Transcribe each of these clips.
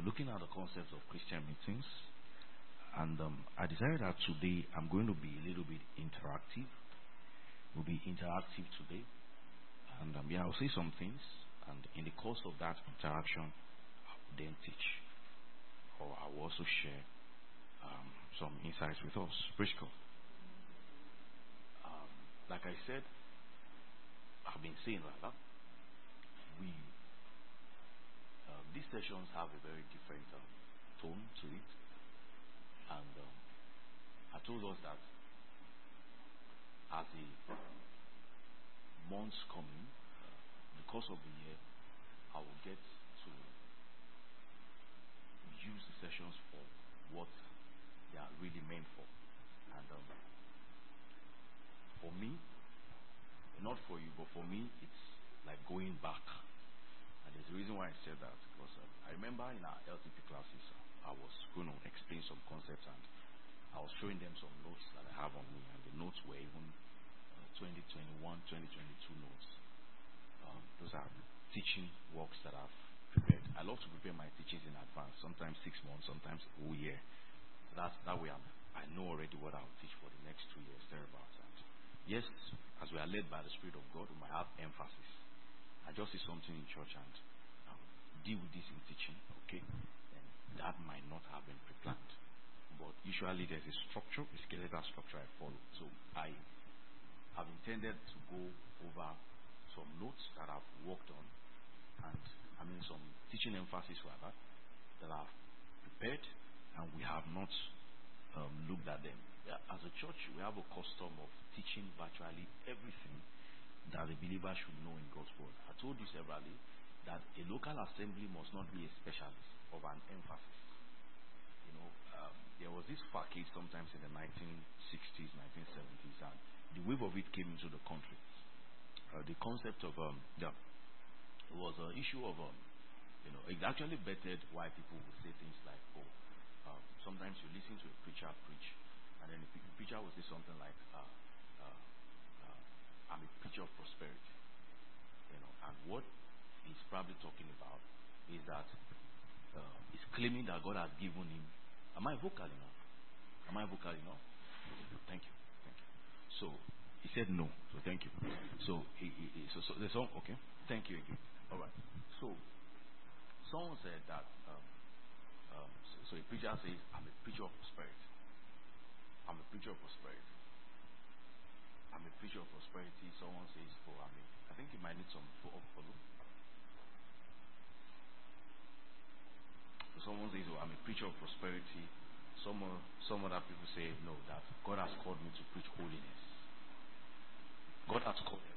we're looking at the concept of Christian meetings, and I decided that today I'm going to be a little bit interactive. We'll be interactive today, and I'll say some things, and in the course of that interaction, I'll then teach, or I will also share some insights with us. Praise God. Like I said, I've been saying rather, these sessions have a very different tone to it, and I told us that as the months coming, in the course of the year, I will get to use the sessions for what they are really meant for. And for me, not for you, but for me, it's like going back. And there's a reason why I said that, because I remember in our LTP classes, I was going to explain some concepts, and I was showing them some notes that I have on me, and the notes were even 2021, 2022 notes. Those are teaching works that I've prepared. I love to prepare my teachings in advance, sometimes 6 months, sometimes a whole year. That way I know already what I'll teach for the next 2 years, thereabouts. And yes, as we are led by the Spirit of God, we might have emphasis. I just see something in church and deal with this in teaching, okay? And that might not have been pre-planned. But usually there's a structure, a skeletal structure I follow. So I have intended to go over some notes that I've worked on, and some teaching emphasis rather, that I've prepared, and we have not looked at them. As a church, we have a custom of teaching virtually everything that a believer should know in God's word. I told you severally that a local assembly must not be a specialist of an emphasis. There was this facade sometimes in the 1960s, 1970s, and the wave of it came into the country. The concept of it was an issue of it actually bettered why people would say things like, sometimes you listen to a preacher preach, and then the preacher will say something like, I'm a preacher of prosperity. And what he's probably talking about is that he's claiming that God has given him. Am I vocal enough? Am I vocal enough? Thank you. Thank you. So he said no. So thank you. So so the song, okay. Thank you again. All right. So someone said that. So a preacher says, I'm a preacher of prosperity. I'm a preacher of prosperity. I'm a preacher of prosperity. Someone says, I think you might need some follow. So someone says, I'm a preacher of prosperity. Some other people say, no, that God has called me to preach holiness. God has called me.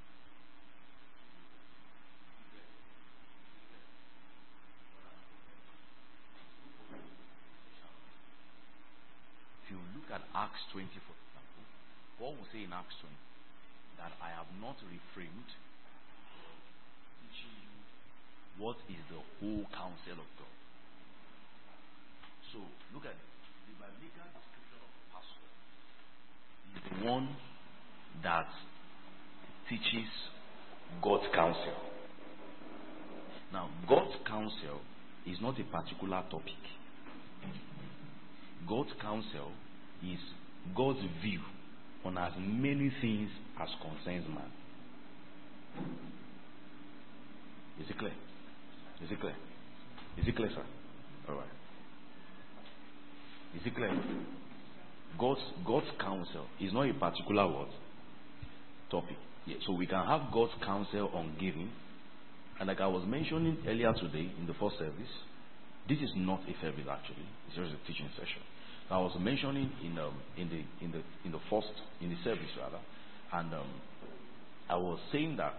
If you look at Acts 20, for example, Paul will say in Acts 20 that I have not refrained teaching you what is the whole counsel of God. So look at it. The biblical description of a pastor is the one that teaches God's counsel. Now, God's counsel is not a particular topic. God's counsel is God's view on as many things as concerns man. Is it clear? Is it clear? Is it clear, sir? All right. Is it clear? God's counsel is not a particular word topic. Yeah, so we can have God's counsel on giving, and like I was mentioning earlier today in the first service, this is not a service actually. It's just a teaching session. I was mentioning in the service rather, and I was saying that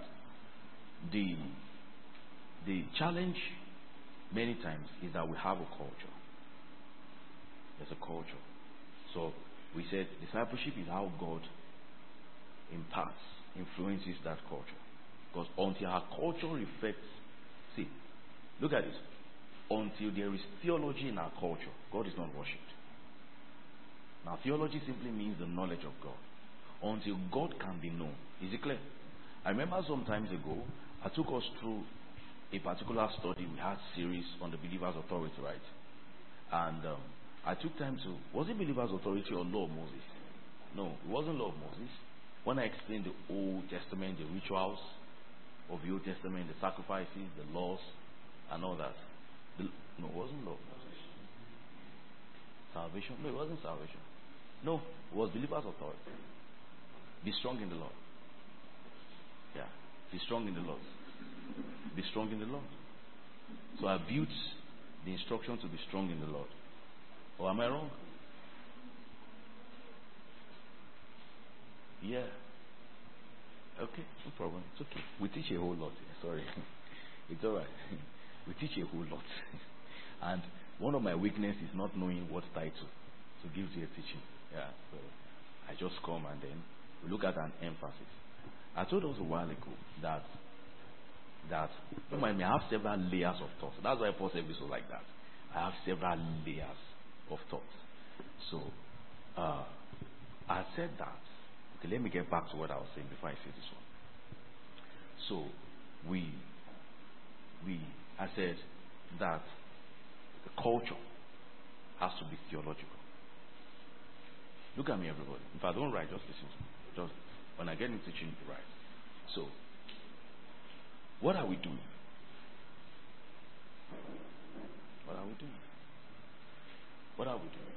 the challenge many times is that we have a culture. There's a culture. So we said discipleship is how God imparts, influences that culture. Because until our culture reflects, look at this. Until there is theology in our culture, God is not worshipped. Now, theology simply means the knowledge of God. Until God can be known. Is it clear? I remember some times ago, I took us through a particular study, we had series on the believer's authority, right? And I took time to, was it believer's authority or law of Moses? No, it wasn't law of Moses. When I explained the Old Testament, the rituals of the Old Testament, the sacrifices, the laws, and all that. No, it wasn't law of Moses. Salvation? No, it wasn't salvation. No, it was believer's authority. Be strong in the Lord. Yeah. Be strong in the Lord. Be strong in the Lord. So I built the instruction to be strong in the Lord. Or am I wrong? Yeah. Okay, no problem. It's okay. We teach a whole lot. Sorry. It's alright. We teach a whole lot. And one of my weaknesses is not knowing what title to give to a teaching. Yeah. So I just come and then we look at an emphasis. I told us a while ago that don't mind me, I have several layers of thoughts. That's why Paul service was like that. I have several layers of thoughts. So I said that. Okay, let me get back to what I was saying before I say this one. So I said that the culture has to be theological. Look at me, everybody. If I don't write, just listen to me. Just when I get into teaching, you write. So, what are we doing? What are we doing? What are we doing?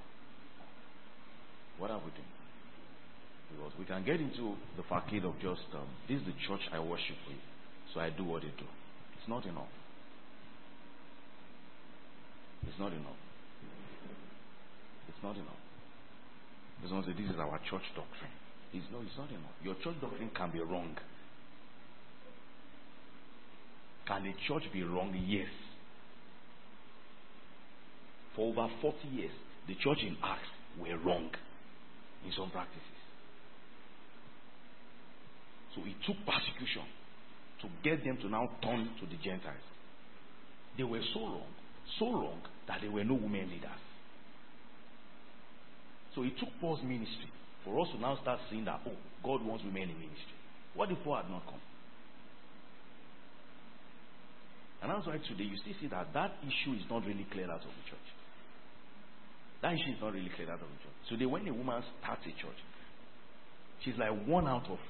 What are we doing? Because we can get into the facade of just, this is the church I worship with, so I do what they do. It's not enough. It's not enough. It's not enough. Someone say, this is our church doctrine. It's not enough. Your church doctrine can be wrong. Can a church be wrong? Yes. For over 40 years, the church in Acts were wrong in some practices. So it took persecution to get them to now turn to the Gentiles. They were so wrong that there were no women leaders. So it took Paul's ministry for us to now start seeing that, oh, God wants women in ministry. What if Paul had not come? And that's why today you still see that issue is not really cleared out of the church. That issue is not really cleared out of the church. Today when a woman starts a church, she's like one out of.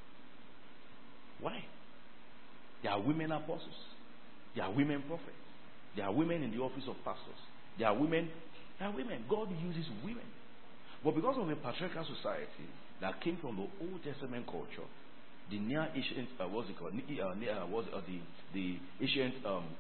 Why? There are women apostles. There are women prophets. There are women in the office of pastors. There are women. God uses women. But because of a patriarchal society that came from the Old Testament culture, the near ancient, the ancient,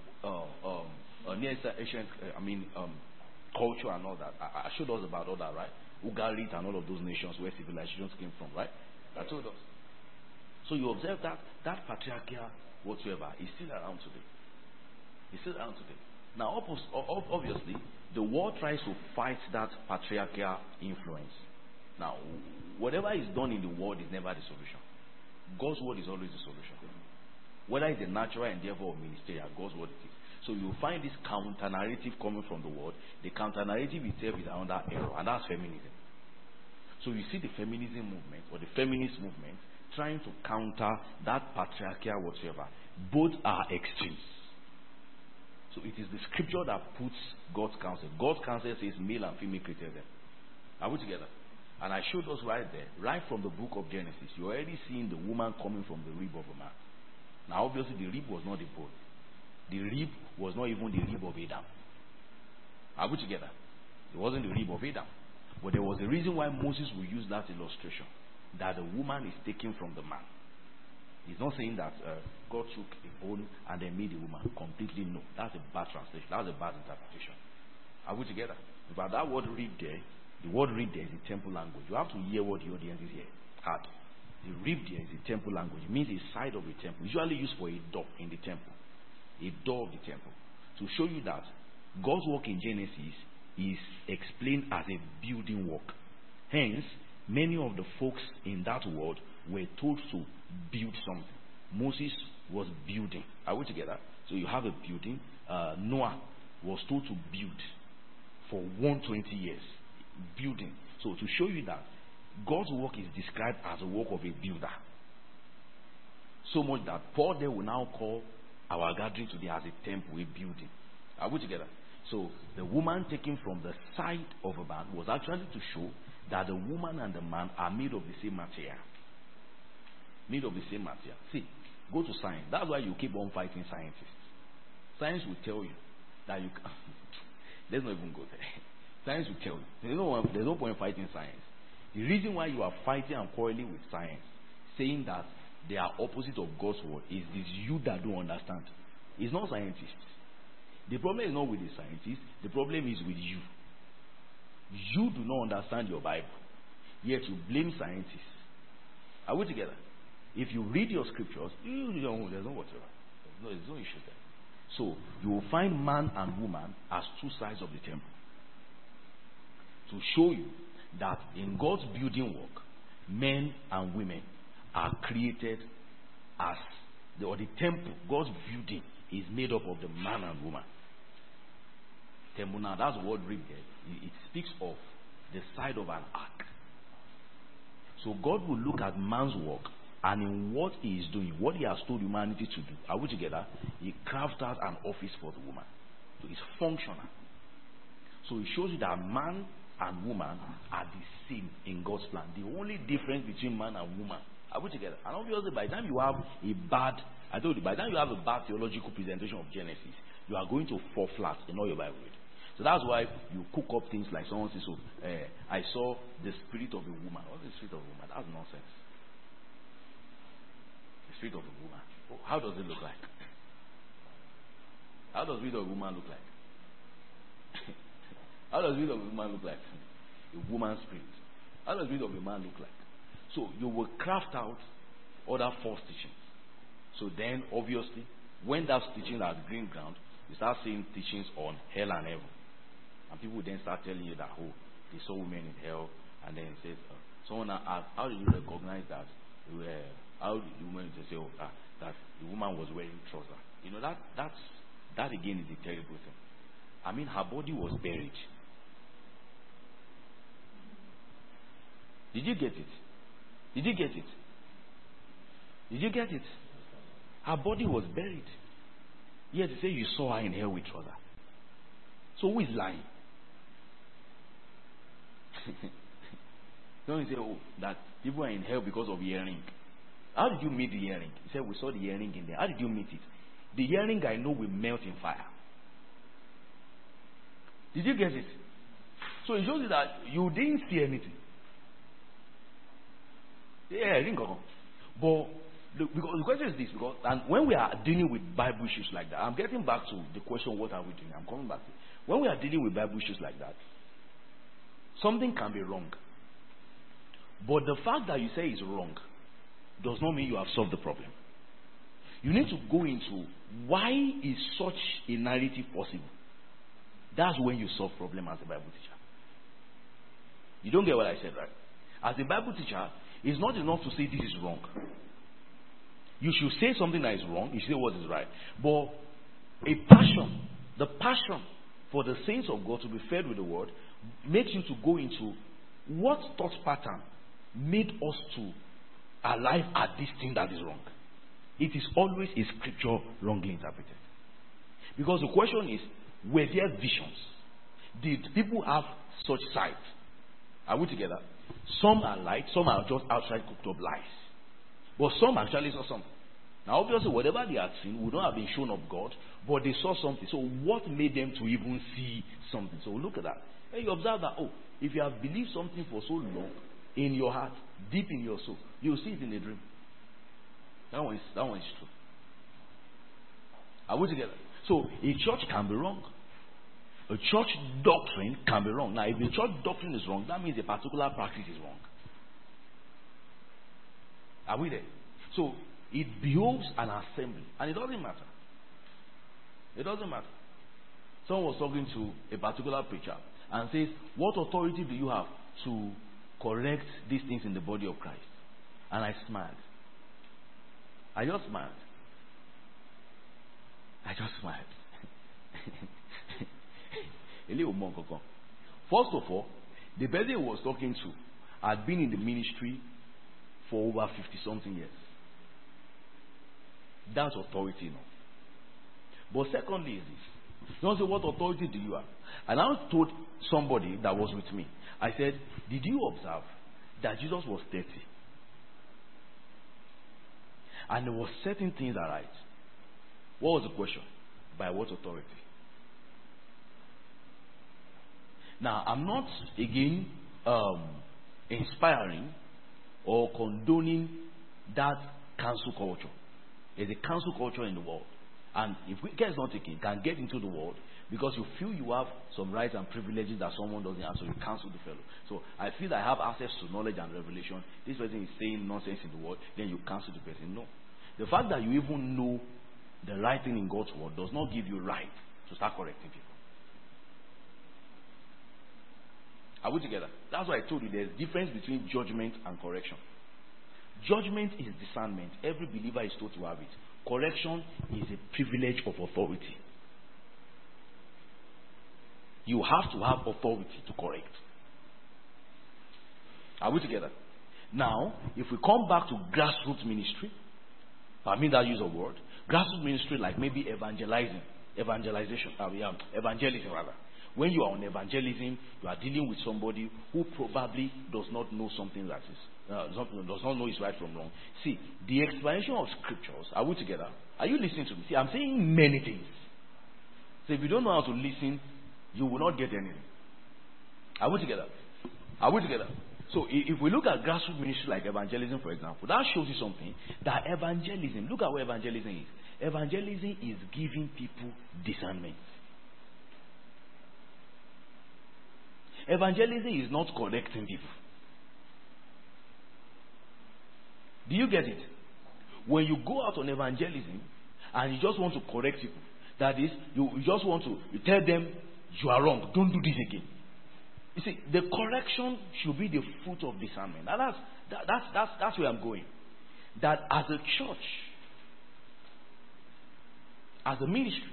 culture and all that. I showed us about all that, right? Ugarit and all of those nations where civilizations came from, right? I told us. So you observe that patriarchal whatsoever is still around today. It's still around today. Now, obviously, the world tries to fight that patriarchal influence. Now, whatever is done in the world is never the solution. God's word is always the solution. Whether it's a natural endeavor or ministerial, God's word it is. So you find this counter-narrative coming from the world. The counter-narrative itself is another error, and that's feminism. So you see the feminism movement or the feminist movement trying to counter that patriarchal whatsoever. Both are extremes. So it is the scripture that puts God's counsel. God's counsel says male and female created them. Are we together? And I showed us right there, right from the book of Genesis, you're already seeing the woman coming from the rib of a man. Now obviously the rib was not the bone. The rib was not even the rib of Adam. Are we together? It wasn't the rib of Adam. But there was a reason why Moses will use that illustration, that the woman is taken from the man. He's not saying that God took a bone and then made a woman. Completely no. That's a bad translation. That's a bad interpretation. Are we together? But that word read there, the word read there is a temple language. You have to hear what the audience is hearing. Hard. The read there is a temple language. It means a side of a temple. Usually used for a door in the temple. A door of the temple. To show you that God's work in Genesis is explained as a building work. Hence, many of the folks in that world were told to build something. Moses was building. Are we together? So you have a building. Noah was told to build for 120 years. Building. So to show you that God's work is described as a work of a builder. So much that Paul there will now call our gathering today as a temple, a building. Are we together? So the woman taken from the side of a man was actually to show that the woman and the man are made of the same material. Made of the same material. See, go to science. That's why you keep on fighting scientists. Science will tell you that you can't. Let's not even go there. Science will tell you. There's no point fighting science. The reason why you are fighting and quarreling with science, saying that they are opposite of God's word, is you that don't understand. It's not scientists. The problem is not with the scientists. The problem is with you. You do not understand your Bible. Yet you blame scientists. Are we together? If you read your scriptures, there's no whatever. There's no issue there. So you will find man and woman as two sides of the temple. To show you that in God's building work, men and women are created as the temple. God's building is made up of the man and woman. Temple, now that's the word read there. It speaks of the side of an ark. So God will look at man's work, and in what he is doing, what he has told humanity to do. Are we together? He crafted out an office for the woman. So it's functional. So it shows you that man and woman are the same in God's plan. The only difference between man and woman. Are we together? And obviously, by the time you have by the time you have a bad theological presentation of Genesis, you are going to fall flat in all your Bible reading. So that's why you cook up things like someone says, I saw the spirit of a woman. What's the spirit of a woman? That's nonsense. The spirit of a woman. Oh, how does it look like? How does the spirit of a woman look like? How does the spirit of a woman look like? A woman's spirit. How does the spirit of a man look like? So you will craft out other false teachings. So then, obviously, when that teaching has green ground, you start seeing teachings on hell and heaven. And people then start telling you that, oh, they saw women in hell. And then it says, someone asked, how do you recognize that? How do the woman say, oh, that the woman was wearing trousers? You know, that again is a terrible thing. I mean, her body was buried. Did you get it? Did you get it? Did you get it? Her body was buried. Yet they say you saw her in hell with trousers. So who is lying? Don't say, oh, that people are in hell because of earring. How did you meet the earring? He said, we saw the earring in there. How did you meet it? The earring I know will melt in fire. Did you get it? So it shows you that you didn't see anything. Yeah, I didn't go. But because the question is this, and when we are dealing with Bible issues like that, I'm getting back to the question, what are we doing? I'm coming back to it. When we are dealing with Bible issues like that, something can be wrong. But the fact that you say it's wrong does not mean you have solved the problem. You need to go into why is such a narrative possible. That's when you solve problem as a Bible teacher. You don't get what I said, right? As a Bible teacher, it's not enough to say this is wrong. You should say something that is wrong. You say what is right. But the passion for the saints of God to be fed with the word makes you to go into what thought pattern made us to arrive at this thing that is wrong. It is always a scripture wrongly interpreted. Because the question is, were there visions? Did people have such sight? Are we together? Some are light, some are just outside cooked up lies. But some actually saw something. Now obviously whatever they had seen would not have been shown of God, but they saw something. So what made them to even see something? So look at that. And you observe that, oh, if you have believed something for so long in your heart, deep in your soul, you'll see it in a dream. That one is true. Are we together? So a church can be wrong. A church doctrine can be wrong. Now if the church doctrine is wrong, that means a particular practice is wrong. Are we there? So it behoves an assembly, and it doesn't matter. It doesn't matter. Someone was talking to a particular preacher and says, what authority do you have to correct these things in the body of Christ? And I smiled. I just smiled. First of all, the person he was talking to had been in the ministry for over 50-something years. That's authority now. But secondly is this. You don't say, what authority do you have? And I told somebody that was with me, I said, did you observe that Jesus was 30? And there were certain things that right. What was the question? By what authority? Now, I'm not again inspiring or condoning that cancel culture. There's a cancel culture in the world. And if care is not taken, can get into the world because you feel you have some rights and privileges that someone doesn't have, so you cancel the fellow. So I feel I have access to knowledge and revelation. This person is saying nonsense in the world, then you cancel the person. No. The fact that you even know the right thing in God's word does not give you right to start correcting people. Are we together? That's why I told you there's a difference between judgment and correction. Judgment is discernment. Every believer is told to have it. Correction is a privilege of authority. You have to have authority to correct. Are we together? Now, if we come back to grassroots ministry, I mean that use of word, grassroots ministry like maybe evangelism rather. When you are on evangelism, you are dealing with somebody who probably does not know something that is does not know is right from wrong. See, the explanation of scriptures, are we together? Are you listening to me? See, I'm saying many things. So if you don't know how to listen, you will not get anything. Are we together? Are we together? So if we look at grassroots ministry like evangelism, for example, that shows you something. That evangelism, look at what evangelism is. Evangelism is giving people discernment. Evangelism is not correcting people. Do you get it? When you go out on evangelism and you just want to correct people, that is, you just want to tell them you are wrong, don't do this again. You see, the correction should be the fruit of discernment. And that's where I'm going. That as a church, as a ministry,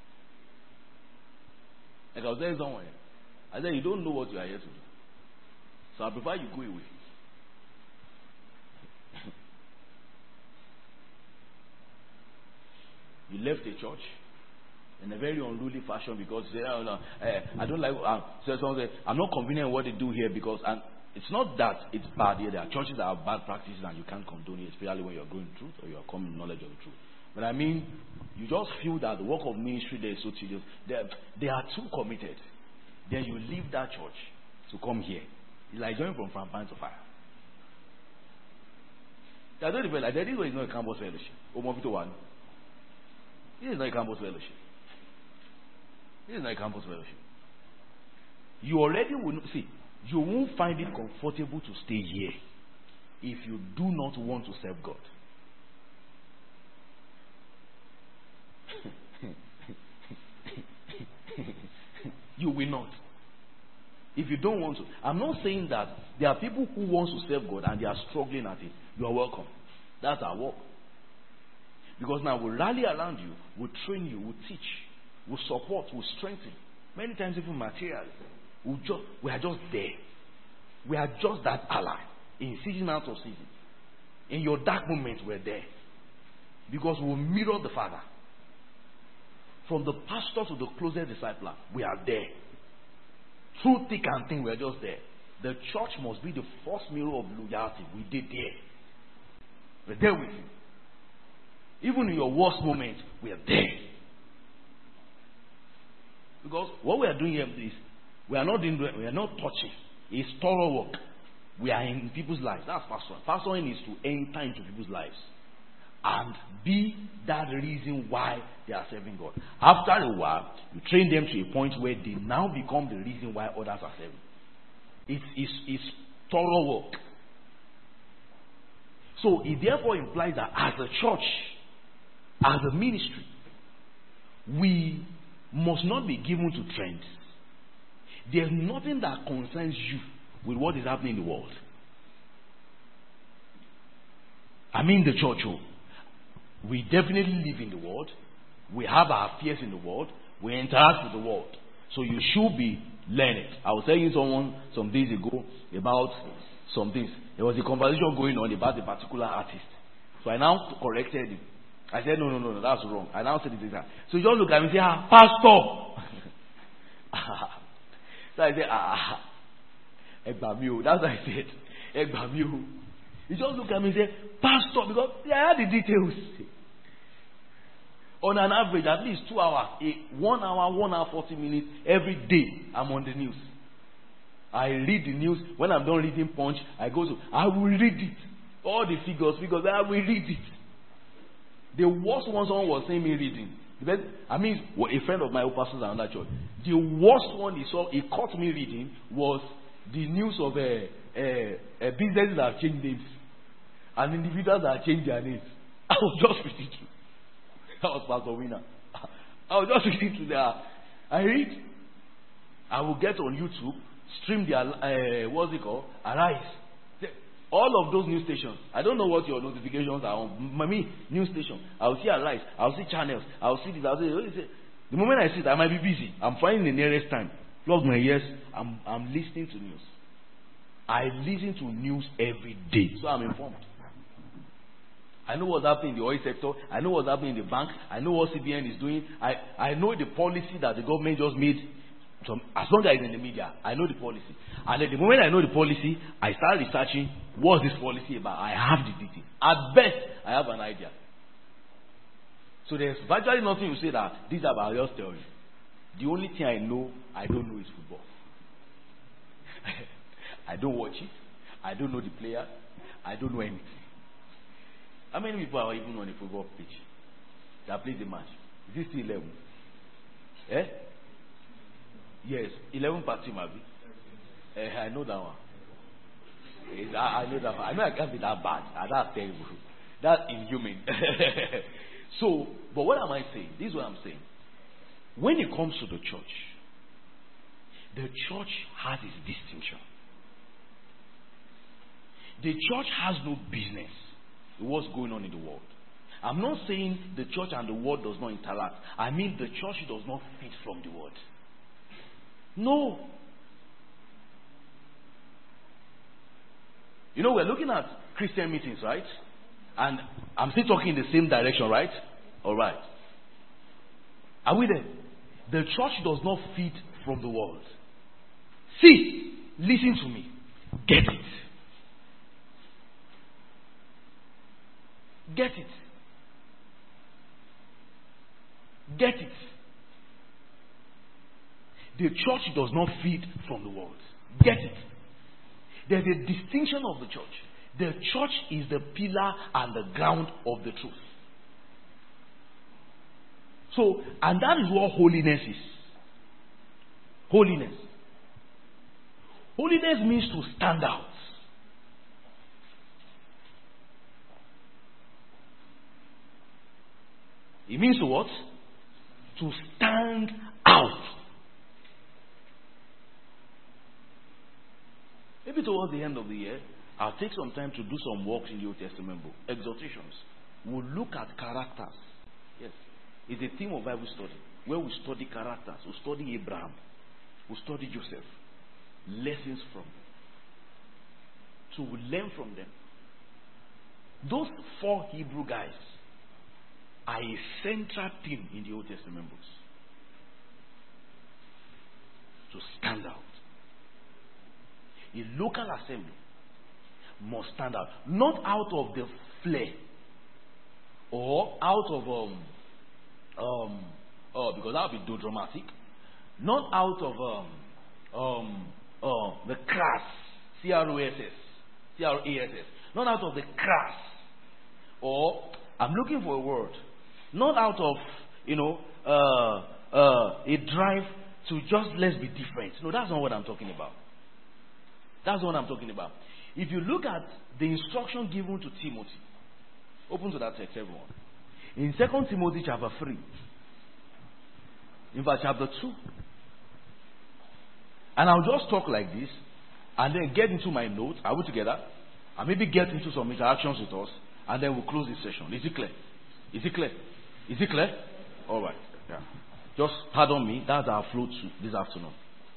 like I was saying somewhere, I said, you don't know what you are here to do. So I prefer you go away. You left the church in a very unruly fashion because I don't like. So someone said, I'm not convenient in what they do here because, and it's not that it's bad here. There are churches that have bad practices and you can't condone it, especially when you're going truth or you're coming knowledge of the truth. But I mean, you just feel that the work of ministry there is so tedious. They are too committed. Then you leave that church to come here. It's like going from fire to fire. I don't even like that. This is not a campus fellowship. This is not a campus fellowship. This is not a campus fellowship. You already will see. You won't find it comfortable to stay here if you do not want to serve God. You will not. If you don't want to. I'm not saying that there are people who want to serve God and they are struggling at it. You are welcome. That's our work. Because now we'll rally around you, we'll train you, we'll teach, we'll support, we'll strengthen. Many times even materially. We are just there. We are just that ally. In season, out of season. In your dark moments, we're there. Because we'll mirror the Father. From the pastor to the closest discipler, we are there. Through thick and thin, we're just there. The church must be the first mirror of loyalty. We did there. We're there with you. Even in your worst moments, we are there. Because what we are doing here is, we are not touching. It's thorough work. We are in people's lives. That's pastoring. Pastoring is to enter into people's lives and be that reason why they are serving God. After a while, you train them to a point where they now become the reason why others are serving. It's thorough work. So it therefore implies that as a church, as a ministry, we must not be given to trends. There's nothing that concerns you with what is happening in the world. I mean the church. We definitely live in the world. We have our affairs in the world. We interact with the world. So you should be learning. I was telling someone some days ago about some things. There was a conversation going on about a particular artist. So I now corrected him. I said, no, that's wrong. I now said it again. So you just look at me and say, Pastor. So I said, Egbamio. That's what I said. Egbamio. He just look at me and say, Pastor, because I had the details. On an average, at least 2 hours, 1 hour, 1 hour, 40 minutes, every day, I'm on the news. I read the news. When I'm done reading Punch, I will read it. All the figures, I will read it. The worst one someone was saying me reading. A friend of mine who pastors another church. The worst one he caught me reading was the news of businesses that have changed names and individuals that have changed their names. I was just reading through. That was Pastor Winner. I was just reading through there. I read. I will get on YouTube, stream the what's it called? Arise. All of those news stations. I don't know what your notifications are on. News station. I will see Arise. I will see channels. I will see this. The moment I see it, I might be busy. I'm finding the nearest time. Plug my ears. I'm listening to news. I listen to news every day, so I'm informed. I know what's happening in the oil sector. I know what's happening in the bank. I know what CBN is doing. I know the policy that the government just made. As long as it's in the media, I know the policy. And at the moment I know the policy, I start researching what's this policy about. I have the details. At best, I have an idea. So there's virtually nothing you say that these are various theories. The only thing I don't know is football. I don't watch it. I don't know the players. I don't know anything. How many people are even on the football pitch that play the match? Is it still 11? Eh? Yes, 11 per team, Abi. I know that one. I know that one. I know I can't be that bad. That's terrible. That's inhuman. So, but what am I saying? This is what I'm saying. When it comes to the church has its distinction. The church has no business with what's going on in the world. I'm not saying the church and the world does not interact. I mean the church does not feed from the world. No. You know, we're looking at Christian meetings, right? And I'm still talking in the same direction, right? All right. Are we there? The church does not feed from the world. See, listen to me. Get it. Get it. Get it. The church does not feed from the world. Get it. There's a distinction of the church. The church is the pillar and the ground of the truth. So, and that is what holiness is. Holiness. Holiness means to stand out. It means to what? To stand out. Maybe towards the end of the year, I'll take some time to do some works in the Old Testament book. Exhortations. We'll look at characters. Yes. It's a theme of Bible study where we study characters. We'll study Abraham. We'll study Joseph. Lessons from them. So we learn from them. Those 4 Hebrew guys are a central theme in the Old Testament books. To stand out. A local assembly must stand out. Not out of the flair or out of because that would be too dramatic. Not out of the crass, C-R-A-S-S. Not out of the crass, or I'm looking for a word. Not out of a drive to just let's be different. No, that's not what I'm talking about. That's what I'm talking about. If you look at the instruction given to Timothy, open to that text, everyone. In 2 Timothy chapter 3, in fact chapter 2, and I'll just talk like this, and then get into my notes. Are we together? And maybe get into some interactions with us, and then we'll close this session. Is it clear? Is it clear? Is it clear? All right. Yeah. Just pardon me. That's our flow to this afternoon.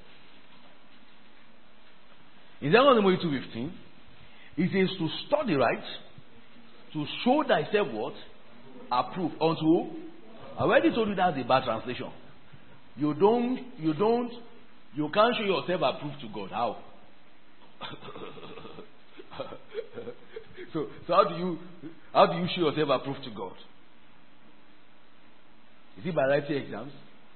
In 2 Timothy 2:15, it says to study right, to show thyself what? approved unto. I already told you that's a bad translation. You can't show yourself approved to God. How? so how do you show yourself approved to God? Is it by writing exams?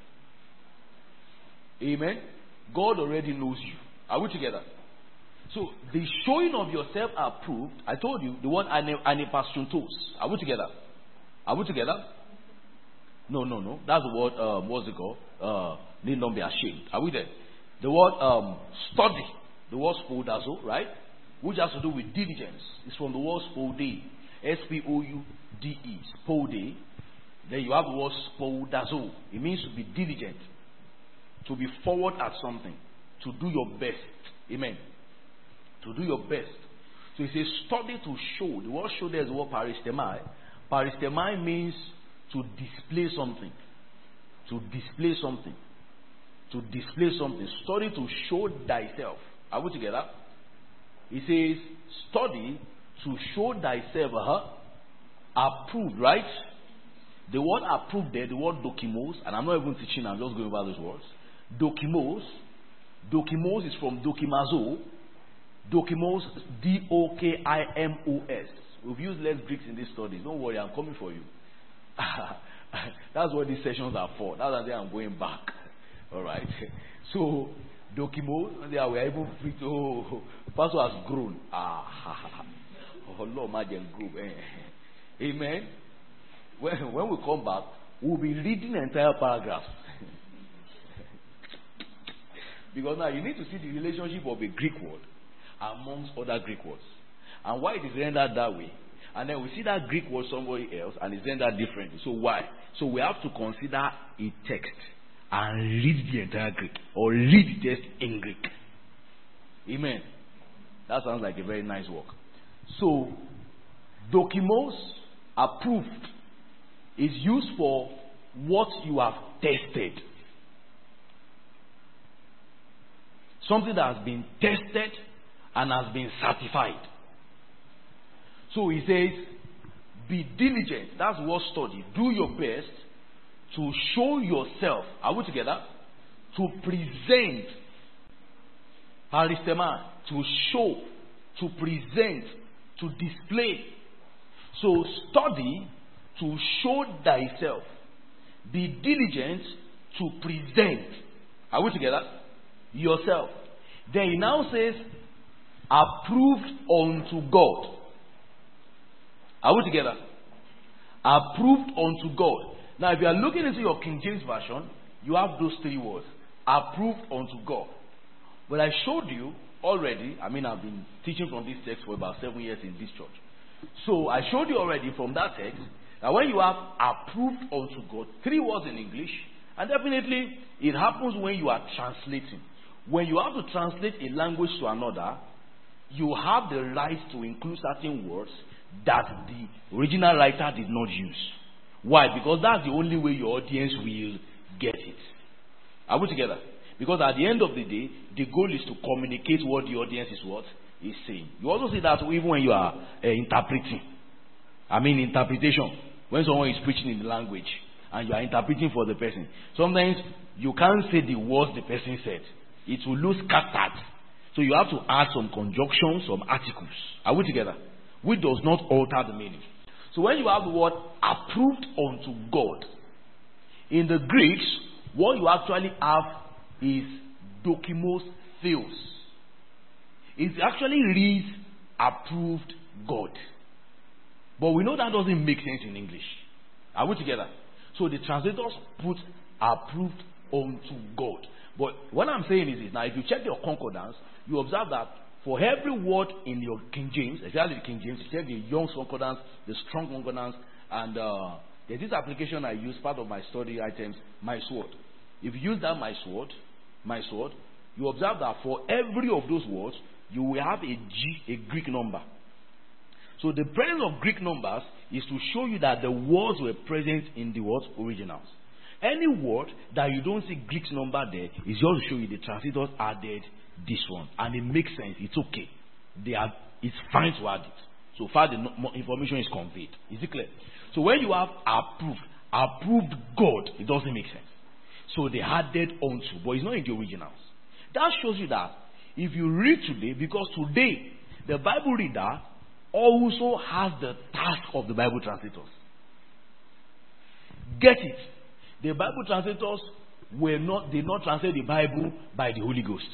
Amen. God already knows you. Are we together? So the showing of yourself approved, I told you the word anepastuntos. Are we together? Are we together? No. That's the word. What's it called? Need not be ashamed. Are we there? The word study. The word spoudazo, right? Which has to do with diligence. It's from the word spoude. S-P-O-U-D-E. Spoude. Then you have the word spoudazo. It means to be diligent. To be forward at something. To do your best. Amen. To do your best. So it says study to show. The word show there is the word paristemai. Paristemai means to display something. To display something. To display something. Study to show thyself. Are we together? It says study to show thyself approved, right? The word approved there, the word dokimos, and I'm not even teaching, I'm just going over those words. Dokimos is from dokimazo. Dokimos, D-O-K-I-M-O-S. We've used less Greeks in these studies. Don't worry, I'm coming for you. That's what these sessions are for. That's why I'm going back. Alright. So, dokimos, we're able to. Pastor has grown. Oh, Lord, imagine group. Amen. When we come back, we'll be reading the entire paragraph. Because now you need to see the relationship of a Greek word amongst other Greek words. And why it is rendered that way. And then we see that Greek word somebody else and it's rendered differently. So why? So we have to consider a text and read the entire Greek. Or read the text in Greek. Amen. That sounds like a very nice work. So, dokimos, approved, is used for what you have tested. Something that has been tested and has been certified. So he says, be diligent. That's what study. Do your best to show yourself. Are we together? To present. Paristema. To show. To present. To display. So study to show thyself. Be diligent to present. Are we together? Yourself. Then he now says, approved unto God. Are we together? Approved unto God. Now, if you are looking into your King James Version, you have those three words. Approved unto God. But I showed you already, I've been teaching from this text for about 7 years in this church. So, I showed you already from that text that when you have approved unto God, three words in English, and definitely it happens when you are translating. When you have to translate a language to another, you have the right to include certain words that the original writer did not use. Why? Because that's the only way your audience will get it. Are we together? Because at the end of the day, the goal is to communicate what the audience is saying. You also see that even when you are interpreting. Interpretation. When someone is preaching in the language and you are interpreting for the person. Sometimes you can't say the words the person said. It will lose scattered. So you have to add some conjunctions, some articles. Are we together? Which does not alter the meaning. So when you have the word approved unto God, in the Greeks, what you actually have is dokimos theos. It actually reads approved God. But we know that doesn't make sense in English. Are we together? So the translators put approved unto God. But what I'm saying is this. Now, if you check your concordance, you observe that for every word in your King James, especially the King James, you check the Young's concordance, the Strong concordance, and there's this application I use, part of my study items, My Sword. If you use that My Sword, you observe that for every of those words, you will have a Greek number. So the presence of Greek numbers is to show you that the words were present in the words originals. Any word that you don't see Greek number there is just to show you the translators added this one. And it makes sense. It's okay. It's fine to add it. So far the information is conveyed. Is it clear? So when you have approved God, it doesn't make sense. So they added unto, but it's not in the originals. That shows you that if you read today, because today the Bible reader also has the task of the Bible translators. Get it? The Bible translators did not translate the Bible by the Holy Ghost.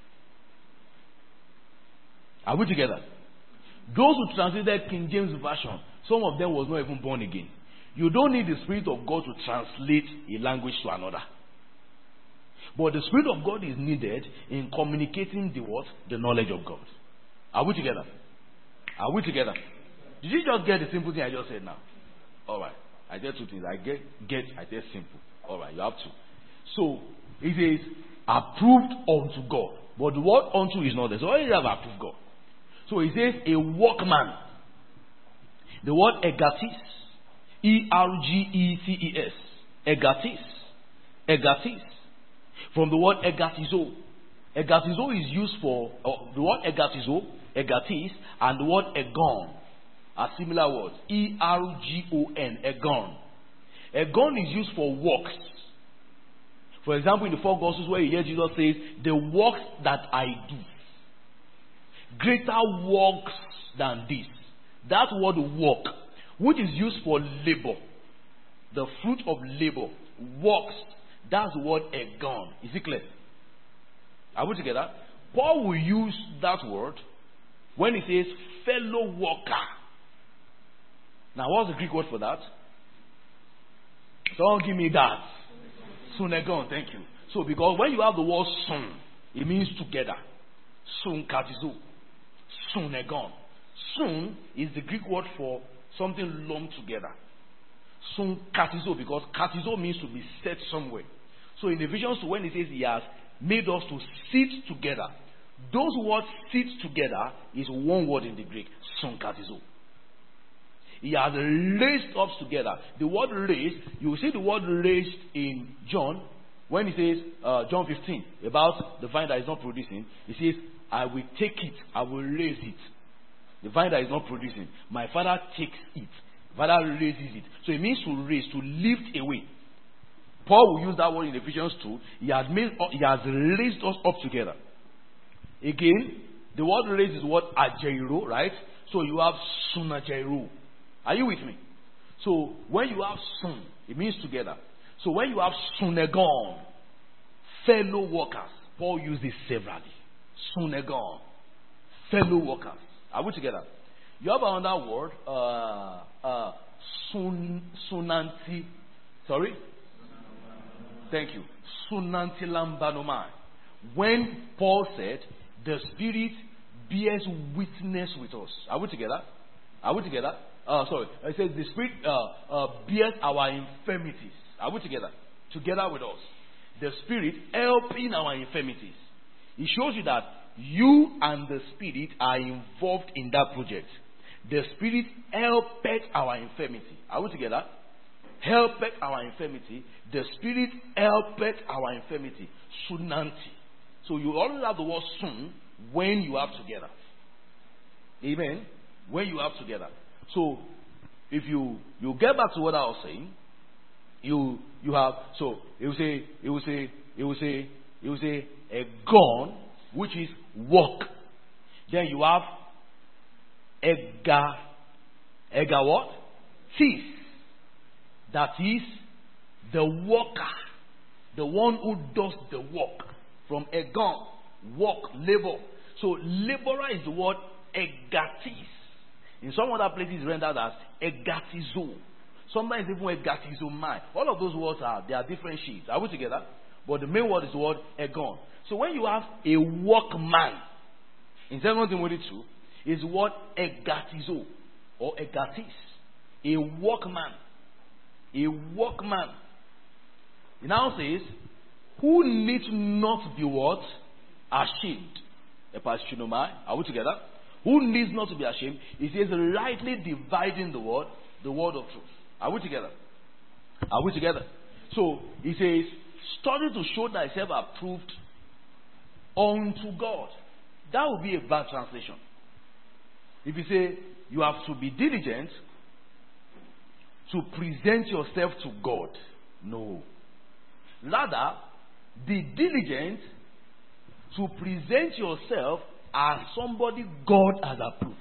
Are we together? Those who translated King James Version, some of them was not even born again. You don't need the Spirit of God to translate a language to another. But the Spirit of God is needed in communicating the what? The knowledge of God. Are we together? Are we together? Did you just get the simple thing I just said now? Alright. I said two things. I get, I said simple. Alright, you have to. So, it is approved unto God. But the word unto is not there. So, why do you have approved God? So, it says a workman. The word egatis. E-R-G-E-T-E-S. Egatis. Egatis. From the word egatizo. Egatizo is used for, the word egatizo, egatis, and the word egon are similar words. E-R-G-O-N, egon. Egon is used for works. For example, in the four Gospels where you hear Jesus says, the works that I do. Greater works than this. That word work, which is used for labor, the fruit of labor, works, that's the word egon. Is it clear? Are we together? Paul will use that word when he says fellow worker. Now, what's the Greek word for that? Someone give me that. Sunegon, thank you. So, because when you have the word sun, it means together. Sun katizo. Sunegon. Sun is the Greek word for something lumped together. Sun katizo, because katizo means to be set somewhere. So in Ephesians, when it says he has made us to sit together, those words sit together is one word in the Greek. Sun katizo. He has raised us together. The word raised, you will see the word raised in John, when he says, John 15, about the vine that is not producing. He says, I will take it, I will raise it. The vine that is not producing, my Father takes it. Father raises it. So it means to raise, to lift away. Paul will use that word in Ephesians 2. He has raised us up together. Again, the word raise is the word ajeiro, right? So you have sunajeiro. Are you with me? So when you have sun, it means together. So when you have sunegon, fellow workers, Paul used this severally. Sunegon, fellow workers. Are we together? You have another word, sunanti. Sorry? Thank you. Sunanti lambanomai. When Paul said, the Spirit bears witness with us. Are we together? Are we together? Sorry. It says the Spirit bears our infirmities. Are we together? Together with us. The Spirit helping our infirmities. It shows you that you and the Spirit are involved in that project. The Spirit helped our infirmity. Are we together? Helped our infirmity. The Spirit helped our infirmity. Sunanti. So you always have the word sun when you have together. Amen. When you have together. So if you get back to what I was saying, you have, so it will say a gun, which is work. Then you have ega what? Tis. That is the worker, the one who does the work. From egon, work, labor. So laborer is the word egatis. In some other places rendered as egatizo. Sometimes even egatizomai. All of those words they are different sheets. Are we together? But the main word is the word egon. So when you have a workman, in 2 Timothy 2, is the word egatizo or egatis. A workman. A workman. It now says, who need not be what? Ashamed. Are we together? Who needs not to be ashamed? It says, rightly dividing the word of truth. Are we together? Are we together? So, it says, study to show thyself approved unto God. That would be a bad translation. If you say, you have to be diligent to present yourself to God. No. Rather, be diligent to present yourself as somebody God has approved.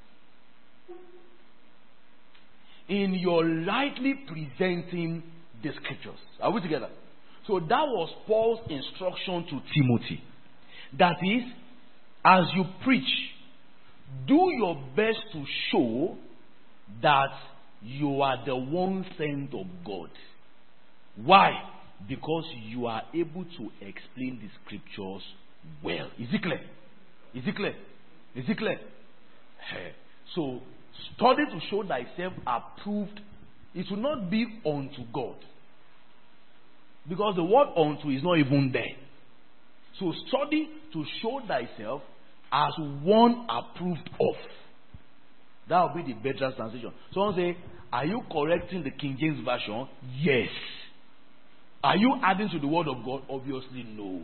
In your rightly presenting the scriptures. Are we together? So that was Paul's instruction to Timothy. That is, as you preach, do your best to show that you are the one sent of God. Why? Because you are able to explain the scriptures well. Is it clear? Is it clear? Is it clear? So, study to show thyself approved. It will not be unto God. Because the word unto is not even there. So, study to show thyself as one approved of. That will be the better translation. Someone say, are you correcting the King James Version? Yes. Are you adding to the word of God? Obviously, no.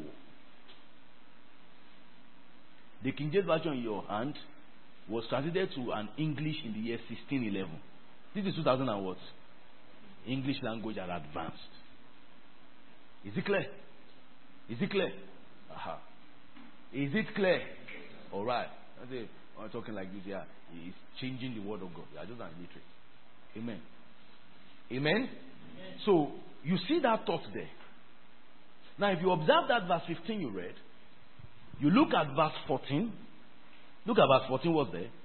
The King James Version in your hand was translated to an English in the year 1611. This is 2000 and what? English language had advanced. Is it clear? Is it clear? Aha. Is it clear? Alright. I'm talking like this here. He is changing the word of God. You are just an illiterate. Amen. Amen? Amen. So, you see that thought there. Now, if you observe that verse 15 you read, you look at verse 14. Look at verse 14, what's there?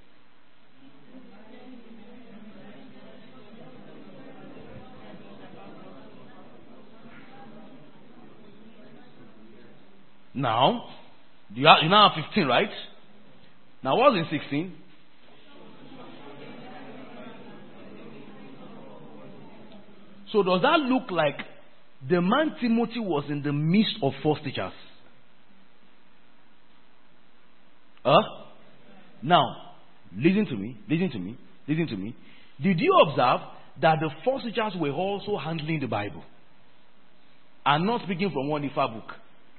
Now, you now have 15, right? Now, what's in 16? So, does that look like the man Timothy was in the midst of false teachers? Now, listen to me. Did you observe that the false teachers were also handling the Bible and not speaking from one Ifa book?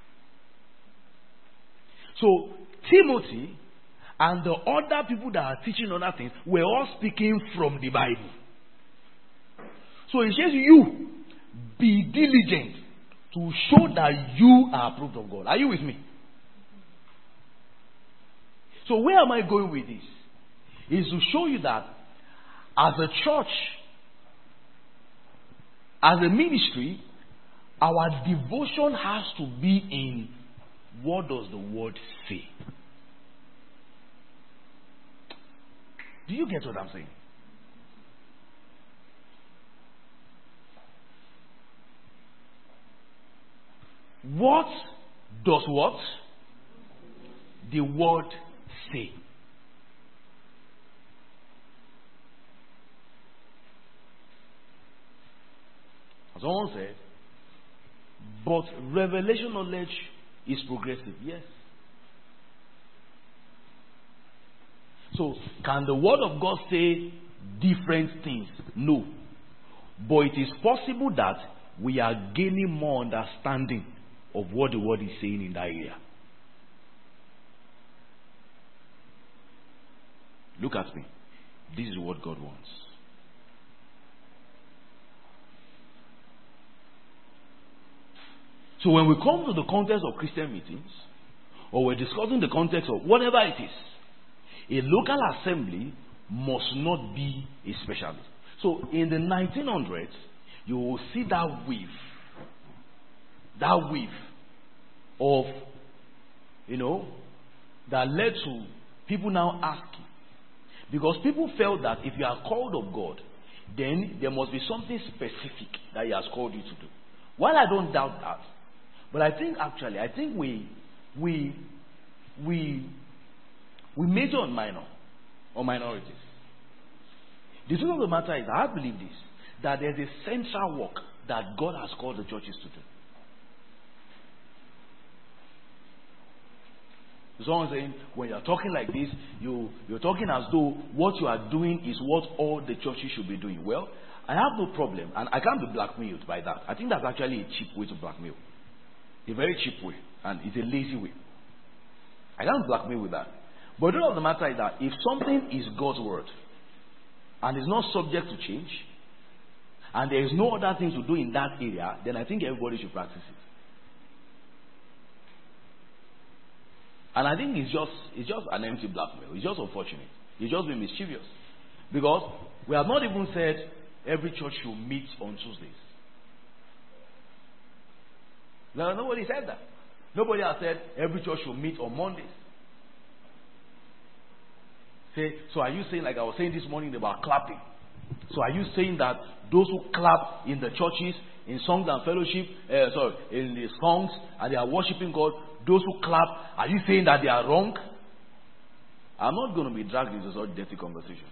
So, Timothy and the other people that are teaching other things were all speaking from the Bible. So, it says you be diligent to show that you are approved of God. Are you with me? So where am I going with this? Is to show you that as a church, as a ministry, our devotion has to be in what does the word say. Do you get what I'm saying? What does what? The word say. As someone said, but revelation knowledge is progressive. Yes. So, can the word of God say different things? No. But it is possible that we are gaining more understanding of what the word is saying in that area. Look at me. This is what God wants. So when we come to the context of Christian meetings, or we're discussing the context of whatever it is, a local assembly must not be a specialist. So in the 1900s, you will see that wave of, that led to people now asking. Because people felt that if you are called of God, then there must be something specific that He has called you to do. While I don't doubt that, but I think we major on minorities. The truth of the matter is, I believe this, that there's a central work that God has called the churches to do. Someone saying, when you're talking like this, you're talking as though what you are doing is what all the churches should be doing. Well, I have no problem, and I can't be blackmailed by that. I think that's actually a cheap way to blackmail. A very cheap way, and it's a lazy way. I can't blackmail with that. But the truth of the matter is that if something is God's word, and is not subject to change, and there is no other thing to do in that area, then I think everybody should practice it. And I think it's just an empty blackmail. It's just unfortunate. It's just been mischievous. Because we have not even said every church should meet on Tuesdays. No, nobody said that. Nobody has said every church should meet on Mondays. So are you saying, like I was saying this morning about clapping? So are you saying that those who clap in the churches, in songs and fellowship, in the songs, and they are worshiping God, those who clap, are you saying that they are wrong? I'm not going to be dragged into such dirty conversations.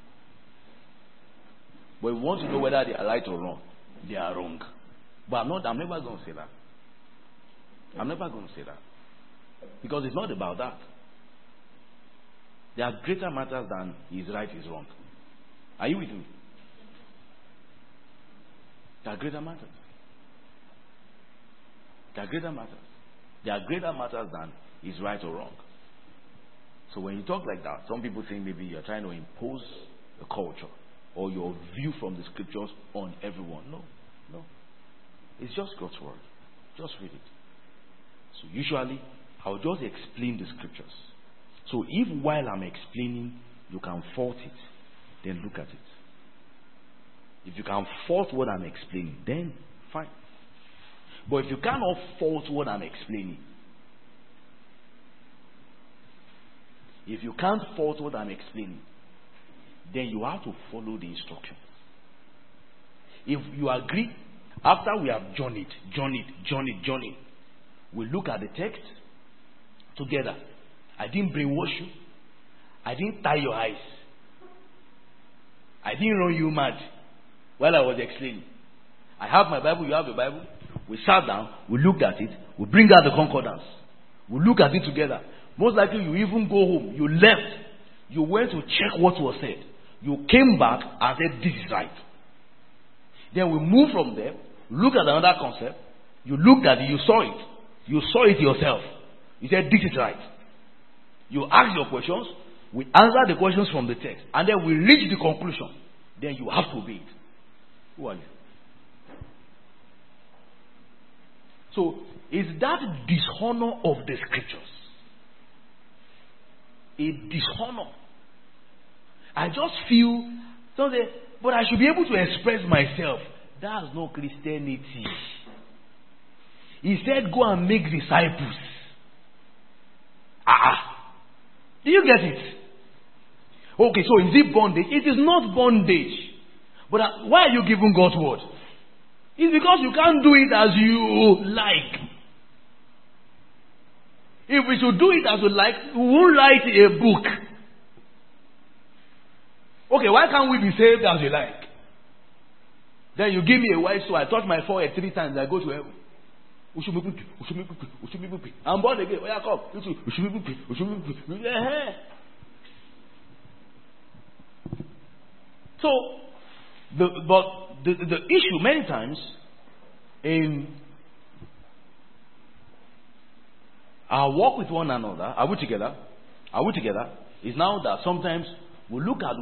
But we want to know whether they are right or wrong. They are wrong. But I'm never going to say that. I'm never going to say that. Because it's not about that. There are greater matters than is right, is wrong. Are you with me? There are greater matters. There are greater matters. There are greater matters than is right or wrong. So when you talk like that, some people think maybe you're trying to impose a culture or your view from the scriptures on everyone. No. It's just God's word. Just read it. So usually, I'll just explain the scriptures. So if while I'm explaining, you can fault it, then look at it. If you can fault what I'm explaining, then fine. But if you cannot fault what I'm explaining, if you can't fault what I'm explaining, then you have to follow the instructions. If you agree, after we have journeyed, we look at the text together. I didn't brainwash you. I didn't tie your eyes. I didn't run you mad while I was explaining. I have my Bible, you have your Bible. We sat down, we looked at it, we bring out the concordance. We look at it together. Most likely you even go home, you left, you went to check what was said. You came back and said, this is right. Then we move from there, look at another concept. You looked at it, you saw it. You saw it yourself. You said, this is right. You ask your questions, we answer the questions from the text, and then we reach the conclusion. Then you have to obey it. Who are you? So, is that dishonor of the scriptures? A dishonor. I just feel something, but I should be able to express myself. That's no Christianity. He said, go and make disciples. Do you get it? Okay, so is it bondage? It is not bondage. But why are you giving God's word? It's because you can't do it as you like. If we should do it as we like, we won't write a book. Okay, why can't we be saved as we like? Then you give me a wife, so I touch my forehead 3 times, I go to heaven. I'm born again. Where I come? So, the issue many times in our walk with one another, are we together? Is now that sometimes we look at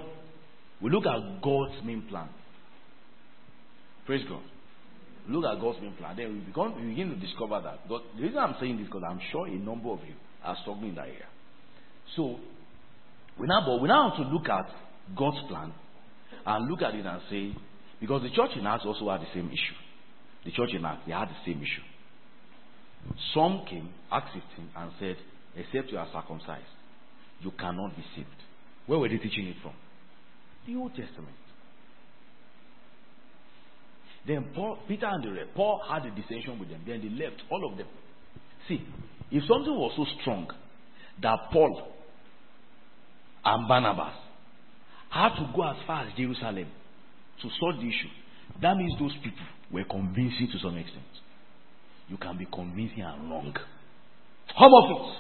God's main plan. Praise God. Look at God's main plan. Then we begin to discover that. God, the reason I'm saying this is because I'm sure a number of you are struggling in that area. So, we now have to look at God's plan and look at it and say, because the church in Acts also had the same issue. The church in Acts, they had the same issue. Some came, Acts 15, and said, except you are circumcised, you cannot be saved. Where were they teaching it from? The Old Testament. Then Peter and the rest, Paul had a dissension with them. Then they left, all of them. See, if something was so strong that Paul and Barnabas had to go as far as Jerusalem to solve the issue, that means those people were convincing to some extent. You can be convincing and wrong. How about it?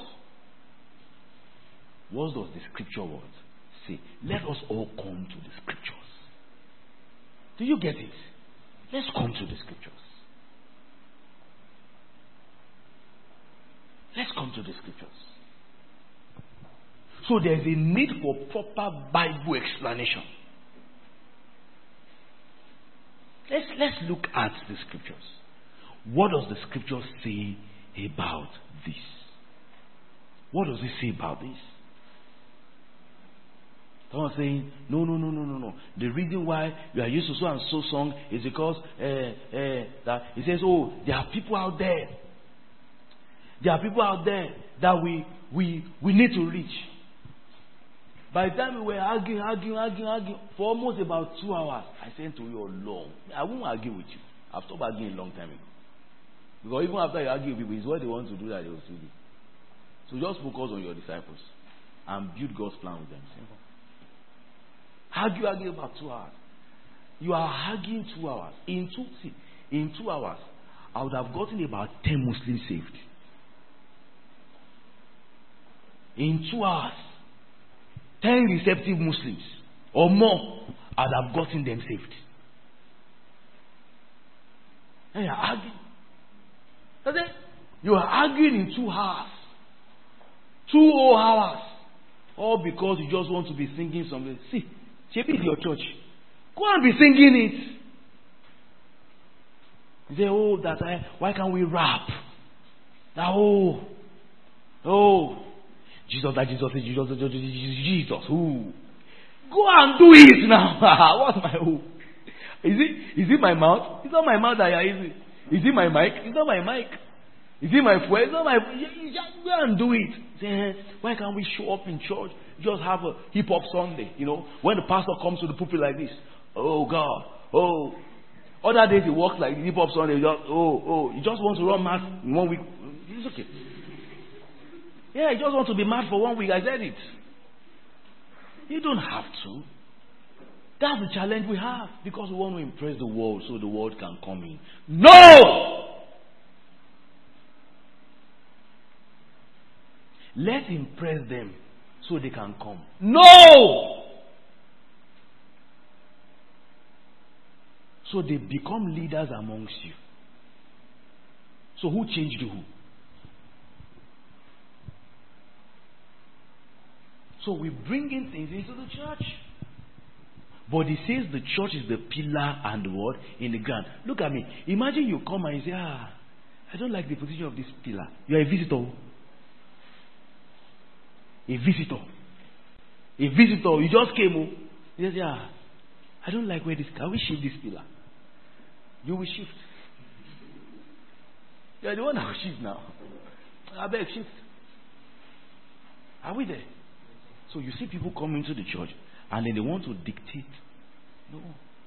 What does the scripture word say? Let us all come to the scriptures. Do you get it? Let's come to the scriptures. Let's come to the scriptures. So there's a need for proper Bible explanation. Let's look at the scriptures. What does the scripture say about this? What does it say about this? Someone saying, no. The reason why you are used to so and so song is because that it says, oh, there are people out there. There are people out there that we need to reach. By the time we were arguing for almost about 2 hours, I said to you, Lord, I won't argue with you. I've stopped arguing a long time ago. Because even after you argue with people, it's what they want to do that they will still do. So just focus on your disciples and build God's plan with them. Simple. Argue about 2 hours. You are arguing 2 hours. In 2 hours, I would have gotten about 10 Muslims saved. In 2 hours, 10 receptive Muslims or more, I would have gotten them saved. And you are arguing. You are arguing in 2 hours. 2 whole hours. All because you just want to be singing something. See, maybe it's your church. Go and be singing it. You say, oh, why can't we rap? That, Jesus, Jesus. Who? Go and do it now. What's my who? Is it my mouth? It's not my mouth that you are using. Is it my mic? It's not my mic. Is it my voice? It's not my voice. You just go and do it. Say, why can't we show up in church? Just have a hip hop Sunday. You know, when the pastor comes to the pulpit like this. Oh God. Oh. Other days he walks like hip hop Sunday. You just want to run mad in 1 week. It's okay. Yeah, you just want to be mad for 1 week. I said it. You don't have to. That's the challenge we have. Because we want to impress the world so the world can come in. No! Let's impress them so they can come. No! So they become leaders amongst you. So who changed who? So we bring in things into the church. But he says the church is the pillar and the word in the ground. Look at me. Imagine you come and you say, I don't like the position of this pillar. You are a visitor. A visitor. A visitor. You just came. You say, I don't like where this. Can we shift this pillar? You will shift. You are the one that will shift now. I beg, shift. Are we there? So you see people come into the church and then they want to dictate. No.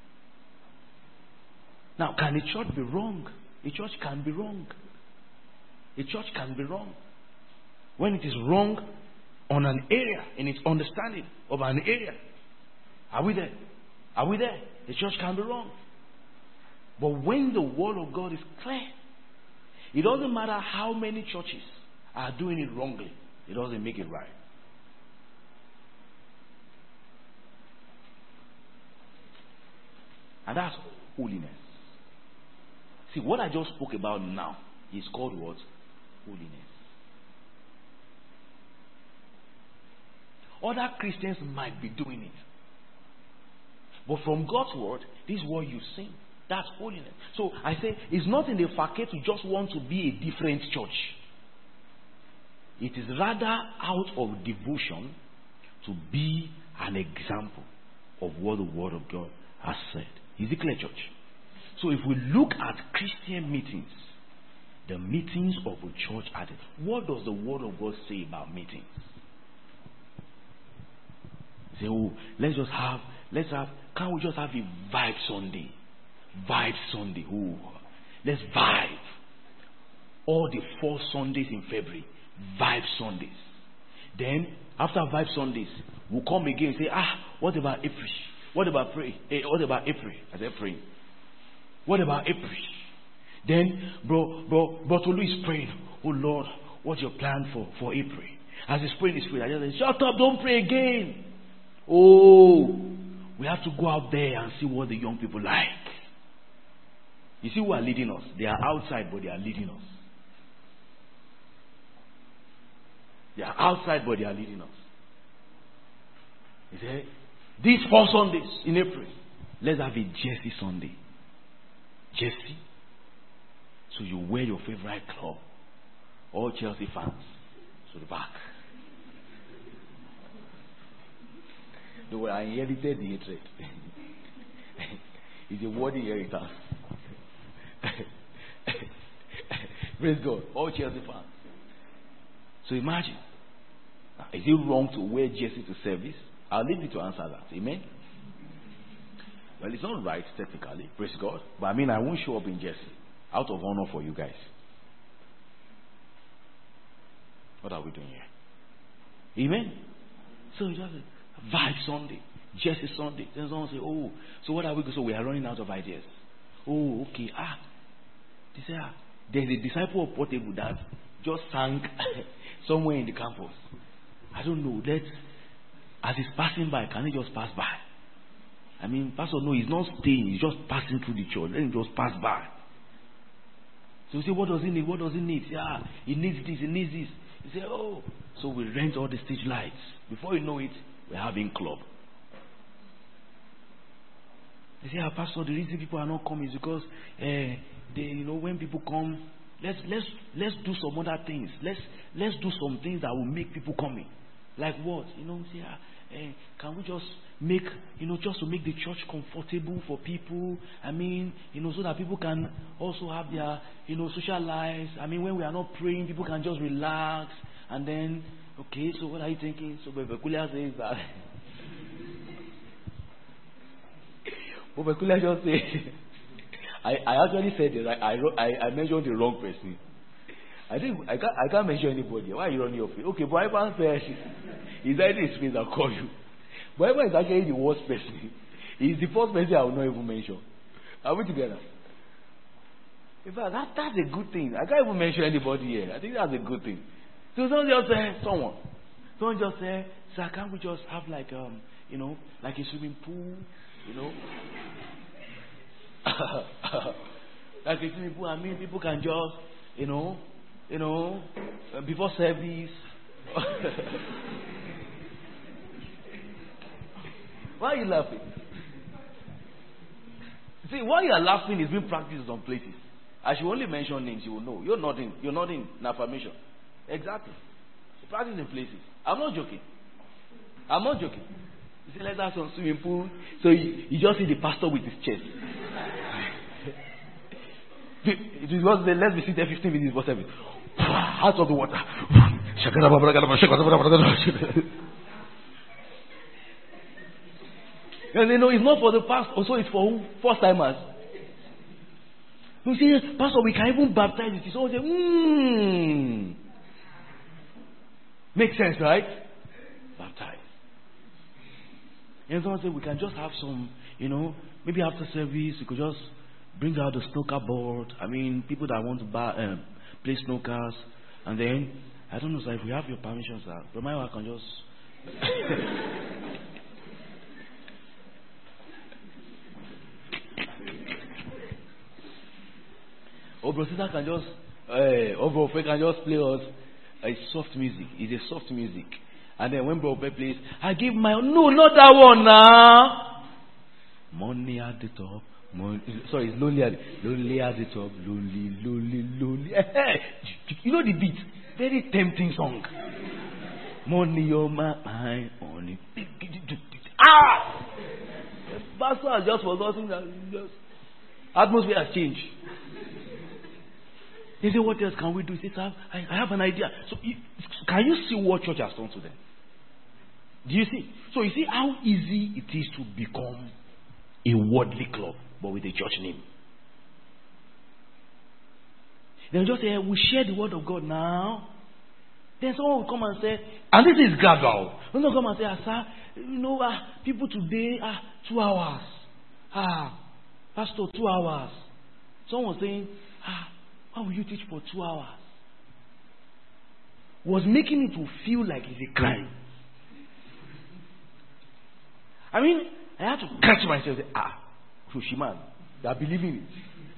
Now, can a church be wrong? A church can be wrong. A church can be wrong. When it is wrong on an area, in its understanding of an area. Are we there? Are we there? The church can be wrong. But when the word of God is clear, it doesn't matter how many churches are doing it wrongly. It doesn't make it right. And that's holiness. See, what I just spoke about now is called what? Holiness. Other Christians might be doing it. But from God's word, this is what you sing. That's holiness. So I say, it's not in the facade to just want to be a different church. It is rather out of devotion to be an example of what the word of God has said. Is it clear, church? So if we look at Christian meetings, the meetings of a church are what does the word of God say about meetings? Say, can't we just have a vibe Sunday? Vibe Sunday. Let's vibe. All the 4 Sundays in February, vibe Sundays. Then, after vibe Sundays, we'll come again and say, what about April? What about pray? What about April? I said praying. What about April? Then, Bro Tolu is praying. Oh Lord, what's your plan for April? As he's praying his prayer, I just say, shut up, don't pray again. Oh, we have to go out there and see what the young people like. You see who are leading us? They are outside, but they are leading us. They are outside, but they are leading us. He said, these 4 Sundays in April, let's have a Jersey Sunday. jersey. So you wear your favorite club. All Chelsea fans to the back. No, I inherited the hatred. It's a worthy inheritance. Praise God. All Chelsea fans. So imagine. Is it wrong to wear jersey to service? I'll leave you to answer that. Amen. Well, it's not right technically. Praise God. But I mean, I won't show up in jersey out of honor for you guys. What are we doing here? Amen. So just vibe Sunday, jersey Sunday. Then someone say, "Oh, so what are we? So we are running out of ideas." Oh, okay. They say, there's a disciple of Portable that just sang somewhere in the campus. I don't know. As he's passing by, can he just pass by? I mean, Pastor, no, he's not staying. He's just passing through the church. Let him just pass by. So you say, what does he need? What does he need? Yeah, he needs this. He needs this. You say, oh, so we rent all the stage lights. Before you know it, we're having club. They say, Pastor, the reason people are not coming is because when people come, let's do some other things. Let's do some things that will make people coming. Like what? Say, can we just make, just to make the church comfortable for people? I mean, so that people can also have their, social lives. I mean, when we are not praying, people can just relax. And then, okay, so what are you thinking? So Bebekulia says that. Bebekulia just says, I actually said it. I mentioned the wrong person. I can't mention anybody. Why are you running your face? Okay, but Ivan says, he's either his face, I'll call you. But Ivan is actually the worst person. He's the first person I will not even mention. Are we together? In fact, that's a good thing. I can't even mention anybody here. I think that's a good thing. So someone just say, sir, can't we just have like like a swimming pool, like a swimming pool. I mean, people can just, before service. Why are you laughing? See, why you are laughing is being practiced in some places. I should only mention names, you will know. You're not in affirmation. Exactly. Practice in places. I'm not joking. You see, let's have some swimming pool. So you just see the pastor with his chest. It was let's be seated 15 minutes before service. Out of the water. And they know it's not for the pastor, also it's for who? First timers. You see, Pastor, we can even baptize it. So say, makes sense, right? Baptize. And someone said we can just have some, maybe after service we could just bring out the snooker board. I mean, people that want to play snookers, and then I don't know, sir, if we have your permission, sir, but my wife can just. Bro sister can just, Bro can just play us a soft music. It's a soft music. And then when Bro plays, I give my, no, not that one now. Money at the top. Sorry, it's lonely at the top. Lonely. You know the beat? Very tempting song. Money on my mind. Money. Pastor has just forgotten that. Atmosphere has changed. They say, what else can we do? He says, I have an idea. So, can you see what church has done to them? Do you see? So, you see how easy it is to become a worldly club, but with a church name. They'll just say, we share the word of God now. Then someone will come and say, and this is gradual. When they come and say, sir, people today, 2 hours. Pastor, 2 hours. Someone was saying, why will you teach for 2 hours? Was making it to feel like it's a crime. I mean, I had to catch myself and say, Shushiman, they are believing it.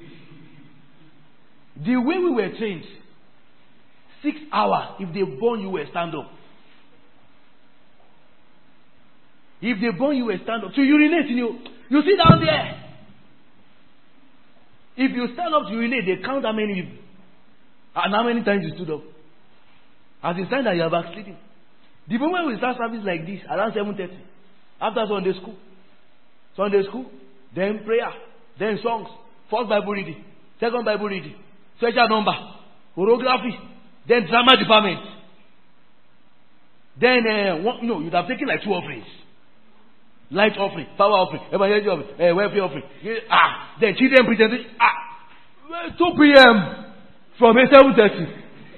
The way we were trained, 6 hours, if they burn you, will stand up. If they burn you, will stand up. To urinate in you sit down there. If you stand up to urinate, they count how many people. And how many times you stood up. As a sign that you are backsliding. The moment we start service like this, around 7:30, after Sunday school, then prayer, then songs, first Bible reading, second Bible reading, special number, choreography, then drama department. Then, you'd have taken like 2 offerings. Light offering, power offering, evangelist offering, welfare offering. Then children presentation. 2 p.m. from 7:30.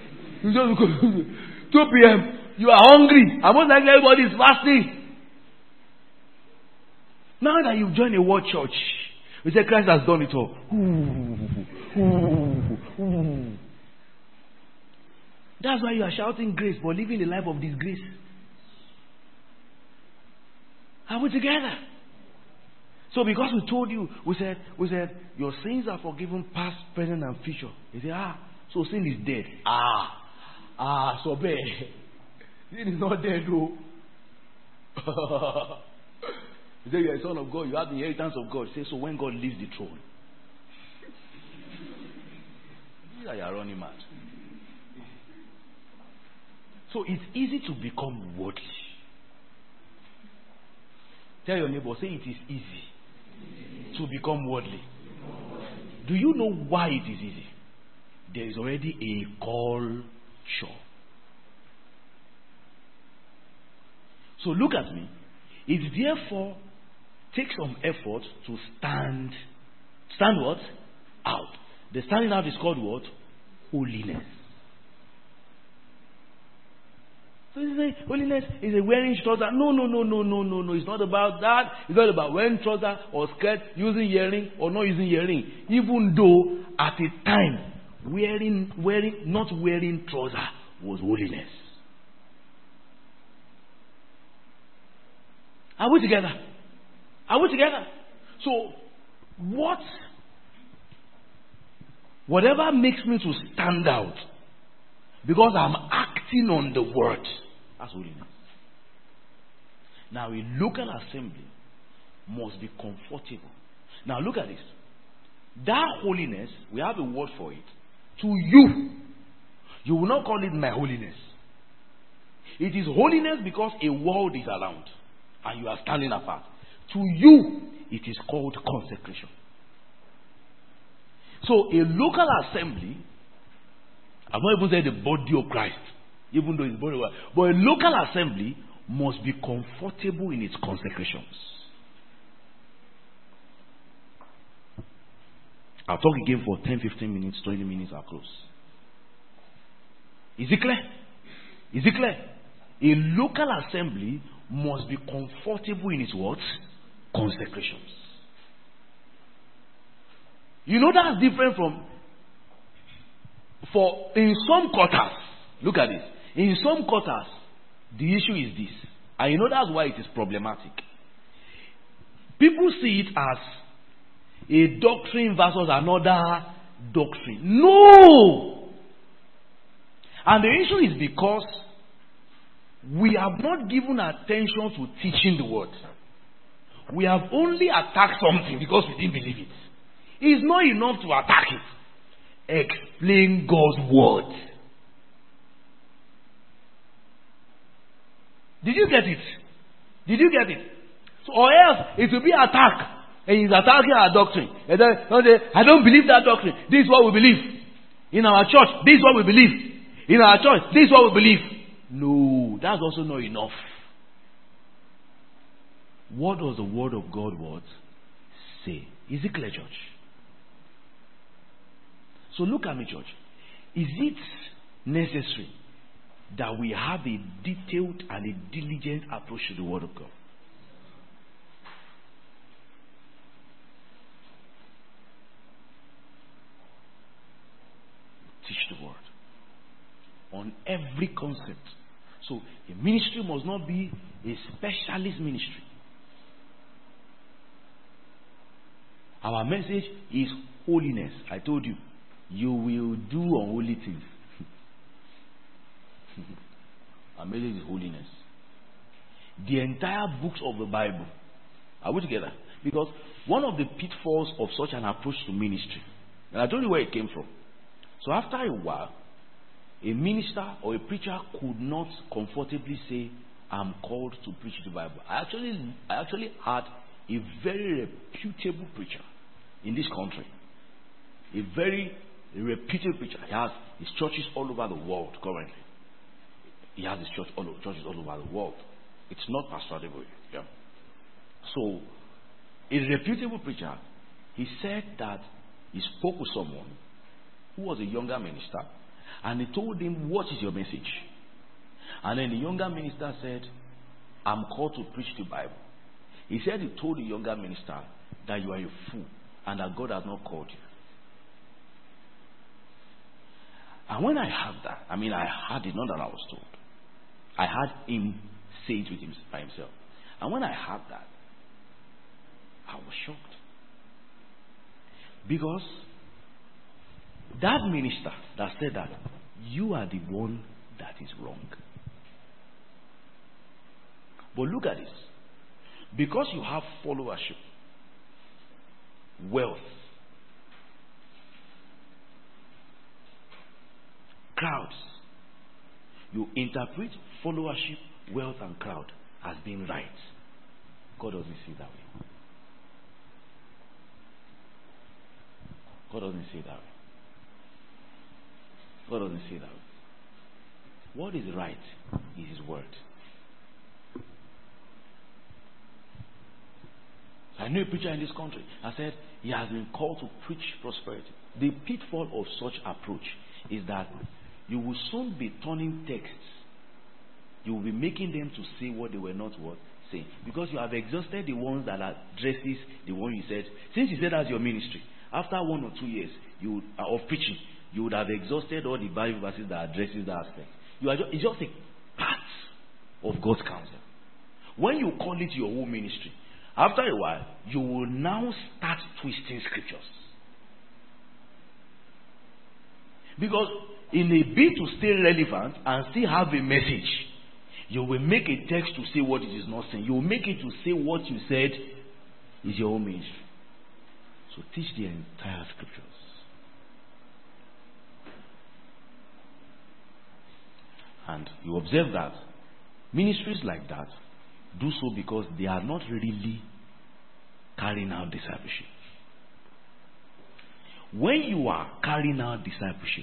2 p.m. You are hungry. And most likely everybody is fasting. Now that you've joined a word church, we say Christ has done it all. That's why you are shouting grace, but living a life of disgrace. Are we together? So because we told you, we said your sins are forgiven past, present, and future. You say, so sin is dead. So bad. Sin is not dead, though. You say you're a son of God, you have the inheritance of God. You say, so when God leaves the throne, you are running mad. So it's easy to become worldly. Tell your neighbor, say it is easy to become worldly. Do you know why it is easy? There is already a culture. So look at me. It therefore takes some effort to stand what? Out. The standing out is called what? Holiness. So you say, holiness is a wearing trouser. No. It's not about that. It's not about wearing trouser or skirt, using earring or not using earring. Even though at a time, not wearing trouser was holiness. Are we together? Are we together? So, whatever makes me to stand out, because I'm acting on the word, that's holiness. Now, a local assembly must be comfortable. Now, look at this. That holiness, we have a word for it. To you, you will not call it my holiness. It is holiness because a world is around and you are standing apart. To you, it is called consecration. So, a local assembly, I'm not even saying the body of Christ, even though it's body of Christ, but a local assembly must be comfortable in its consecrations. I'll talk again for 10, 15 minutes, 20 minutes, I'll close. Is it clear? Is it clear? A local assembly must be comfortable in its what? Consecrations. You know that's different from, in some quarters, look at this. In some quarters, the issue is this. And you know that's why it is problematic. People see it as a doctrine versus another doctrine. No! And the issue is because we have not given attention to teaching the word. We have only attacked something because we didn't believe it. It's not enough to attack it. Explain God's word. Did you get it? Did you get it? So, or else it will be attack. And he's attacking our doctrine. And then, I don't believe that doctrine. This is what we believe. In our church, this is what we believe. In our church, this is what we believe. No, that's also not enough. What does the word of God say? Is it clear, church? So look at me, church. Is it necessary that we have a detailed and a diligent approach to the word of God? Teach the word on every concept. So a ministry must not be a specialist ministry. Our message is holiness. I told you, you will do unholy things. Our message is holiness. The entire books of the Bible. Are we together? Because one of the pitfalls of such an approach to ministry And I told you where it came from. So after a while, a minister or a preacher could not comfortably say, I'm called to preach the Bible. I actually had a very reputable preacher in this country. A very reputable preacher. He has his churches all over the world currently. He has his churches all over the world. It's not Pastor Adeboye. Yeah. So, a reputable preacher, he said that he spoke with someone who was a younger minister, and he told him, what is your message? And then the younger minister said, I'm called to preach the Bible. He said he told the younger minister that you are a fool and that God has not called you. And when I heard that, I heard it, not that I was told. I heard him say it with him by himself. And when I heard that, I was shocked. Because that minister that said that, you are the one that is wrong. But look at this. Because you have followership, wealth, crowds, you interpret followership, wealth, and crowd as being right. God doesn't see it that way. God doesn't see it that way. God doesn't see it that way. What is right is His word. I know a preacher in this country. I said he has been called to preach prosperity. The pitfall of such approach is that you will soon be turning texts. You will be making them to say what they were not saying. Because you have exhausted the ones that addresses the one you said. Since you said that's your ministry, after 1 or 2 years of preaching, you would have exhausted all the Bible verses that addresses that aspect. It's just a part of God's counsel. When you call it your own ministry, after a while, you will now start twisting scriptures. Because in a bid to stay relevant and still have a message, you will make a text to say what it is not saying. You will make it to say what you said is your own ministry. So teach the entire scriptures. And you observe that ministries like that do so because they are not really carrying out discipleship. When you are carrying out discipleship,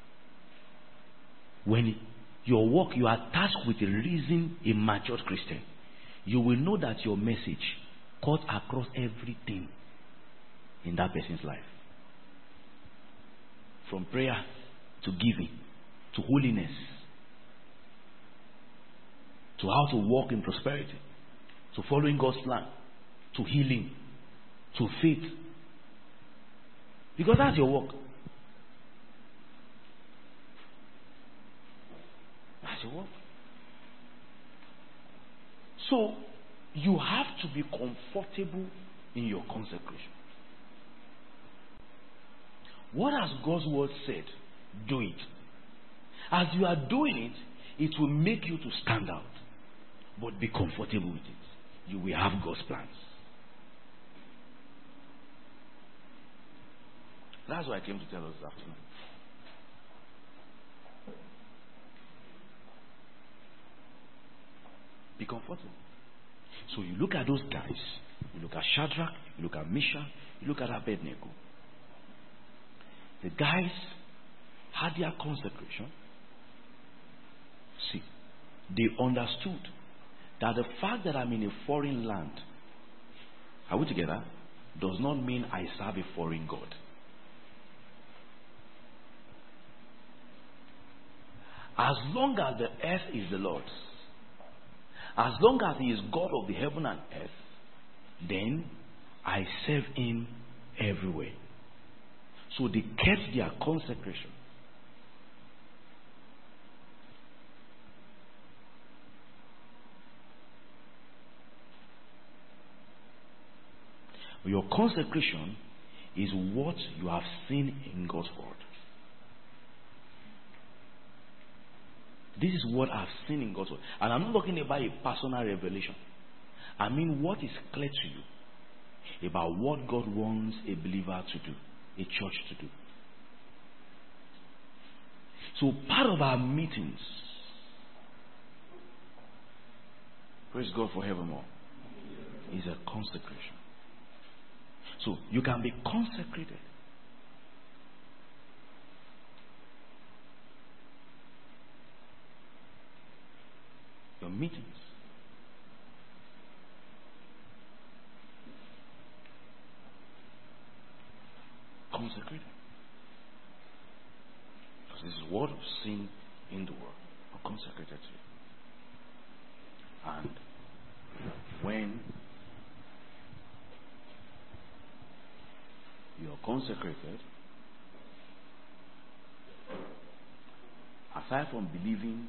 when your work, you are tasked with raising a matured Christian, you will know that your message cuts across everything in that person's life. From prayer to giving, to holiness, to how to walk in prosperity, to following God's plan, to healing, to faith. Because that's your work. That's your work. So, you have to be comfortable in your consecration. What has God's word said? Do it. As you are doing it, it will make you to stand out. But be comfortable with it. You will have God's plans. That's what I came to tell us this afternoon. Be comfortable. So you look at those guys. You look at Shadrach. You look at Meshach. You look at Abednego. The guys had their consecration. See, they understood that the fact that I'm in a foreign land, are we together, does not mean I serve a foreign God. As long as the earth is the Lord's, as long as He is God of the heaven and earth, then I serve Him everywhere. So they kept their consecration. Your consecration is what you have seen in God's word. This is what I've seen in God's word. And I'm not talking about a personal revelation. I mean what is clear to you about what God wants a believer to do, a church to do. So part of our meetings, praise God for evermore, is a consecration. So you can be consecrated. Your meetings. Consecrated. Because this is what we've seen in the world. We're consecrated to it. And when you're consecrated, aside from believing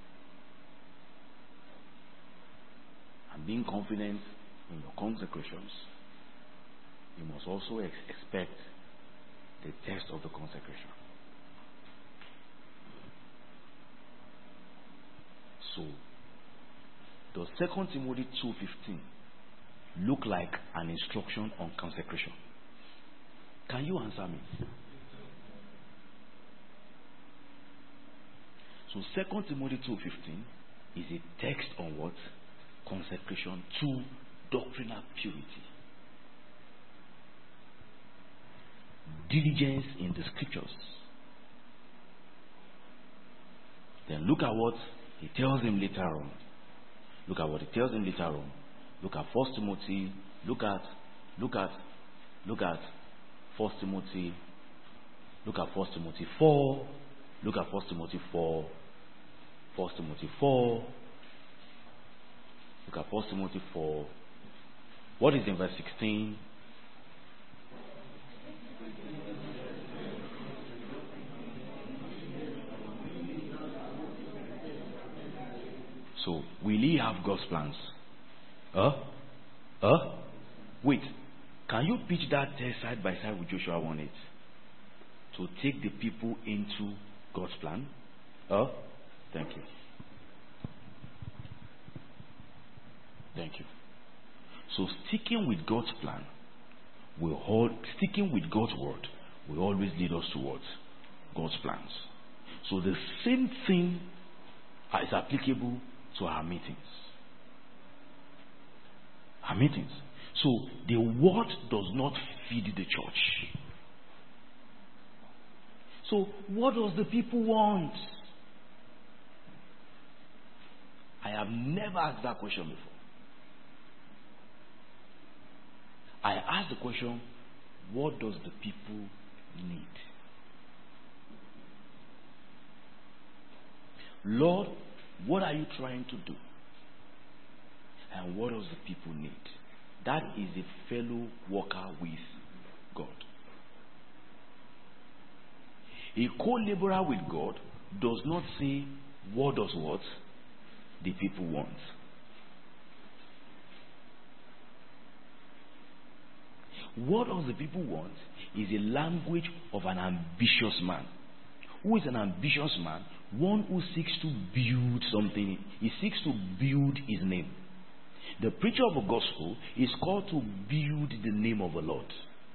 and being confident in your consecrations, you must also expect the test of the consecration. So, does 2 Timothy 2:15 look like an instruction on consecration? Can you answer me? So 2 Timothy 2:15 is a text on what? Consecration to doctrinal purity. Diligence in the scriptures. Then look at what he tells him later on. Look at what he tells him later on. Look at 1 Timothy. Look at 1 Timothy. Look at 1 Timothy 4. Look at 1 Timothy 4. 1 Timothy 4. Look at 1 Timothy 4. What is in verse 16? So, will he have God's plans? Wait. Can you pitch that text side by side with Joshua 1:8? To take the people into God's plan? Thank you. Thank you. So, sticking with God's plan, sticking with God's word will always lead us towards God's plans. So, the same thing is applicable to our meetings. Our meetings. So the word does not feed the church. So what does the people want? I have never asked that question before. I asked the question, what does the people need? Lord, what are you trying to do? And what does the people need? That is a fellow worker with God. A co-laborer with God does not say, what does what the people want? What does the people want is a language of an ambitious man. Who is an ambitious man? One who seeks to build something. He seeks to build his name. The preacher of the gospel is called to build the name of the Lord.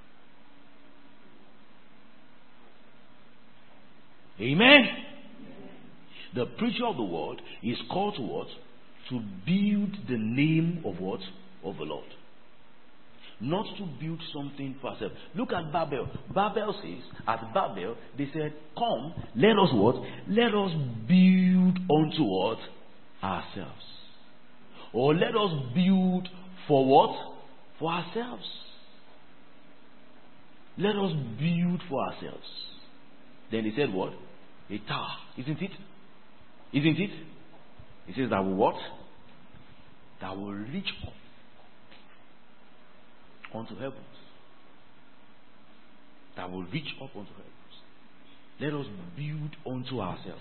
Amen. The preacher of the word is called to what? To build the name of what? Of the Lord. Not to build something for ourselves. Look at Babel. Babel says, at Babel, they said, come, let us what? Let us build unto what? Ourselves. Or let us build for what? For ourselves. Let us build for ourselves. Then he said what? A tower. Isn't it? Isn't it? He says that will what? That will reach up onto heavens. That will reach up onto heavens. Let us build unto ourselves.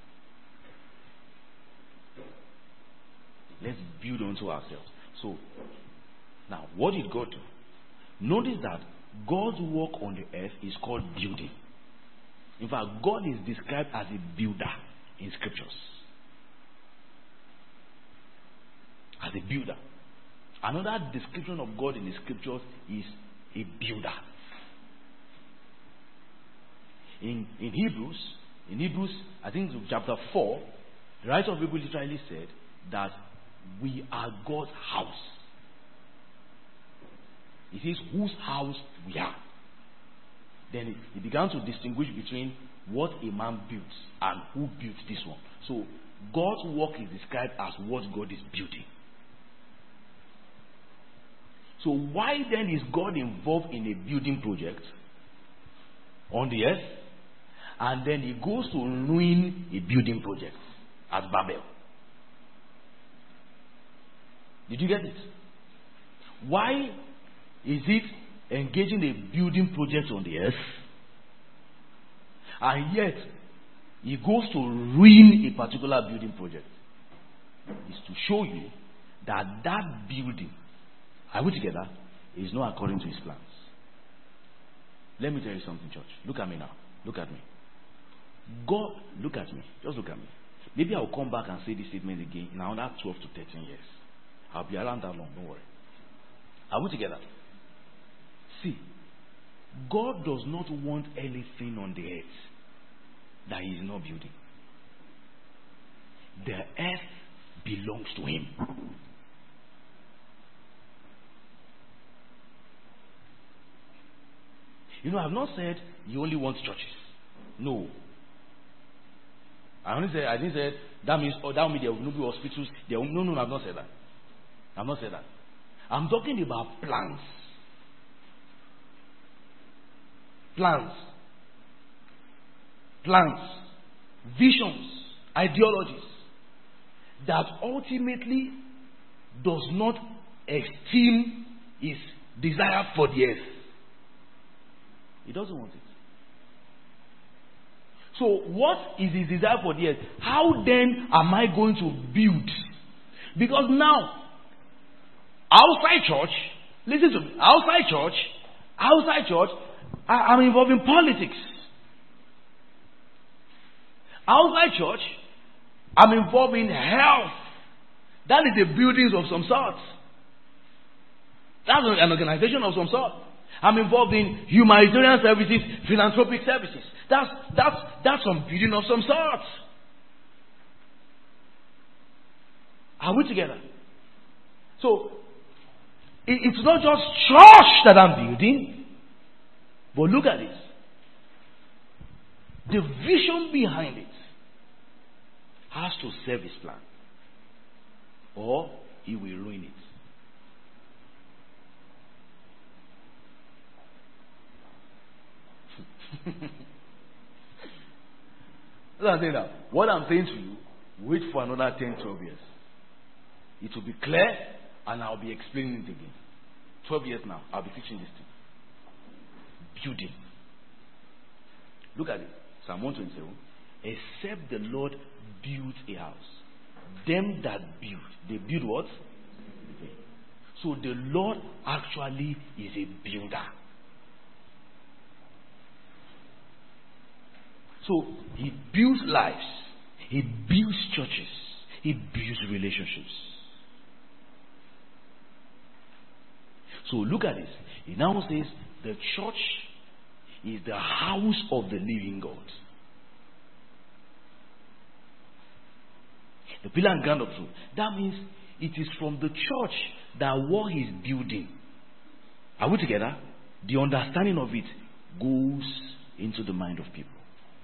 Let's build unto ourselves. So, now, what did God do? Notice that God's work on the earth is called building. In fact, God is described as a builder in scriptures. As a builder. Another description of God in the scriptures is a builder. In In Hebrews, I think it's chapter 4, the writer of Hebrews literally said that we are God's house. It is whose house we are. Then he began to distinguish between what a man builds and who built this one. So God's work is described as what God is building. So why then is God involved in a building project on the earth, and then he goes to ruin a building project at Babel? Did you get it? Why is it engaging a building project on the earth, and yet he goes to ruin a particular building project? It's to show you that that building, are we together, is not according to his plans. Let me tell you something, church. Look at me now. Look at me. God, look at me. Just look at me. Maybe I'll come back and say this statement again in another 12 to 13 years. I'll be around that long, don't worry. Are we together? See, God does not want anything on the earth that he is not building. The earth belongs to him. You know, I've not said you only want churches. No. I didn't say that means there will not be hospitals. No, I've not said that. I've not said that. I'm talking about plans. Plans, visions, ideologies that ultimately does not esteem his desire for the earth. He doesn't want it. So what is his desire for the earth? How then am I going to build? Because now, outside church, listen to me, outside church, I'm involved in politics. Outside church, I'm involved in health. That is the buildings of some sort. That's an organization of some sort. I'm involved in humanitarian services, philanthropic services. That's some building of some sort. Are we together? So, it's not just church that I'm building, but look at it. The vision behind it has to serve his plan, or he will ruin it. What I'm saying to you, wait for another 10, 12 years. It will be clear, and I'll be explaining it again. 12 years now, I'll be teaching this thing. Building. Look at it. Psalm 127. Except the Lord builds a house, them that build, they build what? So the Lord actually is a builder. So he builds lives, he builds churches, he builds relationships. So look at this. He now says the church is the house of the living God. The pillar and ground of truth. That means it is from the church that what he's building. Are we together? The understanding of it goes into the mind of people.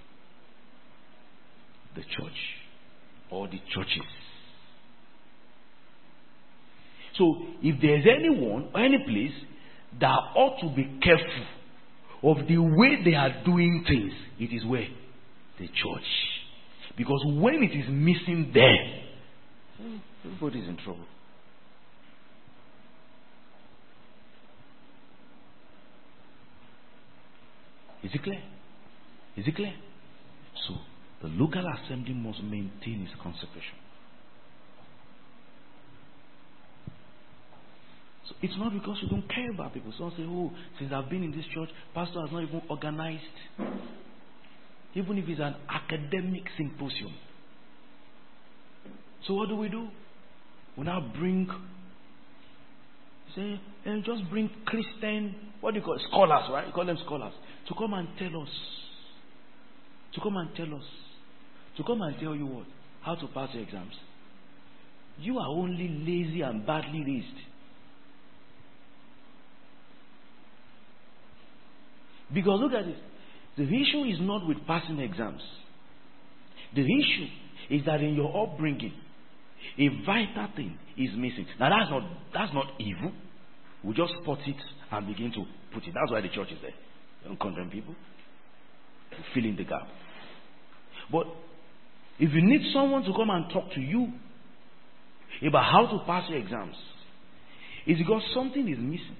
The church or the churches. So if there's anyone or any place that ought to be careful of the way they are doing things, it is where? The church. Because when it is missing there, everybody is in trouble. Is it clear? Is it clear? So the local assembly must maintain its consecration. So it's not because we don't care about people. Some say, oh, since I've been in this church, pastor has not even organized, even if it's an academic symposium. So what do? We now bring, just bring Christian, what do you call it? Scholars, right? You call them scholars, to come and tell us to come and tell us, to come and tell you what? How to pass your exams. You are only lazy and badly raised. Because look at this. The issue is not with passing exams. The issue is that in your upbringing, a vital thing is missing. Now that's not evil. We just spot it and begin to put it. That's why the church is there. You don't condemn people. You fill in the gap. But if you need someone to come and talk to you about how to pass your exams, it's because something is missing.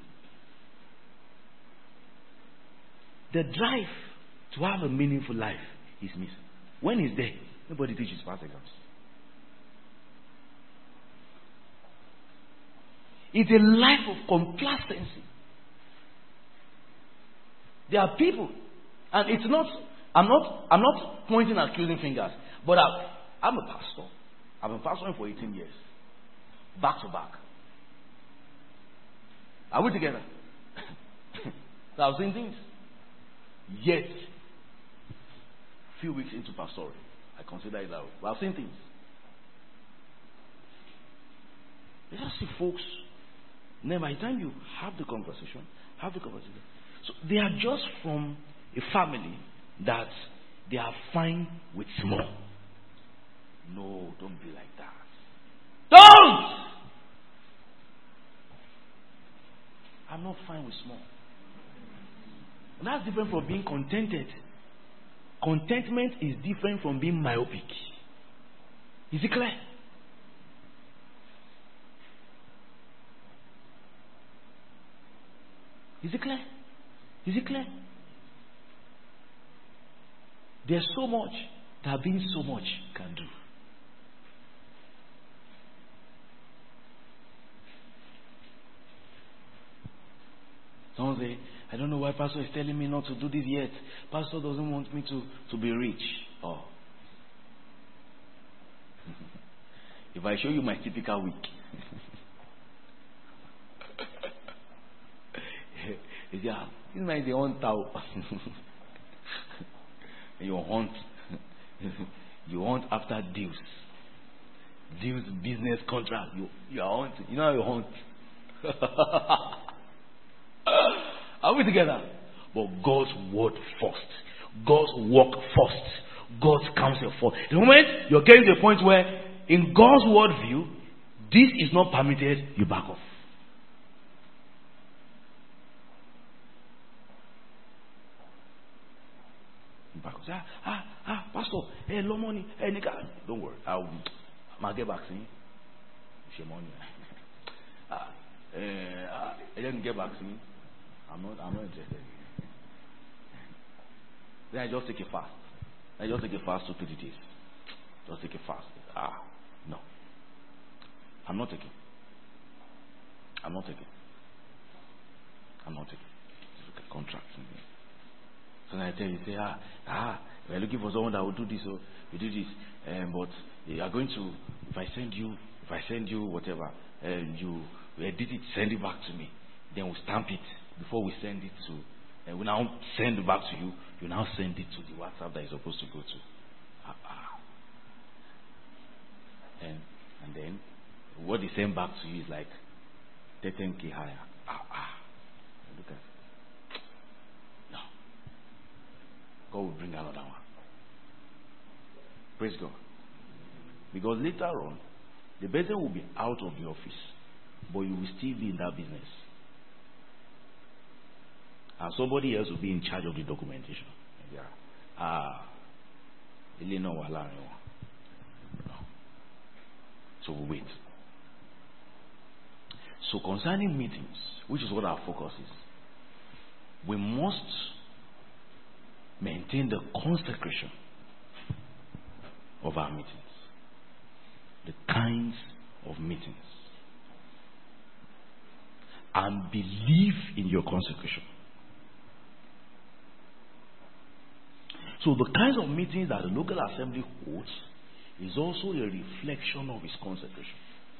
The drive to have a meaningful life is missing. When it's there, nobody teaches pass exams. It's a life of complacency. There are people, and it's not. I'm not pointing and accusing fingers, but I'm a pastor. I've been pastoring for 18 years, back to back. Are we together? So I've seen things. Yet, few weeks into pastoring, I consider it that way. But I've seen things. Let us see, folks. Then by the time you have the conversation. So they are just from a family that they are fine with small. No, don't be like that. Don't! I'm not fine with small. And that's different from being contented. Contentment is different from being myopic. Is it clear? Is it clear? Is it clear? There's so much that being so much can do. Someone say, I don't know why Pastor is telling me not to do this yet. Pastor doesn't want me to be rich. Oh. If I show you my typical week, yeah, this man is the hunt out. You hunt. You hunt after deals. Deals, business contract. You are hunting. You know how you hunt. Are we together? But God's word first. God's work first. God's counsel first. The moment you're getting to a point where in God's word view, this is not permitted, you back off. Pastor, hey, low money, hey, nigga. Don't worry, I'll get back soon. Share money. I didn't get back soon. I'm not interested. Then I just take a fast. I just take a fast to 3 days. Just take a fast. No. I'm not taking. Look at contracts. So then I tell you, say, we're looking for someone that will do this, or you do this, but you are going to, if I send you whatever, you edit it, send it back to me, then we'll stamp it before we send it to, and we now send it back to you, you now send it to the WhatsApp that you're supposed to go to. And then what they send back to you is like 10K higher. Look at it. No. God will bring another one. Praise God. Because later on, the person will be out of the office, but you will still be in that business. And somebody else will be in charge of the documentation. No. So we wait. So concerning meetings, which is what our focus is, we must maintain the consecration of our meetings. The kinds of meetings. And believe in your consecration. So the kinds of meetings that the local assembly holds is also a reflection of its consecration.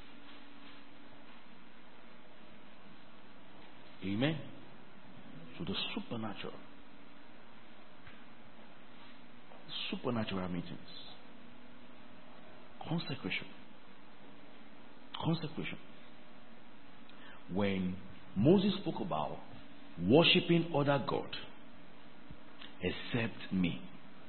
Amen. So the supernatural. Supernatural meetings. Consecration. Consecration. When Moses spoke about worshipping other God except me,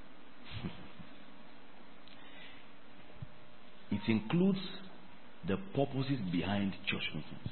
it includes the purposes behind church meetings.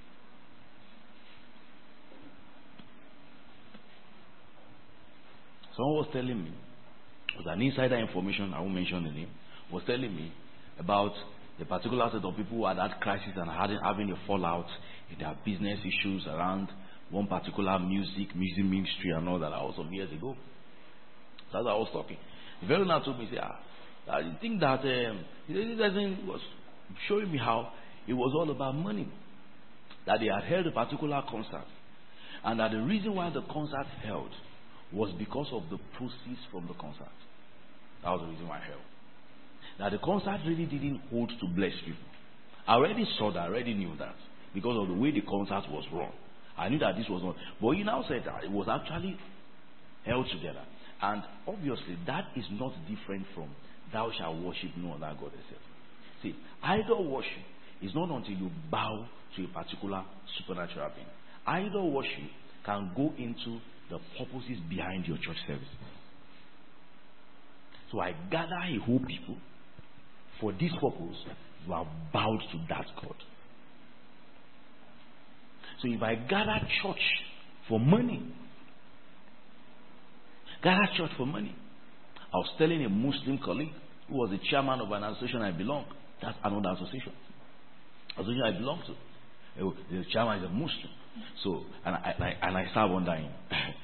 Someone was telling me, it was an insider information, I won't mention the name, was telling me about the particular set of people who had had crisis and having a fallout in their business issues around one particular music ministry and all that. That was some years ago. So as I was talking, the very man told me, I think that he was showing me how it was all about money. That they had held a particular concert, and that the reason why the concert held was because of the proceeds from the concert. That was the reason why I held. That the concert really didn't hold to bless people. I already saw that, I already knew that, because of the way the concert was run. I knew that this was not. But he now said that it was actually held together. And obviously that is not different from thou shalt worship no other God except. See, idol worship is not until you bow to a particular supernatural being. Idol worship can go into the purposes behind your church services. So I gather a whole people for this purpose. You are bowed to that God. So if I gather church for money, I was telling a Muslim colleague who was the chairman of an association I belong. That's another association I belong to. The chairman is a Muslim. So and I serve under him.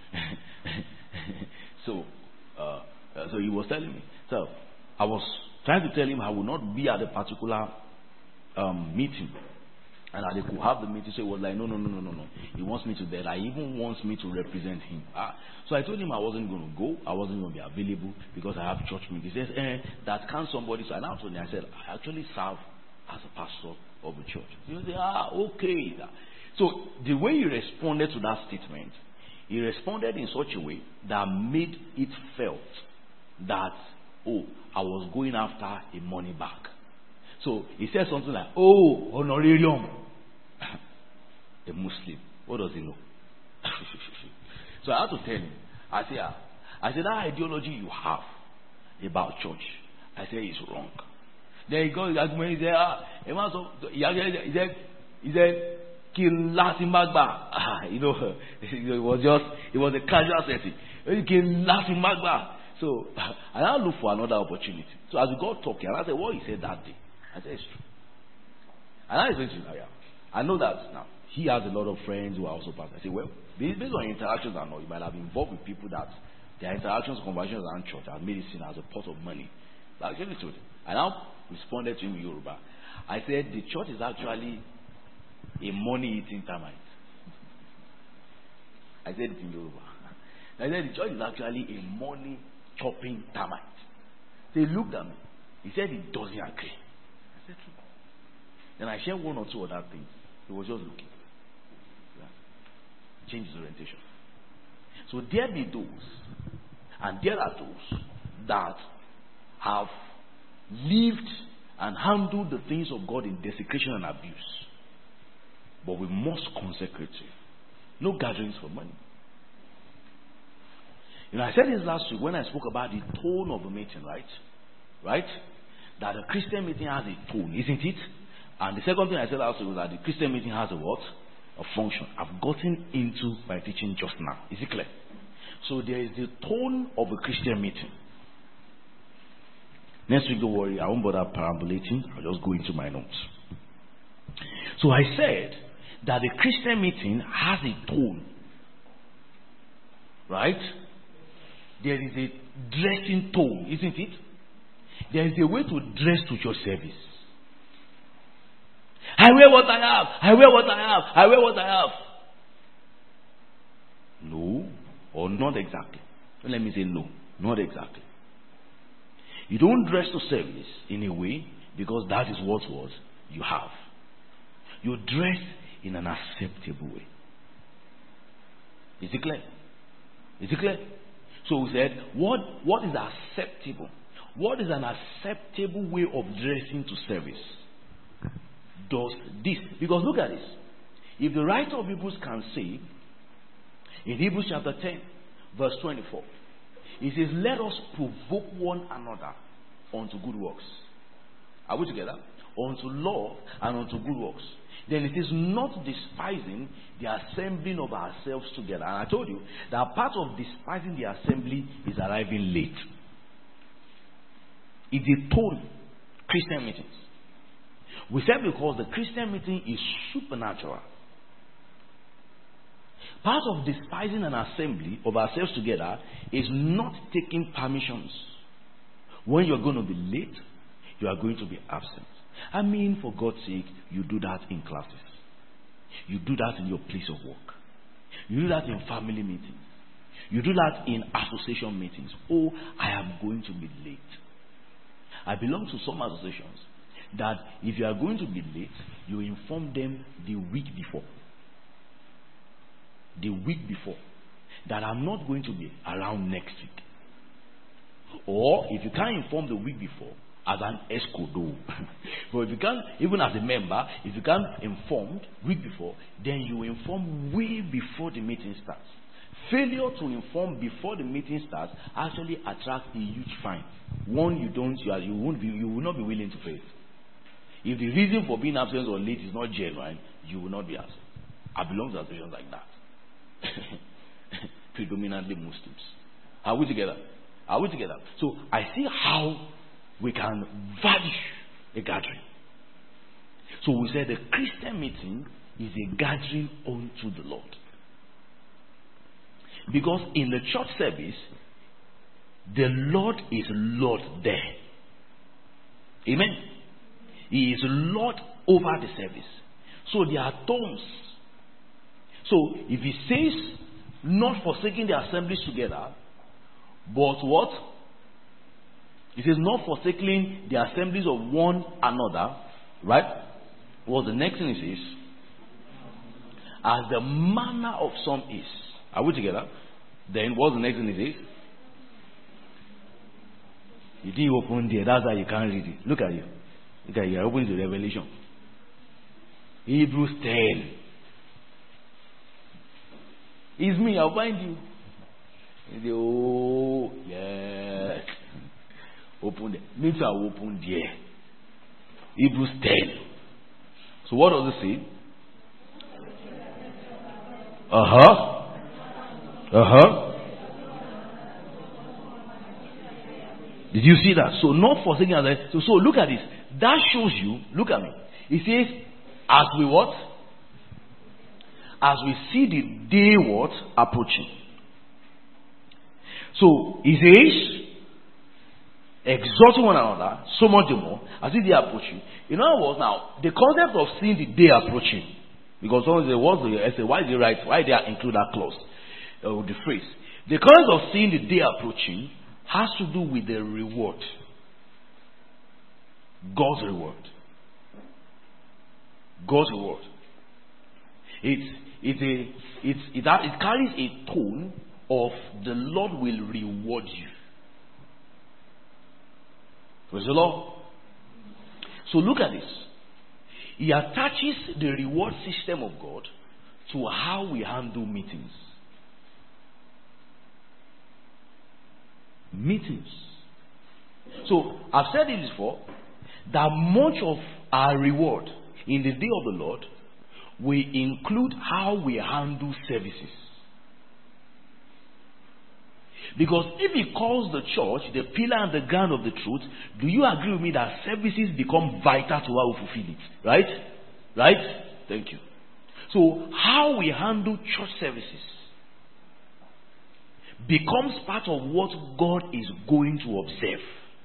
So he was telling me. So I was trying to tell him I would not be at a particular meeting, and that they could have the meeting. So he was like, no. He wants me to there. He even wants me to represent him. So I told him I wasn't going to go. I wasn't going to be available because I have church meeting. He says, that can somebody. So I now told him, I said, I actually serve as a pastor of the church. He said, okay. So the way he responded to that statement, he responded in such a way that made it felt that, I was going after a money bag. So he said something like, honorarium. A Muslim. What does he know? So I had to tell him. I said, that ideology you have about church, I said it's wrong. Then he goes, he said, Kill Latin Magba. It was a casual setting. Kill Latin Magba. So I now look for another opportunity. So as we got talking, I said, what he said that day, I said, it's true. And I said, I know that now. He has a lot of friends who are also pastors. I said, well, based on interactions and all, you might have been involved with people that their interactions, conversations around church have made it seen as a pot of money. But I told him. I now responded to him in Yoruba. I said, the church is actually a money-eating termite. I said it in Yoruba. I said, the church is actually a money-chopping termite. So he looked at me. He said he doesn't agree. I said, true. Then I shared one or two other things. He was just looking. Change his orientation. So there be those, and there are those that have lived and handled the things of God in desecration and abuse. But we must consecrate it. No gatherings for money. I said this last week when I spoke about the tone of the meeting, right? That the Christian meeting has a tone, isn't it? And the second thing I said last week was that the Christian meeting has a what? A function. I've gotten into my teaching just now. Is it clear? So there is the tone of a Christian meeting. Next week, don't worry, I won't bother perambulating. I'll just go into my notes. So I said that the Christian meeting has a tone. Right? There is a dressing tone, isn't it? There is a way to dress to your service. I wear what I have. I wear what I have. I wear what I have. No, or not exactly. Let me say no, not exactly. You don't dress to service in a way because that is what you have. You dress in an acceptable way. Is it clear? Is it clear? So we said, what is acceptable? What is an acceptable way of dressing to service? Does this, because look at this. If the writer of Hebrews can say, in Hebrews chapter 10, verse 24, it says, let us provoke one another unto good works. Are we together? Unto love and unto good works. Then it is not despising the assembling of ourselves together. And I told you that part of despising the assembly is arriving late. It's a total Christian meetings. We said because the Christian meeting is supernatural. Part of despising an assembly of ourselves together is not taking permissions. When you're going to be late, you are going to be absent. I mean, for God's sake, you do that in classes. You do that in your place of work. You do that in family meetings. You do that in association meetings. Oh, I am going to be late. I belong to some associations that if you are going to be late, you inform them the week before. The week before. That I'm not going to be around next week. Or if you can't inform the week before, as an escodo. But if you can't, even as a member, if you can't inform week before, then you inform way before the meeting starts. Failure to inform before the meeting starts actually attracts a huge fine. One you will not be willing to pay. If the reason for being absent or late is not genuine, you will not be absent. I belong to associations like that. Predominantly Muslims. Are we together? Are we together? So I see how we can vanish a gathering. So we said the Christian meeting is a gathering unto the Lord. Because in the church service, the Lord is Lord there. Amen. He is Lord over the service. So there are terms. So if he says, not forsaking the assemblies together, but what? He says, not forsaking the assemblies of one another, right? Well, the next thing he says, as the manner of some is. Are we together? Then what's the next thing he says? You didn't open there, that's why you can't read it. Look at you. Look at you, you're opening the Revelation. Hebrews 10. It's me, I'll find you. Oh, yes. Open there. Means I open there. Hebrews 10. So what does it say? Did you see that? So not forsaking others. So look at this. That shows you, look at me. It says, as we what? As we see the day what? Approaching. So it says, exhorting one another, so much the more, as if they are approaching. In other words, now, the concept of seeing the day approaching, because someone says, what's the essay? Why did they write? Why did they include that clause? The phrase. The concept of seeing the day approaching has to do with the reward. God's reward. God's reward. It carries a tone of the Lord will reward you. Praise the Lord. So look at this. He attaches the reward system of God to how we handle meetings. Meetings. So I've said it before that much of our reward in the day of the Lord will include how we handle services. Because if he calls the church the pillar and the ground of the truth, do you agree with me that services become vital to how we fulfill it? Right? Right? Thank you. So how we handle church services becomes part of what God is going to observe.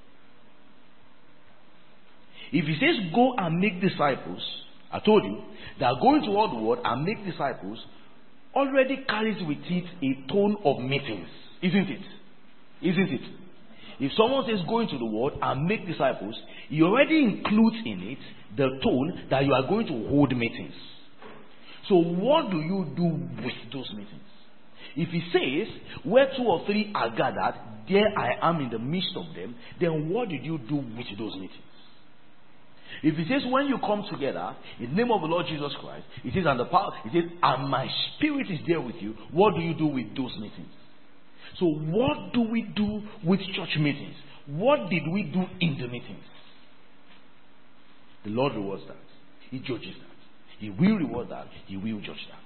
If he says go and make disciples, I told you that going to all the world and make disciples already carries with it a tone of meetings. Isn't it? Isn't it? If someone says go into the world and make disciples, he already includes in it the tone that you are going to hold meetings. So what do you do with those meetings? If he says, where 2 or 3 are gathered, there I am in the midst of them, then what did you do with those meetings? If he says, when you come together in the name of the Lord Jesus Christ, it says, and the power, it says, and my spirit is there with you, what do you do with those meetings? So what do we do with church meetings? What did we do in the meetings? The Lord rewards that. He judges that. He will reward that. He will judge that.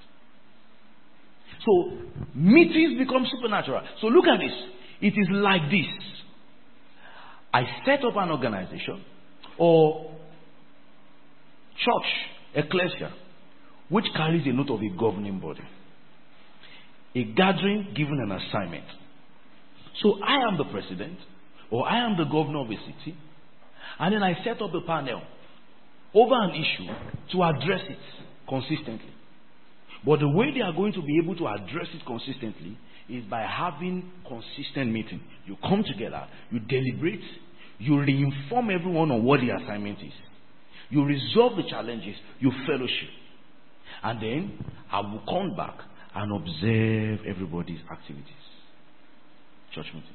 So meetings become supernatural. So look at this. It is like this. I set up an organization or church, ecclesia, which carries a note of a governing body. A gathering given an assignment. So I am the president or I am the governor of a city, and then I set up a panel over an issue to address it consistently. But the way they are going to be able to address it consistently is by having consistent meeting. You come together, you deliberate, you reinform everyone on what the assignment is. You resolve the challenges, you fellowship. And then I will come back and observe everybody's activities. Church meetings.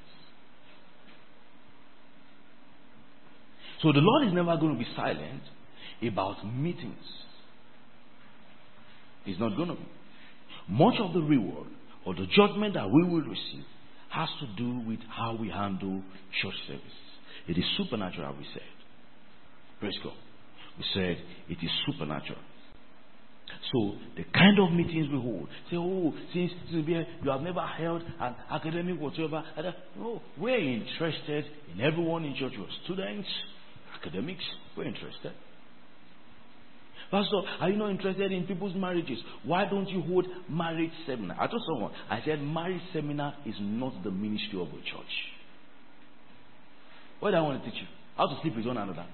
So the Lord is never going to be silent about meetings. He's not going to be. Much of the reward or the judgment that we will receive has to do with how we handle church service. It is supernatural, we said. Praise God. We said it is supernatural. So the kind of meetings we hold, say, oh, since you have never held an academic whatever. No, we're interested in everyone in church. Your students, academics, we're interested. Pastor, are you not interested in people's marriages? Why don't you hold marriage seminar? I told someone, I said marriage seminar is not the ministry of a church. What do I want to teach you? How to sleep with one another.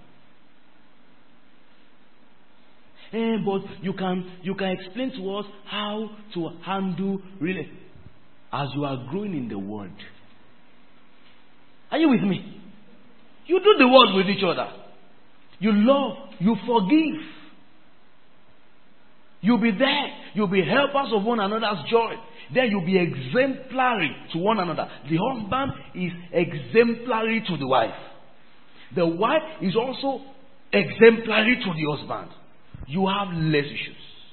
But you can explain to us how to handle really as you are growing in the word. Are you with me? You do the word with each other. You love, you forgive. You'll be there. You'll be helpers of one another's joy. Then you'll be exemplary to one another. The husband is exemplary to the wife. The wife is also exemplary to the husband. You have less issues.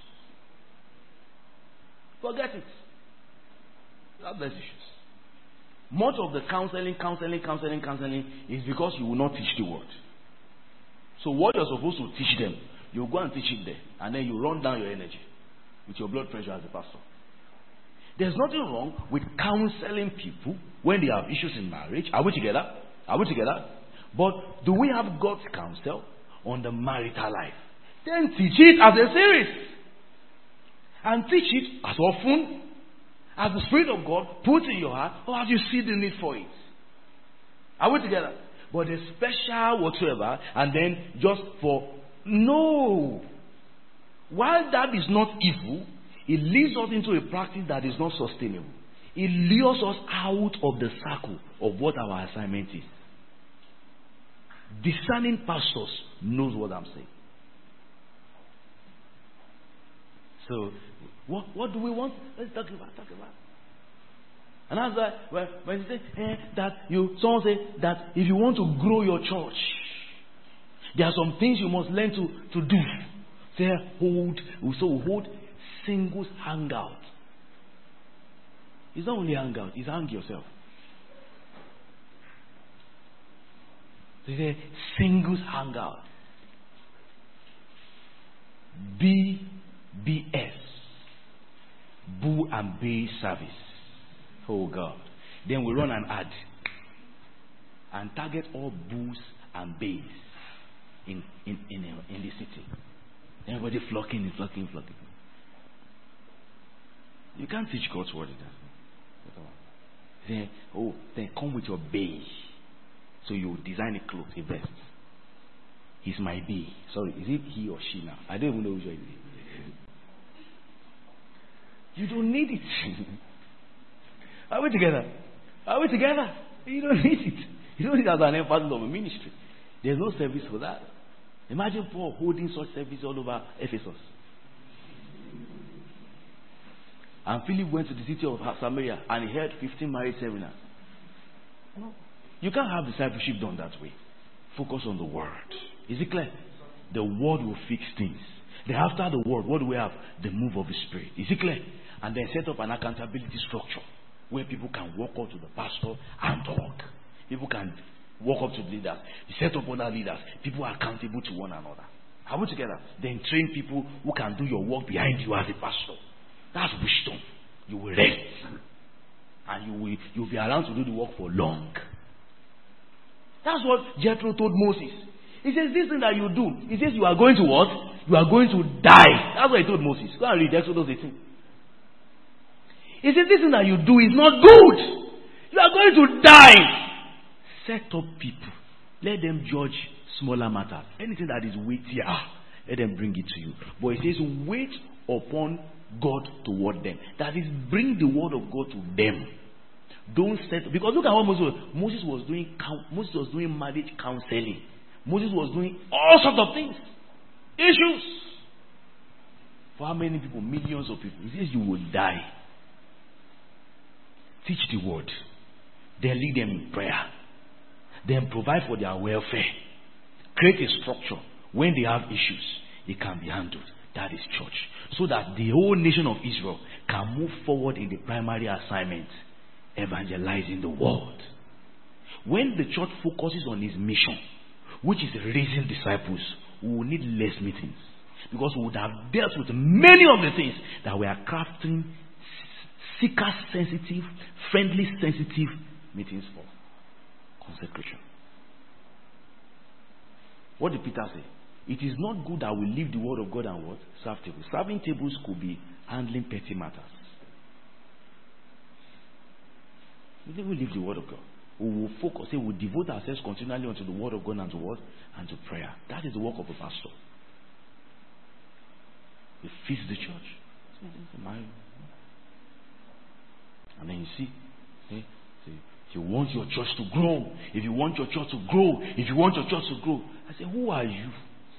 Forget it. You have less issues. Much of the counseling is because you will not teach the word. So what you're supposed to teach them, you go and teach it there, and then you run down your energy with your blood pressure as a pastor. There's nothing wrong with counseling people when they have issues in marriage. Are we together? Are we together? But do we have God's counsel on the marital life? Then teach it as a series. And teach it as often as the Spirit of God puts in your heart or as you see the need for it. Are we together? But a special whatsoever, and then just for no. While that is not evil, it leads us into a practice that is not sustainable. It lures us out of the circle of what our assignment is. Discerning pastors knows what I'm saying. So, what do we want? Let's talk about. And that's why when you say someone say that if you want to grow your church, there are some things you must learn to do. Say hold singles hangout. It's not only hangout; it's hang yourself. They say singles hangout. BS. Boo and Bay service. Oh God. Then we run an ad and target all boos and bays in the city. Everybody flocking. You can't teach God's word in that. Then come with your bay. So you design a cloth, a vest. He's my bay. Sorry, is it he or she now? I don't even know which one it is. You don't need it. Are we together? You don't need it. You don't need it as an emphasis of a ministry. There's no service for that. Imagine Paul holding such service all over Ephesus. And Philip went to the city of Samaria and he held 15 marriage seminars. No. You can't have discipleship done that way. Focus on the word. Is it clear? The word will fix things. Then after the word, what do we have? The move of the Spirit. Is it clear? And then set up an accountability structure where people can walk up to the pastor and talk. People can walk up to the leaders. You set up other leaders. People are accountable to one another. Are we together? Then train people who can do your work behind you as a pastor. That's wisdom. You will rest. And you'll be around to do the work for long. That's what Jethro told Moses. He says, this thing that you do, he says you are going to what? You are going to die. That's what he told Moses. Go and read Exodus 18. He says, this thing that you do is not good. You are going to die. Set up people. Let them judge smaller matters. Anything that is weightier, let them bring it to you. But he says, wait upon God toward them. That is, bring the word of God to them. Don't set, because look at what Moses was doing. Moses was doing marriage counseling. Moses was doing all sorts of things. Issues. For how many people? Millions of people. He says you will die. Teach the word. Then lead them in prayer. Then provide for their welfare. Create a structure. When they have issues, it can be handled. That is church. So that the whole nation of Israel can move forward in the primary assignment, evangelizing the world. When the church focuses on its mission, which is raising disciples, we will need less meetings. Because we would have dealt with many of the things that we are crafting seeker-sensitive, friendly-sensitive meetings for. Consecration. What did Peter say? It is not good that we leave the word of God and what? Serve tables. Serving tables could be handling petty matters. We will leave the word of God. We will focus. We will devote ourselves continually unto the word of God and to what? And to prayer. That is the work of a pastor. He feeds the church. And then you see, if you want your church to grow, if you want your church to grow, if you want your church to grow, I say, who are you?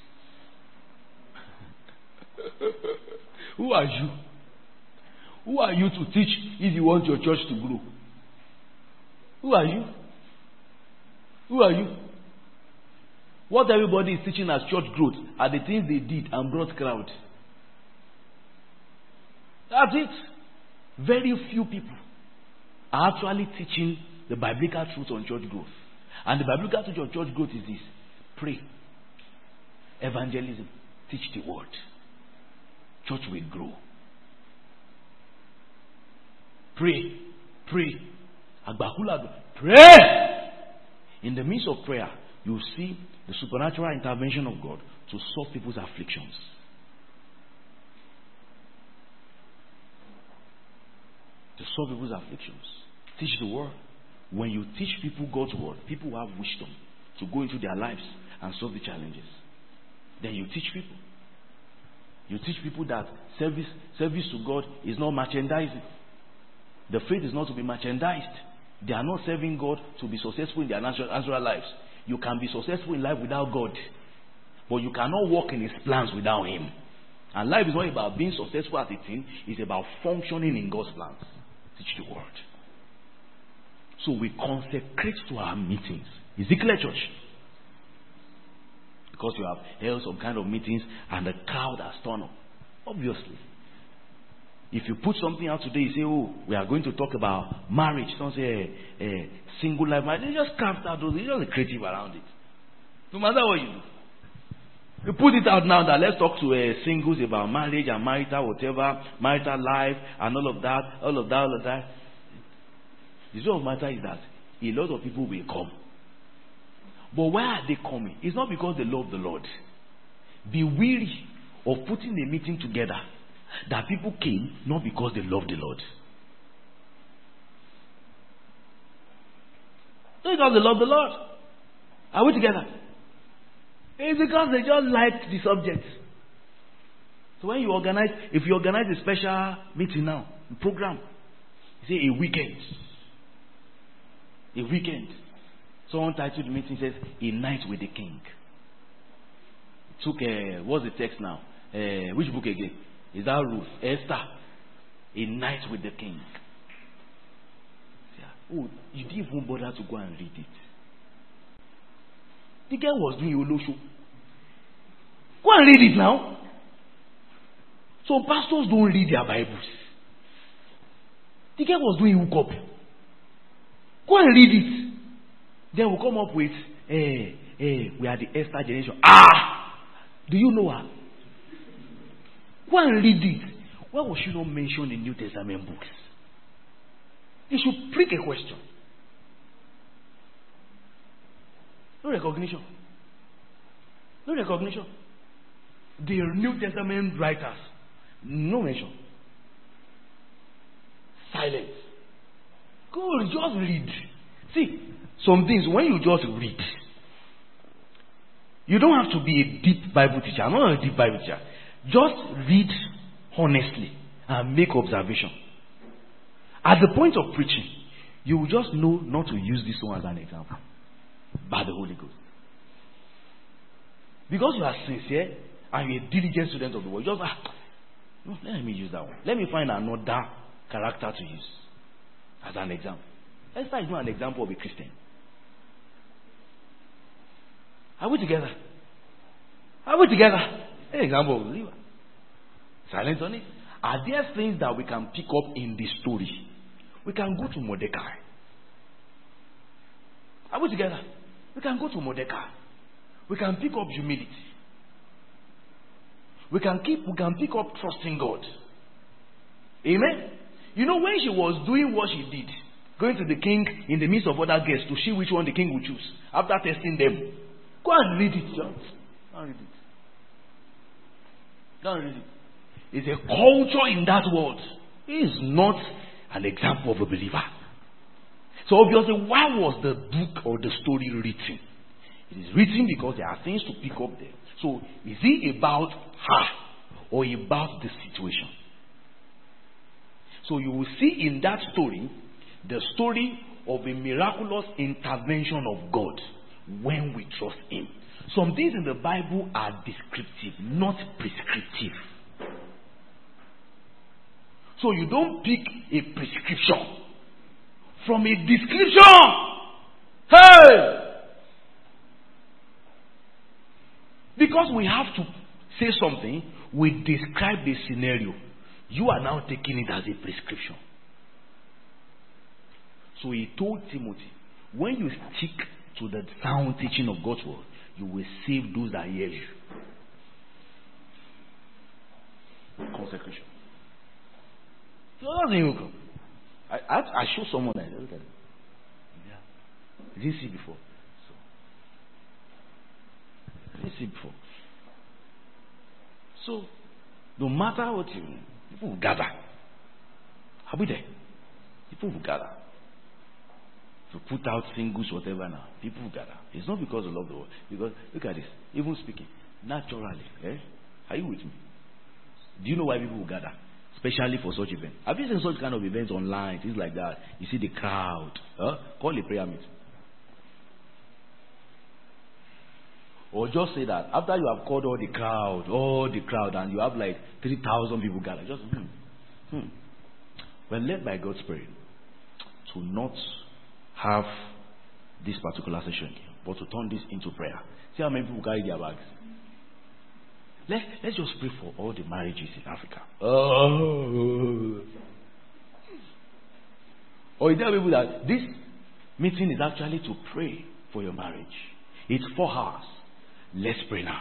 Who are you? Who are you to teach if you want your church to grow? Who are you? Who are you? What everybody is teaching as church growth are the things they did and brought crowd. That's it. Very few people are actually teaching the biblical truth on church growth. And the biblical truth on church growth is this: pray, evangelism, teach the word. Church will grow. Pray, pray. Pray. In the midst of prayer, you see the supernatural intervention of God to solve people's afflictions. To solve people's afflictions. Teach the word. When you teach people God's word, people will have wisdom to go into their lives and solve the challenges. Then you teach people. You teach people that service to God is not merchandising. The faith is not to be merchandised. They are not serving God to be successful in their natural lives. You can be successful in life without God, but you cannot walk in His plans without Him. And life is not about being successful as a team. It's about functioning in God's plans. Teach the word. So we consecrate to our meetings. Is it clear, church? Because you have held some kind of meetings and the crowd has turned up. Obviously. If you put something out today, you say, oh, we are going to talk about marriage. Don't say single life marriage. You just craft out those. You just be creative around it. No matter what you do. You put it out now that let's talk to singles about marriage and marital whatever, marital life and all of that. The truth of the matter is that a lot of people will come. But why are they coming? It's not because they love the Lord. Be weary of putting a meeting together that people came not because they love the Lord. Not because they love the Lord. Are we together? It's because they just like the subject. So when you organize, if you organize a special meeting now, a program, say a weekend. Someone titled the meeting says, A Night with the King. Took, what's the text now? Which book again? Is that Ruth? Esther. A Night with the King. Oh, you didn't even bother to go and read it. The guy was doing Olosho. Go and read it now. So pastors don't read their Bibles. The guy was doing hookup. Go and read it. Then we'll come up with, we are the Esther generation. Do you know her? Go and read it. Why was she not mentioned in New Testament books? You should prick a question. No recognition. No recognition. The New Testament writers, no mention. Silence. Good, just read. See, some things, when you just read, you don't have to be a deep Bible teacher. I'm not a deep Bible teacher. Just read honestly and make observation. At the point of preaching, you will just know not to use this one as an example by the Holy Ghost. Because you are sincere and you're a diligent student of the word, just no, let me use that one. Let me find another character to use as an example. Esther is not an example of a Christian. Are we together? Are we together? An example of a believer. Silence on it. Are there things that we can pick up in the story? We can go to Mordecai. Are we together? We can go to Mordecai. We can pick up humility. We can pick up trusting God. Amen. You know, when she was doing what she did, going to the king in the midst of other guests to see which one the king would choose, after testing them, go and read it, John. Go and read it. Go and read it. It's a culture in that world. It is not an example of a believer. So obviously, why was the book or the story written? It is written because there are things to pick up there. So is it about her or about the situation? So you will see in that story the story of a miraculous intervention of God when we trust Him. Some things in the Bible are descriptive, not prescriptive. So you don't pick a prescription from a description. Hey! Because we have to say something, we describe the scenario. You are now taking it as a prescription. So he told Timothy, when you stick to the sound teaching of God's word, you will save those that hear you. Consecration. So that's the yoke. I show someone that. Look at it. Yeah. I didn't see before. So, no matter what you mean, people will gather. Are we there? People will gather. To put out singles, whatever now. People will gather. It's not because they love the world. Because, look at this. Even speaking, naturally. Are you with me? Do you know why people will gather? Especially for such events. Have you seen such kind of events online? Things like that. You see the crowd. Call a prayer meeting. Or just say that after you have called all the crowd, and you have like 3,000 people gather. Just We're led by God's Spirit to not have this particular session here, but to turn this into prayer. See how many people carry their bags. Let's just pray for all the marriages in Africa. Or you tell people that this meeting is actually to pray for your marriage. It's 4 hours. Let's pray now.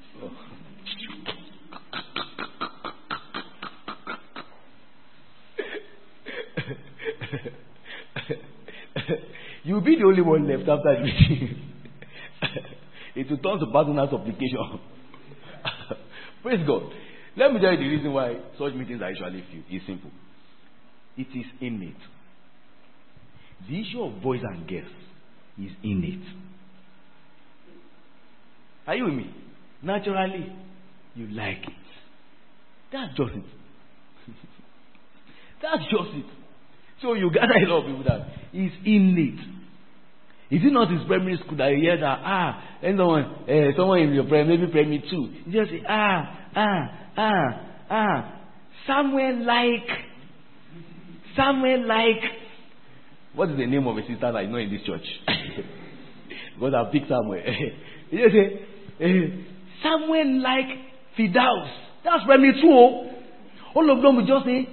You'll be the only one left after the meeting. It will turn to personal supplication. Praise God. Let me tell you the reason why such meetings are usually few. It's simple. It is innate. The issue of boys and girls is innate. Are you with me? Naturally, you like it. That's just it. That's just it. So you gather a lot of people that is innate. Is it not in primary school that you hear that, and someone in your prayer, maybe pray me too. You just say, somewhere like Samuel like, what is the name of a sister that is not in this church? Because I picked Samuel. He just say, Samuel like Fidaus. That's primary 2. All of them will just say,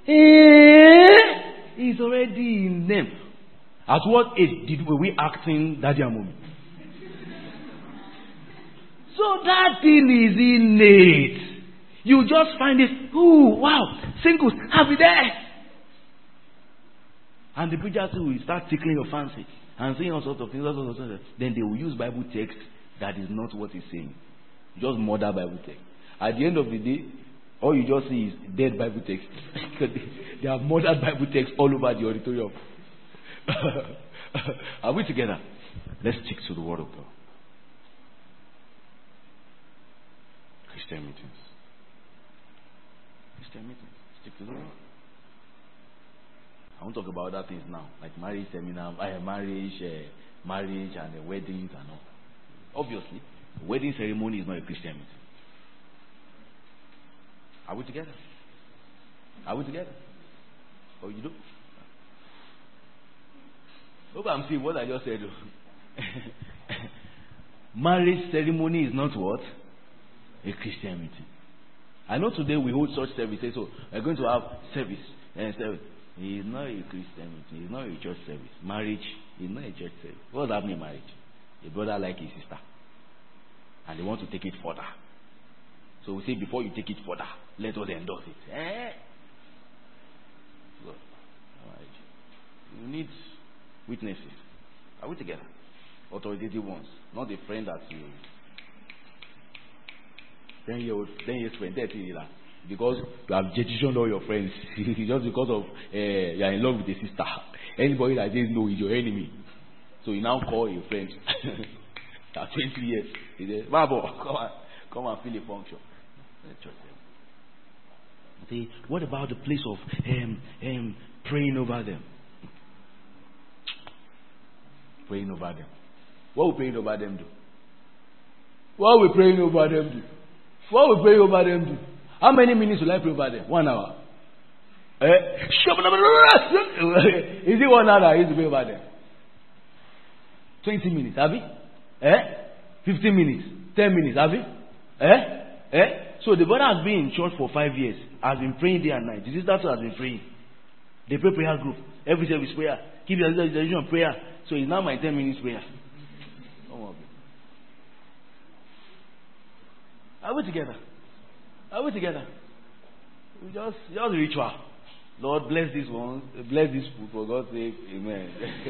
he's already in them. At what age were we acting Daddy and Mommy? So that thing is innate. You just find it, ooh, wow, singles, I'll be there. And the preacher too will start tickling your fancy and saying all sorts of things, Then they will use Bible text that is not what he's saying. Just murder Bible text. At the end of the day, all you just see is dead Bible text. They have murdered Bible text all over the auditorium. Are we together? Let's stick to the word of God. Christian meetings. Christian meetings. Stick to the word. I won't talk about other things now, like marriage seminar, marriage and weddings and all. Obviously, the wedding ceremony is not a Christian meeting. Are we together? Are we together? Oh, you do? Hope I'm seeing what I just said. Marriage ceremony is not what? A Christian meeting. I know today we hold such services, so we're going to have service. It is not a Christian meeting. It's not a church service. Marriage is not a church service. What's happening in marriage? A brother like his sister, and they want to take it further. So we say, before you take it further, let us endorse it. So, you need witnesses. Are we together? Authoritative ones, not a friend that you 10 years friend, 30 years, because you have jettisoned all your friends just because of you are in love with a sister. Anybody that says no is your enemy. So you now call your friend after 20 years. He says, Babo, come and fill a function. See, what about the place of praying over them? Praying over them. What will praying over them do? What will praying over them do? What will praying over them do? How many minutes will I pray over them? 1 hour. Is it 1 hour I used to pray over them? 20 minutes, have you? 15 minutes, 10 minutes, have you? So the brother has been in church for 5 years, has been praying day and night. The sister has been praying. They pray prayer group. Every service prayer. Keep your dedication on prayer. So it's now my 10 minutes prayer. Are we together? Are we together? We just ritual. Lord, bless this one. Bless this food for God's sake. Amen.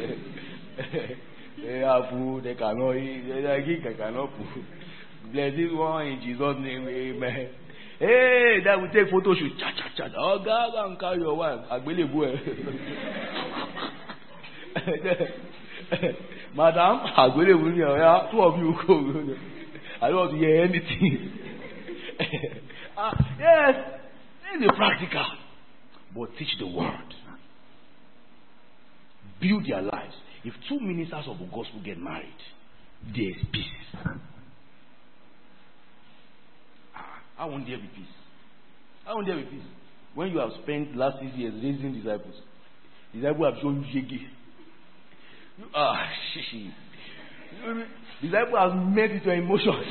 They have food. They cannot eat. They cannot food. Bless this one in Jesus' name. Amen. Hey, that will take photo shoot. Cha. Oh, God, and carry your wife. Agbelebu. Madam, Agbelebu. 2 of you go. I don't want to hear anything. Yes, it's practical. But teach the word. Build their lives. If 2 ministers of the gospel get married, there is peace. How won't there be peace? How won't there be peace? When you have spent the last 6 years raising disciples have shown you shaggy. Disciple has met with your emotions.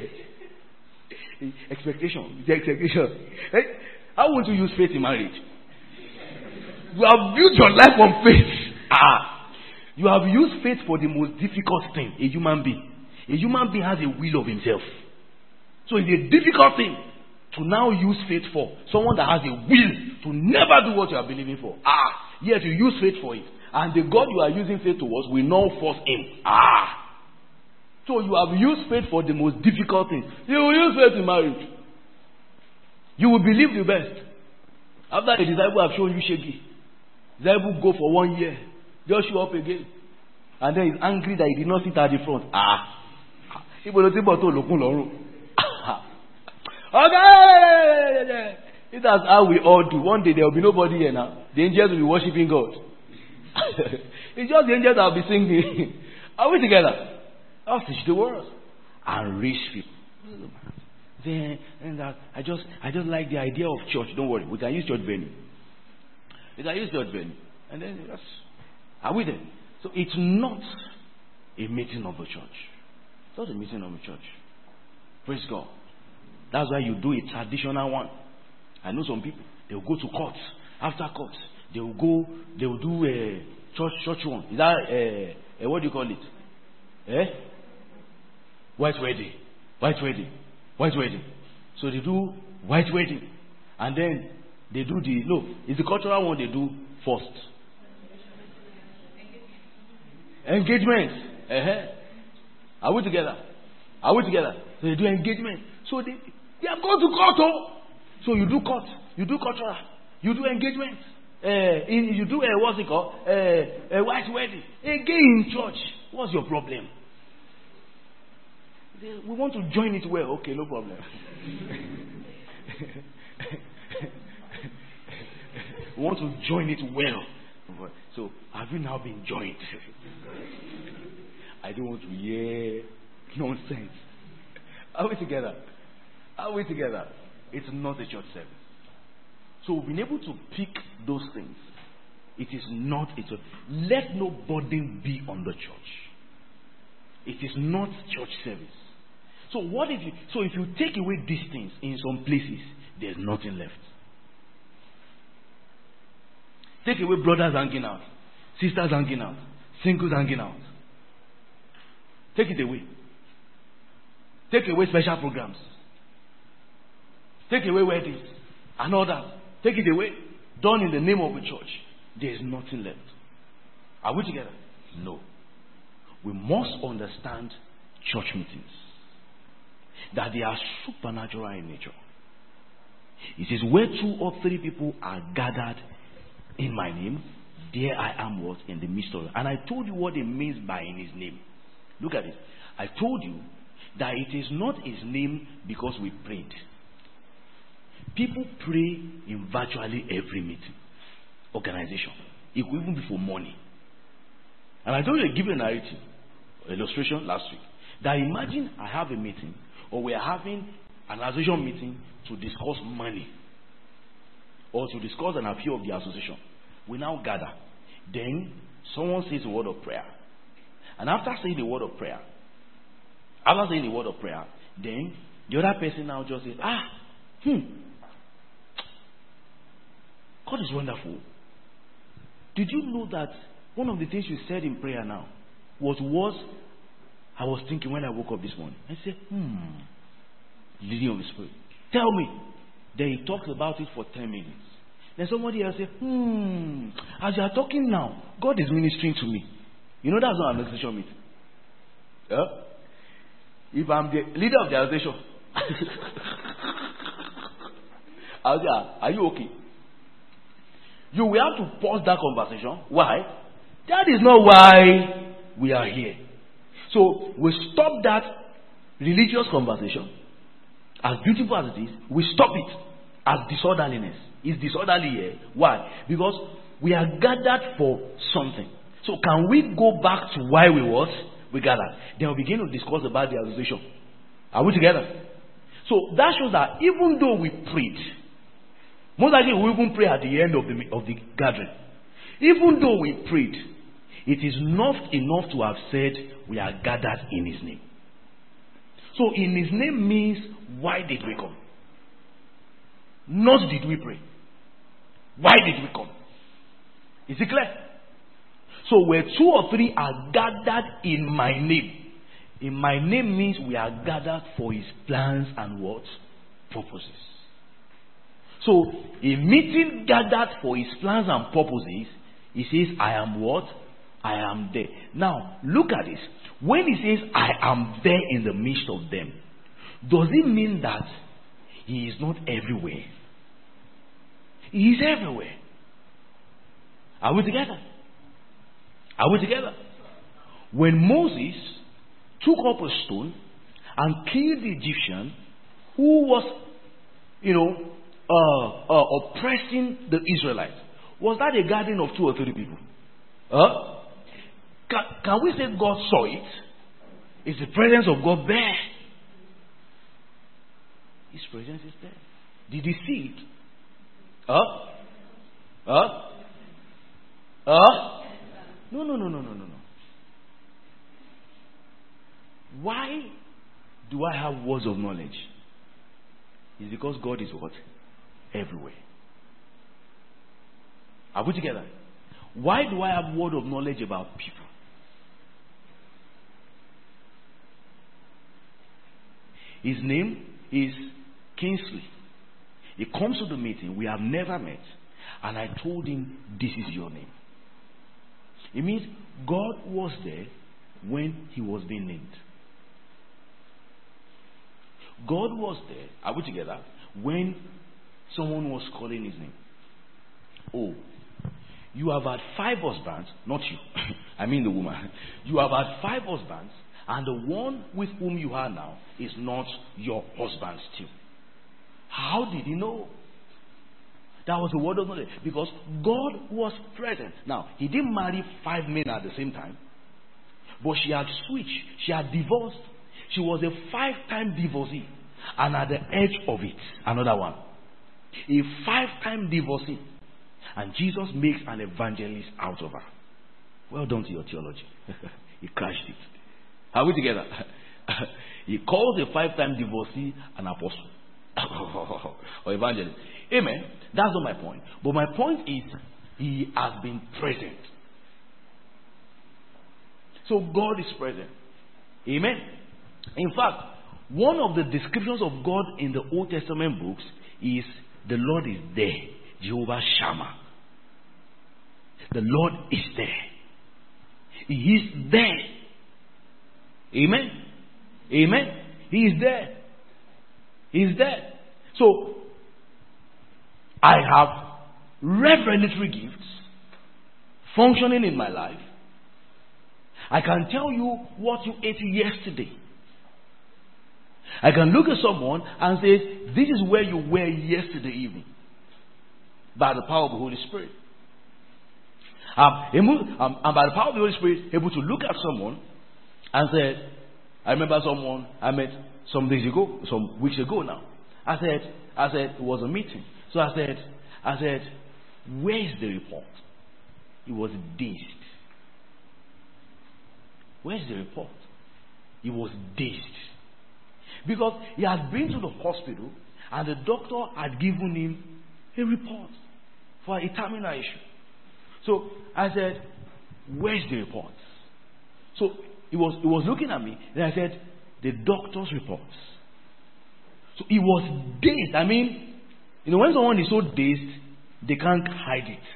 Expectation. Hey, how won't you use faith in marriage? You have built your life on faith. You have used faith for the most difficult thing, a human being. A human being has a will of himself. So it's a difficult thing to now use faith for someone that has a will to never do what you are believing for. Yet you use faith for it. And the God you are using faith towards will not force him. So you have used faith for the most difficult things. You will use faith in marriage. You will believe the best. After the disciple have shown you shaky, the disciple go for 1 year, just show up again. And then he's angry that he did not sit at the front. Okay. That's how we all do. One day there will be nobody here now. The angels will be worshiping God. It's just the angels that will be singing. Are we together? I'll teach the word and reach people. Then and that I just like the idea of church. Don't worry, we can use church venue. They can use church venue. And then that's, are we there? So it's not a meeting of the church. It's not a meeting of the church. Praise God. That's why you do a traditional one. I know some people, they will go to court. After court, they will do a church one. Is that what do you call it? White wedding. White wedding. White wedding. So they do white wedding. And then they do it's the cultural one they do first. Engagement. Are we together? Are we together? So they do engagement. So they have gone to court. Oh. So you do court. You do cultural. You do engagement. You do what's it called? A white wedding. Again in church. What's your problem? We want to join it well. Okay, no problem. We want to join it well. So, have you now been joined? I don't want to hear nonsense. Are we together? Are we together? It's not a church service. So, we've been able to pick those things. It is not a church. Let no burden be on the church. It is not church service. So if you take away these things in some places, there's nothing left. Take away brothers hanging out, sisters hanging out, singles hanging out. Take it away. Take away special programs. Take away weddings and all that. Take it away. Done in the name of the church. There's nothing left. Are we together? No. We must understand church meetings, that they are supernatural in nature. It says, where 2 or 3 people are gathered in my name, there I am what? In the midst of them. And I told you what it means by in his name. Look at it. I told you that it is not his name because we prayed. People pray in virtually every meeting, organization. It could even be for money. And I told you, I give you a narrative, illustration last week, that imagine I have a meeting, or we are having an association meeting to discuss money, or to discuss an appeal of the association. We now gather. Then someone says a word of prayer. And after saying the word of prayer, then the other person now just says, God is wonderful. Did you know that one of the things you said in prayer now was I was thinking when I woke up this morning. I said, leading of the Spirit. Tell me. Then he talks about it for 10 minutes. Then somebody else said, as you are talking now, God is ministering to me. You know that's not an association meeting. If I'm the leader of the association, I'll say, are you okay? You will have to pause that conversation. Why? That is not why we are here. So we stop that religious conversation. As beautiful as it is, we stop it as disorderliness. It's disorderly here. Why? Because we are gathered for something. So can we go back to why we gathered? Then we begin to discuss about the association. Are we together? So that shows that even though we prayed, most likely we even pray at the end of the gathering. Even though we prayed, it is not enough to have said we are gathered in his name. So in his name means, why did we come? Not did we pray. Why did we come? Is it clear? So where 2 or 3 are gathered in my name. In my name means we are gathered for his plans and what? Purposes. So a meeting gathered for his plans and purposes, he says, I am what? I am there. Now, look at this. When he says, I am there in the midst of them, does it mean that he is not everywhere? He is everywhere. Are we together? Are we together? When Moses took up a stone and killed the Egyptian who was, oppressing the Israelites, was that a gathering of 2 or 3 people? Can we say God saw it? Is the presence of God there? His presence is there. Did he see it? No, no, no, no, no, no, no. Why do I have words of knowledge? It's because God is what? Everywhere. Are we together? Why do I have word of knowledge about people? His name is Kingsley. He comes to the meeting. We have never met. And I told him, this is your name. It means God was there when he was being named. God was there, are we together, when someone was calling his name. Oh, you have had 5 husbands, not you. I mean the woman. You have had 5 husbands, and the one with whom you are now is not your husband still. How did he know? That was the word of knowledge. Because God was present. Now, he didn't marry 5 men at the same time. But she had switched. She had divorced. She was a 5-time divorcee. And at the edge of it, another one. A 5-time divorcee. And Jesus makes an evangelist out of her. Well done to your theology. He crashed it. Are we together? He calls a 5-time divorcee an apostle. Or evangelist. Amen. That's not my point. But my point is, he has been present. So God is present. Amen. In fact, one of the descriptions of God in the Old Testament books is the Lord is there. Jehovah Shammah. The Lord is there. He is there. Amen. Amen. He is there. He is there. So, I have revelatory gifts functioning in my life. I can tell you what you ate yesterday. I can look at someone and say, this is where you were yesterday evening. By the power of the Holy Spirit. I'm by the power of the Holy Spirit able to look at someone and say, I remember someone I met some days ago, some weeks ago now. I said, it was a meeting. So I said, where is the report? He was dazed. Where is the report? He was dazed. Because he had been to the hospital and the doctor had given him a report for a terminal issue. So I said, where's the report? So he was looking at me and I said, the doctor's reports. So he was dazed. I mean, when someone is so dazed, they can't hide it.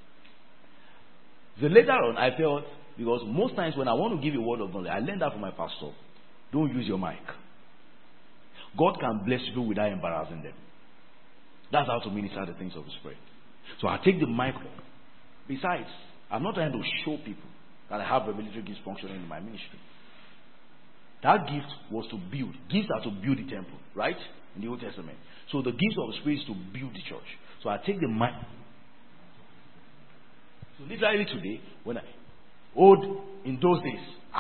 So later on, I felt, because most times when I want to give a word of knowledge, I learned that from my pastor. Don't use your mic. God can bless people without embarrassing them. That's how to minister the things of the Spirit. So I take the mic off. Besides, I'm not trying to show people that I have revelatory gifts functioning in my ministry. That gift was to build. Gifts are to build the temple, right? In the Old Testament. So the gift of the Spirit is to build the church. So I take the mic. So literally today, when in those days,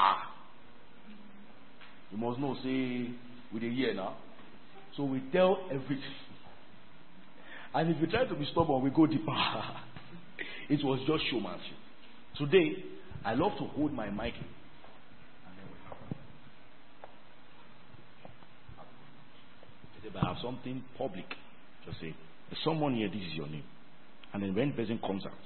you must know, say, with a year now. So we tell everything. And if you try to be stubborn, we go deeper. It was just showmanship. Today, I love to hold my mic. If I have something public, just say, there's someone here, this is your name. And then when the person comes out,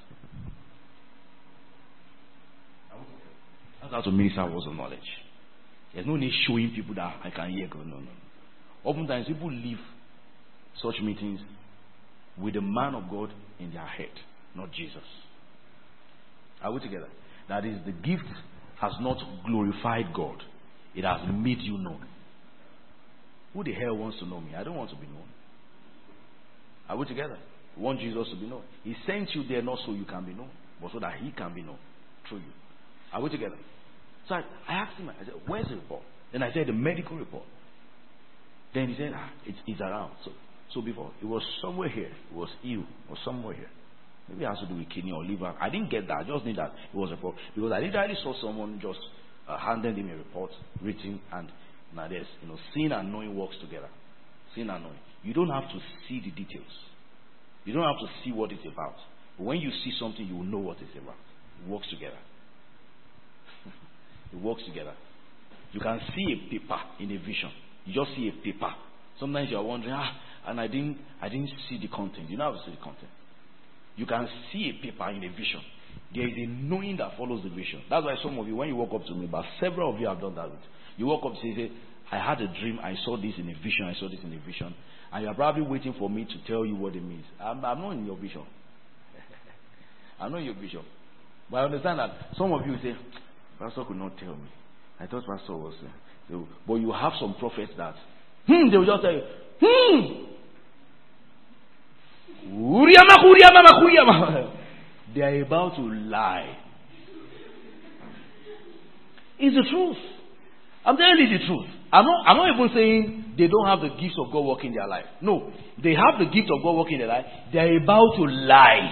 that's how to minister words of knowledge. There's no need showing people that I can hear God. No. Oftentimes people leave such meetings with the man of God in their head, not Jesus. Are we together? That is, the gift has not glorified God. It has made you known. Who the hell wants to know me? I don't want to be known. Are we together? We want Jesus to be known. He sent you there not so you can be known, but so that he can be known through you. Are we together? So I asked him, I said, where's the report? Then I said, the medical report. Then he said, it's around. So before, it was somewhere here. It was ill or somewhere here. Maybe it has to do with kidney or liver. I didn't get that. I just knew that it was a report. Because I literally saw someone just handed him a report, written, and now there's, seeing and knowing works together. Seeing and knowing. You don't have to see the details. You don't have to see what it's about. But when you see something, you will know what it's about. It works together. It works together. You can see a paper in a vision. You just see a paper. Sometimes you are wondering, and I didn't see the content. You don't have to see the content. You can see a paper in a vision. There is a knowing that follows the vision. That's why some of you, when you walk up to me, but several of you have done that. You walk up and say, I had a dream, I saw this in a vision, I saw this in a vision. And you are probably waiting for me to tell you what it means. I'm not in your vision. I'm not in your vision. But I understand that some of you say, Pastor could not tell me. I thought Pastor was but you have some prophets that they will just say, they are about to lie. It's the truth. I'm telling you the truth. I'm not even saying they don't have the gifts of God working in their life. No, they have the gift of God working in their life. They are about to lie.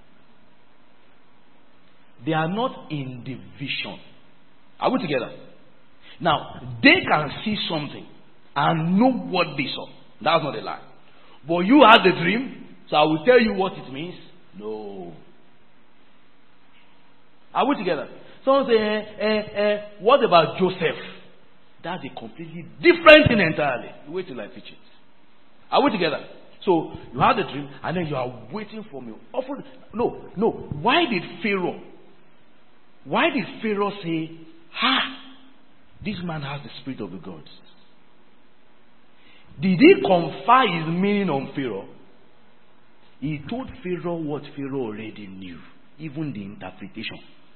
They are not in the vision. Are we together? Now, they can see something and know what they saw. That's not a lie. But you had the dream, so I will tell you what it means. No. Are we together? Someone say, what about Joseph? That's a completely different thing entirely. Wait till I teach it. Are we together? So, you had the dream, and then you are waiting for me. No. Why did Pharaoh say, this man has the spirit of the gods? Did he confer his meaning on Pharaoh? He told Pharaoh what Pharaoh already knew, even the interpretation.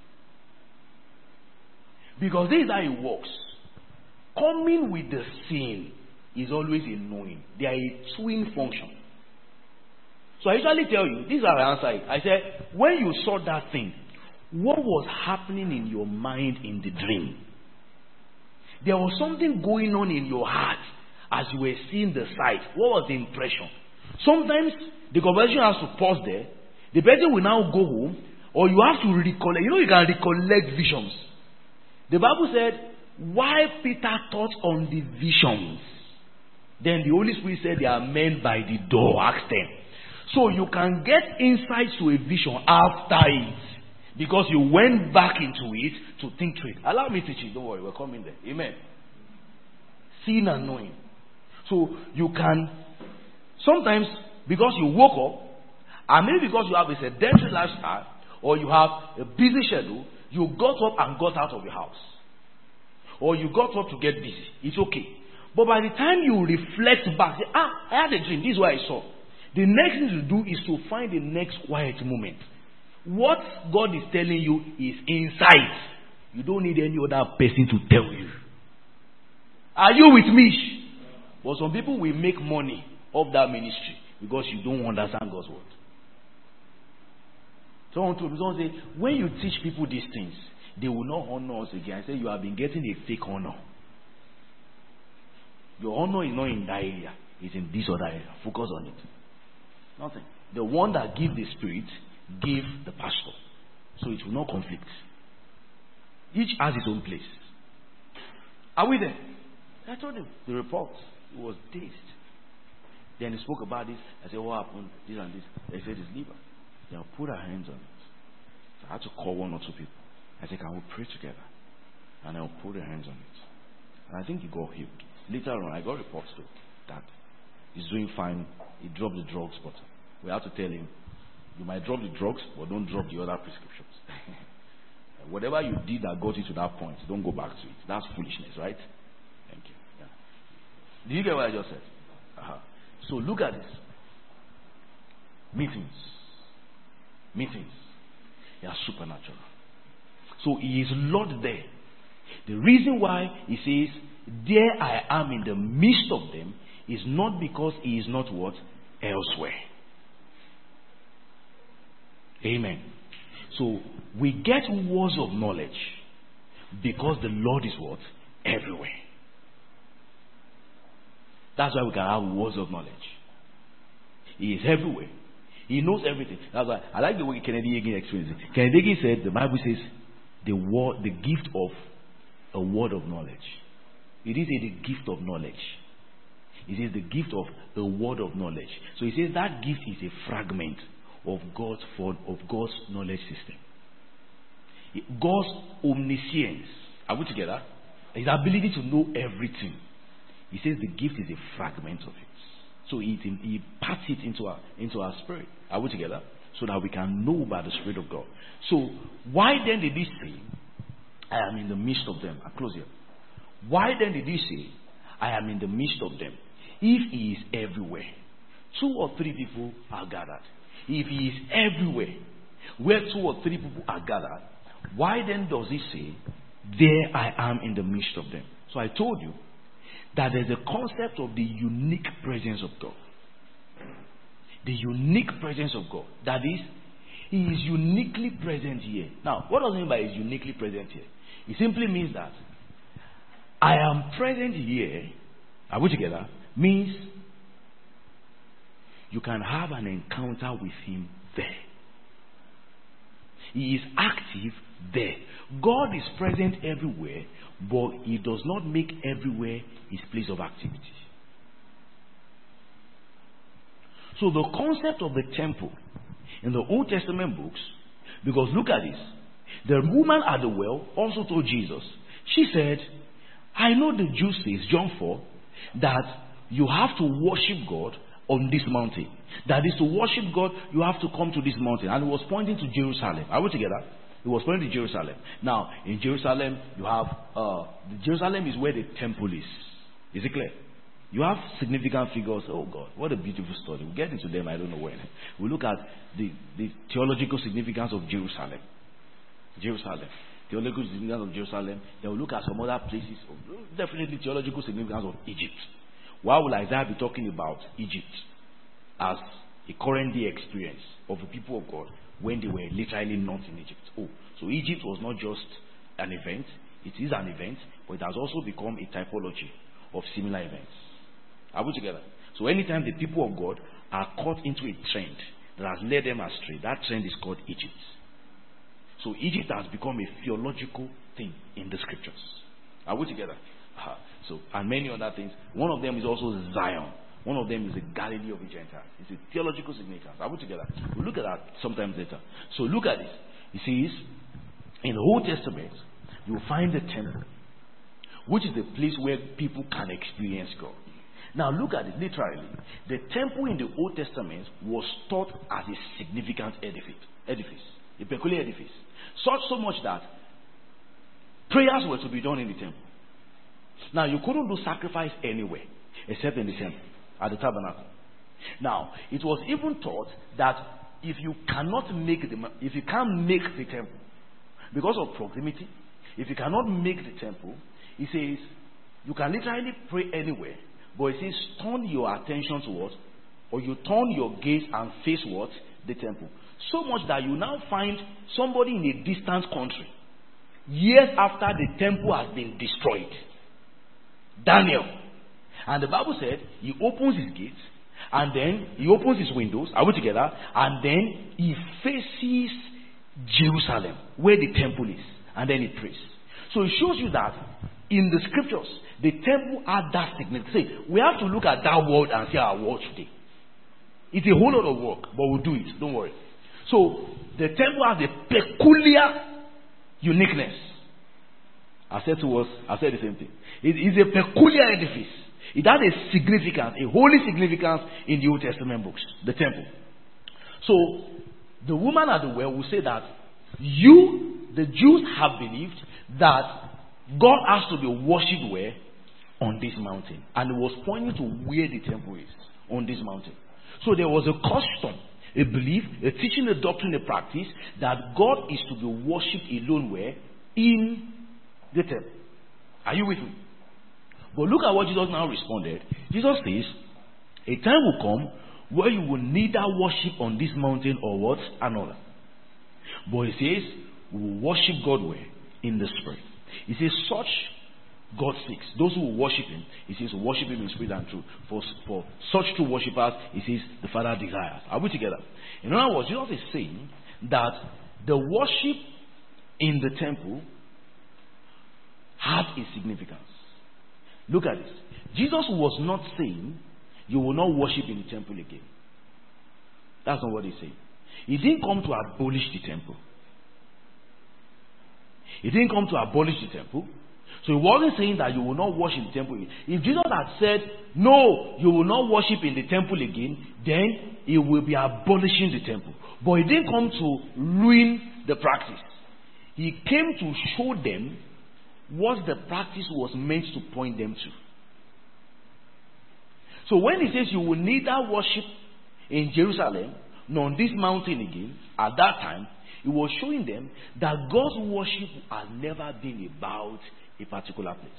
Because this is how it works. Coming with the seeing is always a knowing. They are a twin function. So I usually tell you, this is how I answer it. I said, when you saw that thing, what was happening in your mind in the dream? There was something going on in your heart as you were seeing the sight. What was the impression? Sometimes the conversation has to pause there. The person will now go home, or you have to recollect. You know, you can recollect visions. The Bible said, why Peter thought on the visions, then the Holy Spirit said they are men by the door. Ask them. So you can get insights to a vision after it, because you went back into it to think through it. Allow me to teach it. Don't worry, we're coming there. Amen. Seeing and knowing. So you can, sometimes because you woke up, and maybe because you have a sedentary lifestyle, or you have a busy schedule, you got up and got out of your house. Or you got up to get busy. It's okay. But by the time you reflect back, say, I had a dream. This is what I saw. The next thing to do is to find the next quiet moment. What God is telling you is insight. You don't need any other person to tell you. Are you with me? But some people will make money off that ministry because you don't understand God's word. Someone say, when you teach people these things, they will not honor us again. I say, you have been getting a fake honor. Your honor is not in that area. It's in this other area. Focus on it. Nothing. The one that gives the spirit gave the pastor. So it will not conflict. Each has its own place. Are we there? I told him the report. He was dazed. Then he spoke about this. I said, what happened? This and this. They said it's liver. They will put our hands on it. So I had to call one or two people. I said, can we pray together? And I'll put their hands on it. And I think he got healed. Later on, I got reports too that he's doing fine. He dropped the drugs, but we have to tell him, you might drop the drugs, but don't drop the other prescriptions. Whatever you did that got you to that point, don't go back to it. That's foolishness, right? Thank you. Yeah. Did you get what I just said? So look at this. Meetings. They are supernatural. So he is Lord there. The reason why he says, there I am in the midst of them, is not because he is not what? Elsewhere. Amen. So we get words of knowledge because the Lord is what? Everywhere. That's why we can have words of knowledge. He is everywhere. He knows everything. That's why I like the way Kennedy Hagin explains it. Kennedy Hagin said, the Bible says, the gift of a word of knowledge. It is the gift of knowledge. It is the gift of the word of knowledge. So he says that gift is a fragment of God's knowledge system. God's omniscience. Are we together? His ability to know everything. He says the gift is a fragment of it. So he parts it into our spirit. Are we together? So that we can know by the Spirit of God. So why then did he say, I am in the midst of them? I close here. Why then did he say, I am in the midst of them? If he is everywhere, 2 or 3 people are gathered. If he is everywhere, where 2 or 3 people are gathered, why then does he say, there I am in the midst of them? So I told you that there's a concept of the unique presence of God. The unique presence of God. That is, he is uniquely present here. Now, what does it mean by is uniquely present here? It simply means that I am present here, are we together? Means you can have an encounter with him there. He is active there. God is present everywhere, but he does not make everywhere his place of activity. So the concept of the temple in the Old Testament books, because look at this, the woman at the well also told Jesus, she said, I know the Jews says, John 4, that you have to worship God on this mountain. That is, to worship God, you have to come to this mountain. And it was pointing to Jerusalem. Are we together? It was pointing to Jerusalem. Now, in Jerusalem, you have, Jerusalem is where the temple is. Is it clear? You have significant figures. Oh God, what a beautiful story. We'll get into them, I don't know when. We'll look at the theological significance of Jerusalem. Jerusalem. Theological significance of Jerusalem. Then we'll look at some other places. Definitely theological significance of Egypt. Why will Isaiah be talking about Egypt as a current day experience of the people of God when they were literally not in Egypt? Oh, so Egypt was not just an event. It is an event, but it has also become a typology of similar events. Are we together? So anytime the people of God are caught into a trend that has led them astray, that trend is called Egypt. So Egypt has become a theological thing in the scriptures. Are we together? So, and many other things. One of them is also Zion. One of them is the Galilee of the Gentiles. It's a theological significance. Are we together? We'll look at that sometimes later. So look at this. It says, in the Old Testament, you will find the temple, which is the place where people can experience God. Now look at it literally. The temple in the Old Testament was taught as a significant edifice, a peculiar edifice. So much that prayers were to be done in the temple. Now you couldn't do sacrifice anywhere except in the temple, at the tabernacle. Now it was even taught that if you can't make the temple because of proximity, if you cannot make the temple, he says you can literally pray anywhere. But it says, turn your attention to what? Or you turn your gaze and face what? The temple. So much that you now find somebody in a distant country, years after the temple has been destroyed. Daniel. And the Bible said, he opens his gates, and then he opens his windows, are we together? And then he faces Jerusalem, where the temple is. And then he prays. So it shows you that in the scriptures, the temple had that significance. See, we have to look at that word and see our world today. It's a whole lot of work, but we'll do it. Don't worry. So, the temple has a peculiar uniqueness. I said the same thing. It is a peculiar edifice. It has a significance, a holy significance in the Old Testament books, the temple. So, the woman at the well will say that the Jews have believed that God has to be worshipped where? On this mountain. And it was pointing to where the temple is, on this mountain. So there was a custom, a belief, a teaching, a doctrine, a practice that God is to be worshipped alone where? In the temple. Are you with me? But look at what Jesus now responded. Jesus says, a time will come where you will neither worship on this mountain or what? Another. But he says, we will worship God where? In the Spirit. He says, such God seeks. Those who will worship him, he says, worship him in spirit and truth. For such true worshippers, he says, the Father desires. Are we together? In other words, Jesus is saying that the worship in the temple had a significance. Look at this. Jesus was not saying, you will not worship in the temple again. That's not what he's saying. He didn't come to abolish the temple. He didn't come to abolish the temple. So he wasn't saying that you will not worship in the temple again. If Jesus had said, no, you will not worship in the temple again, then he will be abolishing the temple. But he didn't come to ruin the practice. He came to show them what the practice was meant to point them to. So when he says you will neither worship in Jerusalem nor on this mountain again, at that time, he was showing them that God's worship has never been about a particular place.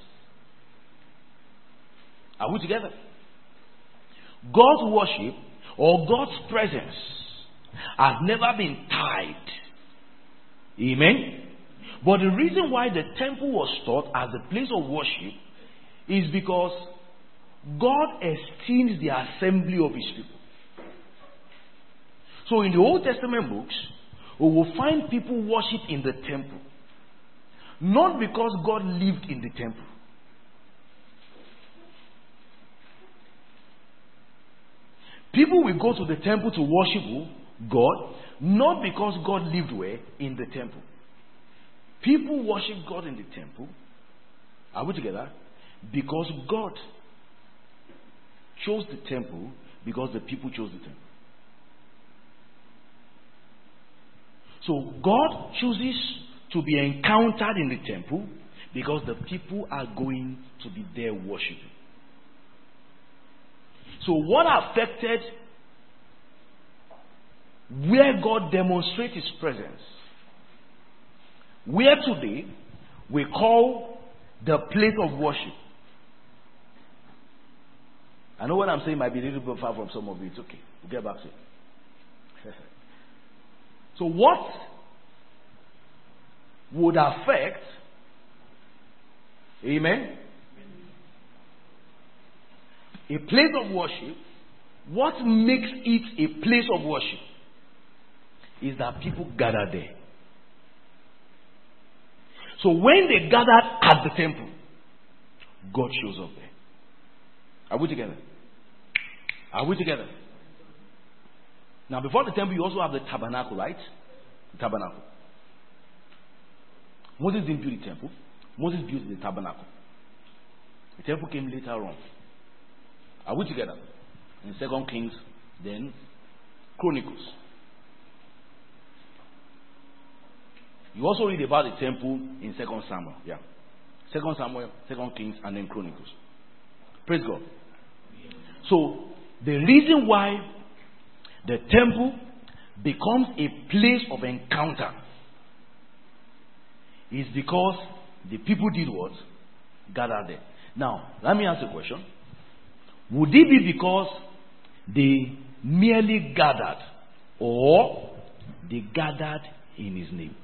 Are we together? God's worship or God's presence has never been tied. Amen? But the reason why the temple was taught as a place of worship is because God esteems the assembly of his people. So in the Old Testament books, we will find people worship in the temple. Not because God lived in the temple. People will go to the temple to worship God, not because God lived where? In the temple. People worship God in the temple. Are we together? Because God chose the temple, because the people chose the temple. So God chooses to be encountered in the temple because the people are going to be there worshiping. So what affected where God demonstrates his presence? Where today we call the place of worship. I know what I'm saying might be a little bit far from some of you. It's okay. We'll get back to it. So what would affect, amen, a place of worship? What makes it a place of worship is that people gather there. So when they gathered at the temple, God shows up there. Are we together? Are we together? Now before the temple you also have the tabernacle, right? The tabernacle. Moses didn't build the temple. Moses built the tabernacle. The temple came later on. Are we together? In 2 Kings, then Chronicles. You also read about the temple in 2 Samuel. Yeah. 2 Samuel, 2 Kings, and then Chronicles. Praise God. So, the reason why the temple becomes a place of encounter is because the people did what? Gathered there. Now, let me ask you a question. Would it be because they merely gathered or they gathered in his name?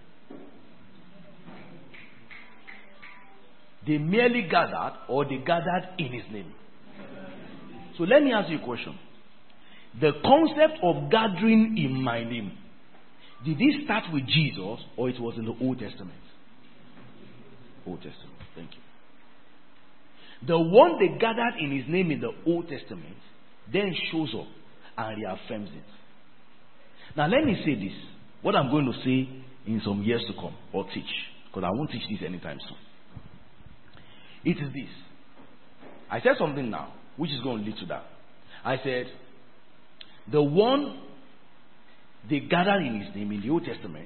They merely gathered or they gathered in his name? So let me ask you a question. The concept of gathering in my name, did it start with Jesus or it was in the Old Testament? Old Testament. Thank you. The one they gathered in his name in the Old Testament then shows up and reaffirms it. Now let me say this. What I'm going to say in some years to come or teach, because I won't teach this anytime soon. It is this. I said something now which is going to lead to that. I said the one they gathered in his name in the Old Testament.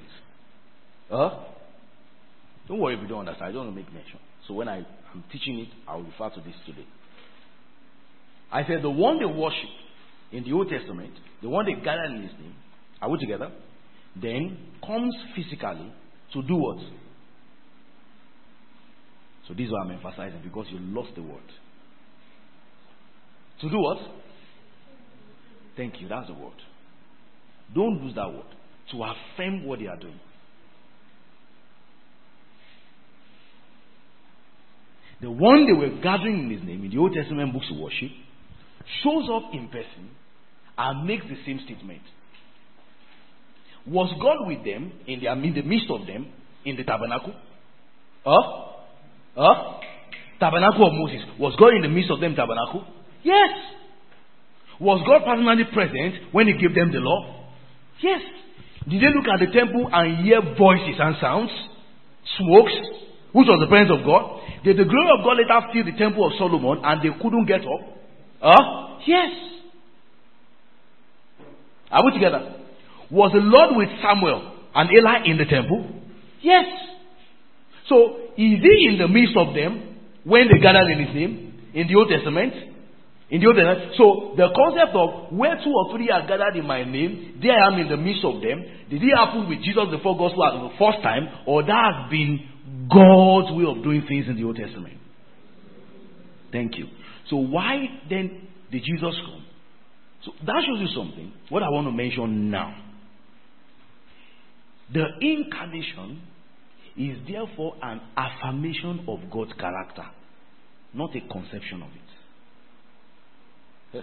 Don't worry if you don't understand. I don't want to make mention. So when I'm teaching it, I'll refer to this today. I said the one they worship in the Old Testament, the one they gathered in his name, are we together? Then comes physically to do what? So this is what I'm emphasizing, because you lost the word. To do what? Thank you, that's the word. Don't lose that word. To affirm what they are doing. The one they were gathering in his name in the Old Testament books of worship shows up in person and makes the same statement. Was God with them in the midst of them in the tabernacle? Tabernacle of Moses. Was God in the midst of them tabernacle? Yes. Was God personally present when he gave them the law? Yes. Did they look at the temple and hear voices and sounds? smokes, which was the presence of God. Did the glory of God later fill the temple of Solomon and they couldn't get up? Yes. Are we together? Was the Lord with Samuel and Eli in the temple? Yes. So, is he in the midst of them when they gathered in his name? In the Old Testament? In the Old Testament. So, the concept of where 2 or 3 are gathered in my name, there I am in the midst of them. Did it happen with Jesus before gospel at the first time? Or that has been God's way of doing things in the Old Testament? Thank you. So, why then did Jesus come? So, that shows you something. What I want to mention now. The incarnation is therefore an affirmation of God's character, not a conception of it.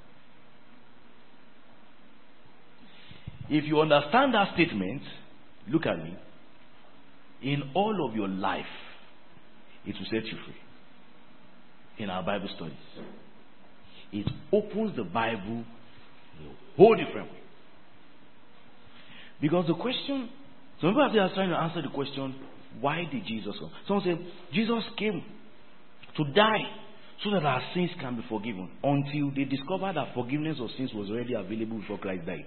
If you understand that statement, look at me. In all of your life, it will set you free. In our Bible studies, it opens the Bible in a whole different way. Because the question, some people are trying to answer the question, why did Jesus come? Someone said, Jesus came to die so that our sins can be forgiven, until they discovered that forgiveness of sins was already available before Christ died.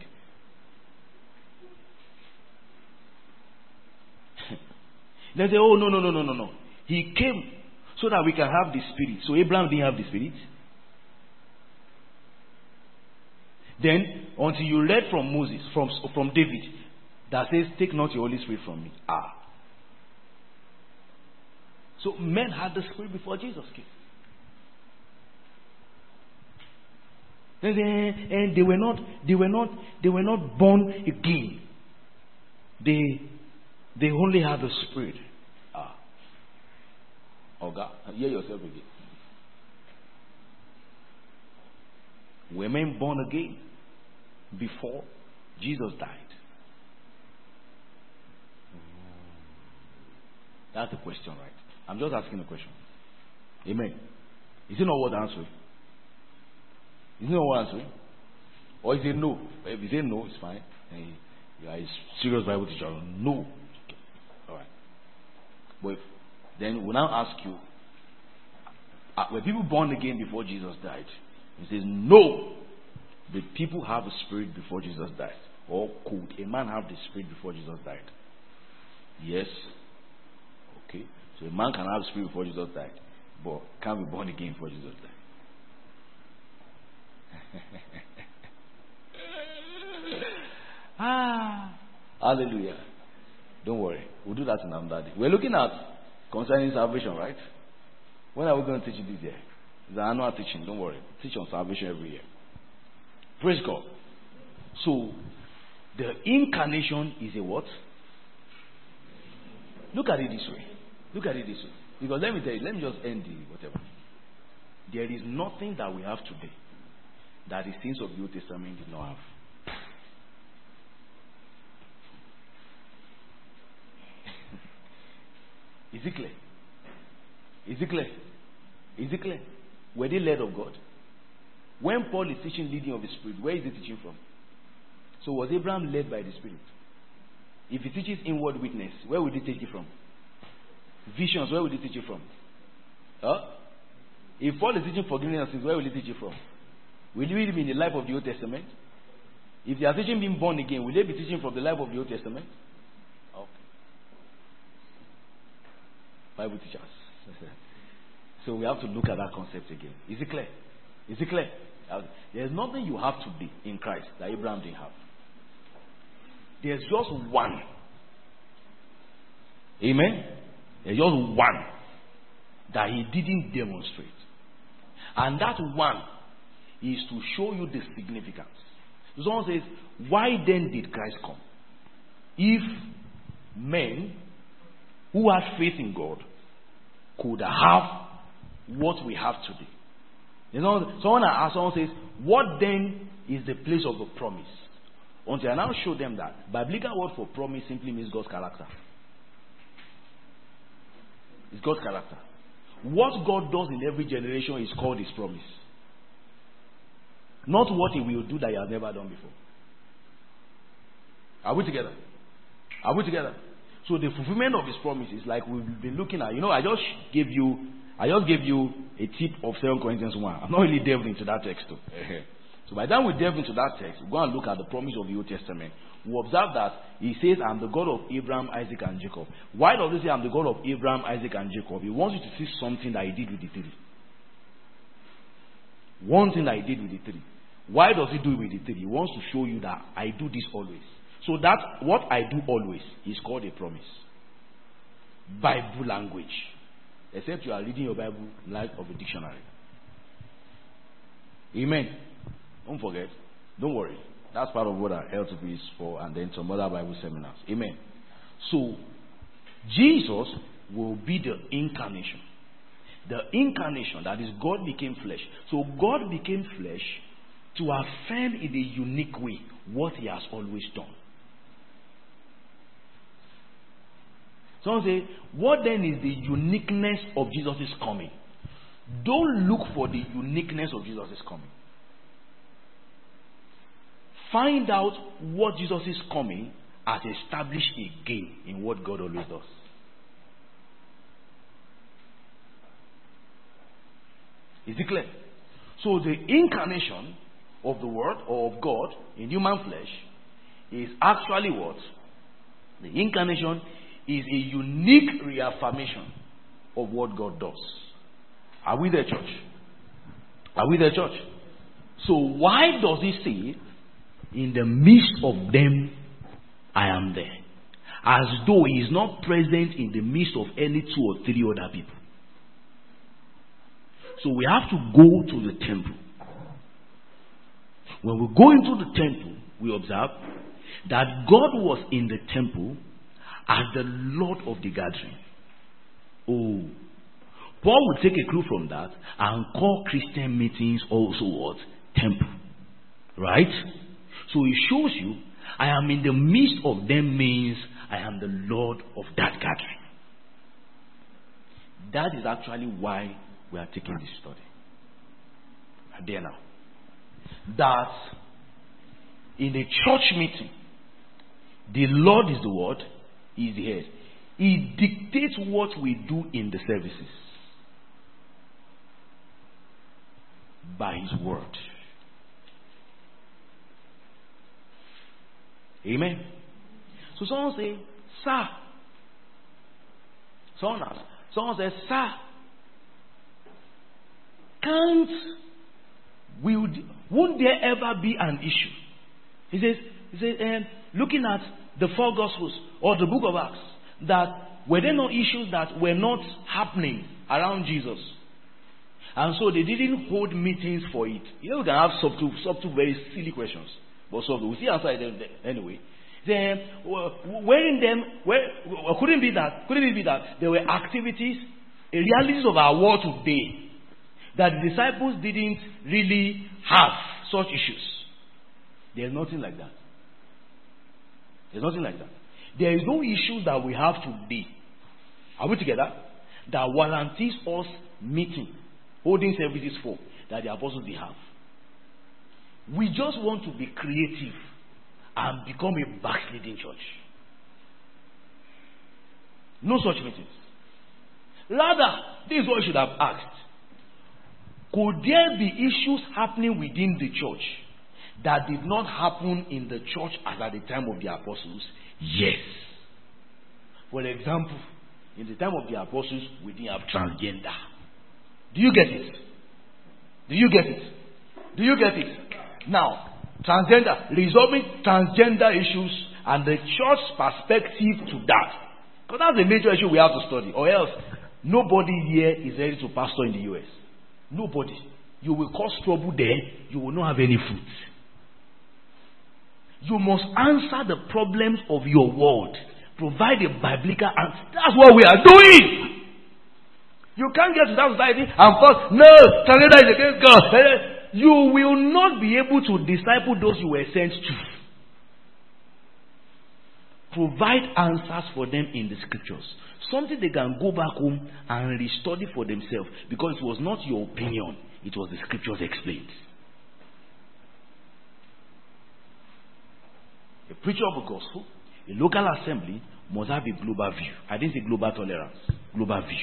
They say, oh, no. He came so that we can have the Spirit. So Abraham didn't have the Spirit. Then, until you read from Moses, from David, that says, take not your Holy Spirit from me. So men had the Spirit before Jesus came. And they were not born again. They only had the Spirit. God, hear yourself again. Were men born again before Jesus died? That's the question, right? I'm just asking a question. Amen. Is it not worth answering? Is it not worth answering? Or is it no? If you say no, it's fine. You are a serious Bible teacher. No. Okay. Alright. But then we'll now ask you, were people born again before Jesus died? He says, no. Did people have a spirit before Jesus died? Or could a man have the Spirit before Jesus died? Yes. Okay. So a man can have a spirit before Jesus died, but can't be born again before Jesus died. Hallelujah. Don't worry. We'll do that in another day. We're looking at concerning salvation, right? When are we going to teach it this year? It's an annual teaching. Don't worry. Teach on salvation every year. Praise God. So, the incarnation is a what? Look at it this way. Look at it this way. Because let me tell you, let me just end the whatever. There is nothing that we have today that the saints of the Old Testament did not have. Is it clear? Is it clear? Is it clear? Were they led of God? When Paul is teaching leading of the Spirit, where is he teaching from? So was Abraham led by the Spirit? If he teaches inward witness, where would he teach it from? Visions, where would he teach it from? If Paul is teaching forgiveness of sins, where will he teach it from? Will he read in the life of the Old Testament? If they are teaching being born again, will they be teaching from the life of the Old Testament? Okay. Bible teachers. So we have to look at that concept again. Is it clear? Is it clear? There's nothing you have today in Christ that Abraham didn't have. There's just one. Amen? There's just one that he didn't demonstrate. And that one is to show you the significance. Someone says, why then did Christ come? If men who had faith in God could have what we have today. You know, someone says, what then is the place of the promise? Until I now show them that biblical word for promise simply means God's character. It's God's character. What God does in every generation is called His promise. Not what He will do that He has never done before. Are we together? Are we together? So the fulfillment of his promises, like we've been looking at, I just gave you a tip of 2 Corinthians 1. I'm not really delving into that text too. So by the time we delve into that text, we go and look at the promise of the Old Testament. We observe that he says, I'm the God of Abraham, Isaac, and Jacob. Why does he say I'm the God of Abraham, Isaac, and Jacob? He wants you to see something that he did with the three. One thing that he did with the three. Why does he do it with the three? He wants to show you that I do this always. So that what I do always is called a promise. Bible language. Except you are reading your Bible like of a dictionary. Amen. Don't forget. Don't worry. That's part of what our LTP is for, and then some other Bible seminars. Amen. So Jesus will be the incarnation. The incarnation, that is, God became flesh. So God became flesh to affirm in a unique way what he has always done. Someone say, what then is the uniqueness of Jesus' coming? Don't look for the uniqueness of Jesus' coming. Find out what Jesus' coming has established again in what God always does. Is it clear? So the incarnation of the Word or of God in human flesh is actually what? The incarnation is a unique reaffirmation of what God does. Are we there, church? Are we there, church? So why does he say, in the midst of them, I am there? As though he is not present in the midst of any 2 or 3 other people. So we have to go to the temple. When we go into the temple, we observe that God was in the temple as the Lord of the gathering. Oh, Paul would take a clue from that and call Christian meetings also what? Temple. Right? So it shows you, I am in the midst of them means I am the Lord of that gathering. That is actually why we are taking this study. And there now. That in a church meeting, the Lord is the word, he is the head. He dictates what we do in the services by his word. Amen. So someone say, sir. Someone says, sir, won't there ever be an issue? He says, looking at the 4 Gospels or the book of Acts, that were there no issues that were not happening around Jesus? And so they didn't hold meetings for it. You can have subtle, very silly questions. But subtle. We see answer them anyway. Then, couldn't it be that there were activities, realities of our world today, that the disciples didn't really have such issues? There's nothing like that. There's nothing like that. There is no issue that we have today. Are we together? That warrants us meeting, holding services for, that the apostles did have. We just want to be creative and become a backsliding church. No such meetings. Rather, this is what you should have asked. Could there be issues happening within the church that did not happen in the church as at the time of the apostles? Yes. For example, in the time of the apostles, we didn't have transgender. Do you get it? Do you get it? Do you get it? Now, transgender, resolving transgender issues and the church's perspective to that. Because that's a major issue we have to study. Or else, nobody here is ready to pastor in the US. Nobody. You will cause trouble there. You will not have any fruit. You must answer the problems of your world. Provide a biblical answer. That's what we are doing. You can't get to that society and first, no, transgender is against God. You will not be able to disciple those you were sent to. Provide answers for them in the scriptures. Something they can go back home and restudy for themselves, because it was not your opinion, it was the scriptures explained. A preacher of the gospel, A local assembly must have a global view. I didn't say global tolerance, global view.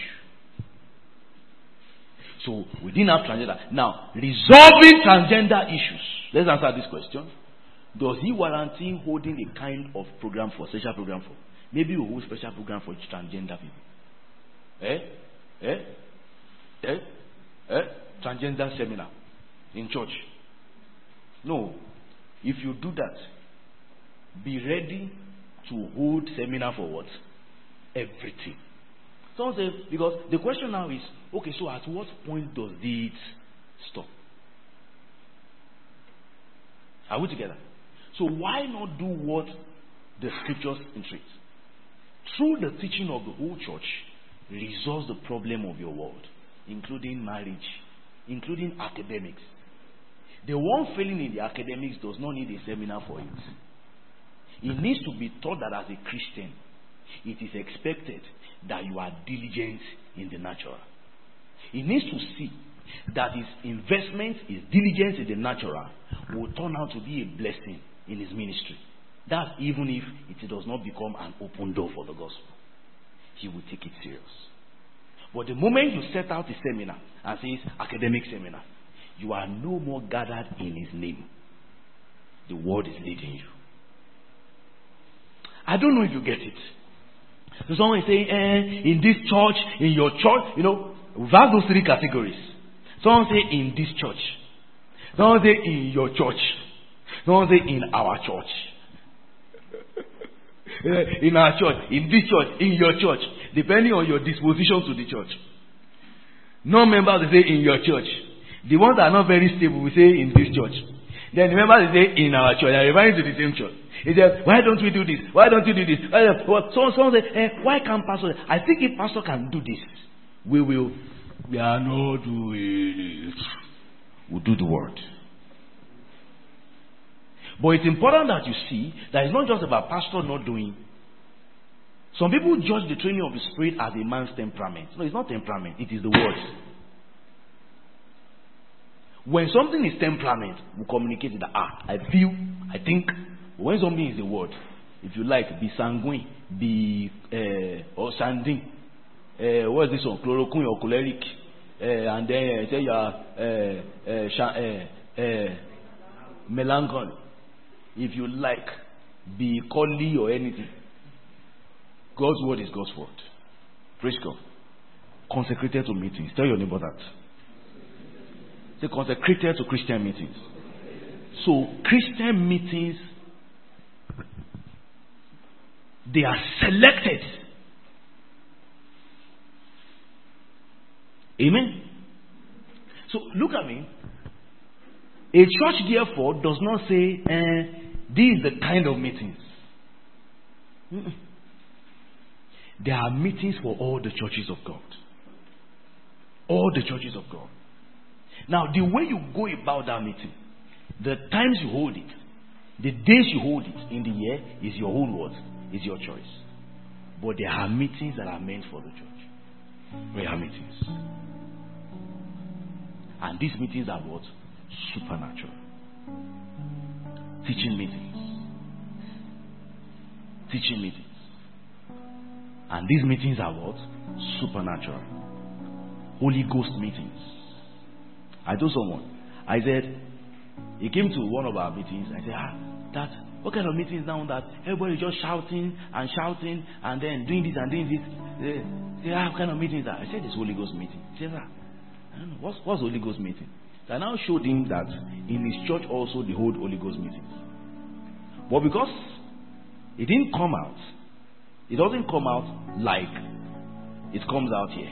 So we didn't have transgender. Now, resolving transgender issues. Let's answer this question. Does he warranty holding a kind of program for, special program for? Maybe we hold special program for transgender people. Transgender seminar in church. No. If you do that, be ready to hold seminar for what? Everything. Someone says, because the question now is, okay, so at what point does it stop? Are we together? So why not do what the scriptures entreat? Through the teaching of the whole church, resolves the problem of your world, including marriage, including academics. The one failing in the academics does not need a seminar for it. It needs to be taught that as a Christian, it is expected that you are diligent in the natural. He needs to see that his investment, his diligence in the natural will turn out to be a blessing in his ministry. That's even if it does not become an open door for the gospel. He will take it serious. But the moment you set out a seminar and say it's academic seminar, you are no more gathered in his name. The word is leading you. I don't know if you get it. So someone is saying, in this church, in your church, we have those three categories. Someone say in this church. Someone say in your church. Someone say in our church. In our church, in this church, in your church, depending on your disposition to the church. Non-members will say in your church. The ones that are not very stable will say in this church. Then the members will say in our church. They are referring to the same church. He said, why don't we do this? Why don't you do this? Someone said, why can't pastor? I think if pastor can do this, we are not doing it. We'll do the word. But it's important that you see that it's not just about pastor not doing. Some people judge the training of the spirit as a man's temperament. No, it's not temperament. It is the word. When something is temperament, we communicate that I feel, I think. When something is a word, if you like, be sanguine, be or sanding. What is this one? Chloroquine or choleric. And then say you are melancholy. If you like, be colly or anything. God's word is God's word. Praise God. Consecrated to meetings. Tell your neighbor that. Say consecrated to Christian meetings. So Christian meetings, they are selected. Amen. So look at me. A church therefore does not say these are the kind of meetings. There are meetings for all the churches of God. All the churches of God. Now the way you go about that meeting, the times you hold it, the days you hold it in the year is your own word, is your choice. But there are meetings that are meant for the church. There are meetings. And these meetings are what? Supernatural. Teaching meetings. Teaching meetings. And these meetings are what? Supernatural. Holy Ghost meetings. I told someone, I said, he came to one of our meetings. I said, what kind of meetings now that everybody is just shouting and then doing this and doing this? He said, what kind of meetings that? I said, it's Holy Ghost meeting. He said, I don't know, what's Holy Ghost meeting? So I now showed him that in his church also they hold Holy Ghost meetings. But because it didn't come out, it doesn't come out like it comes out here.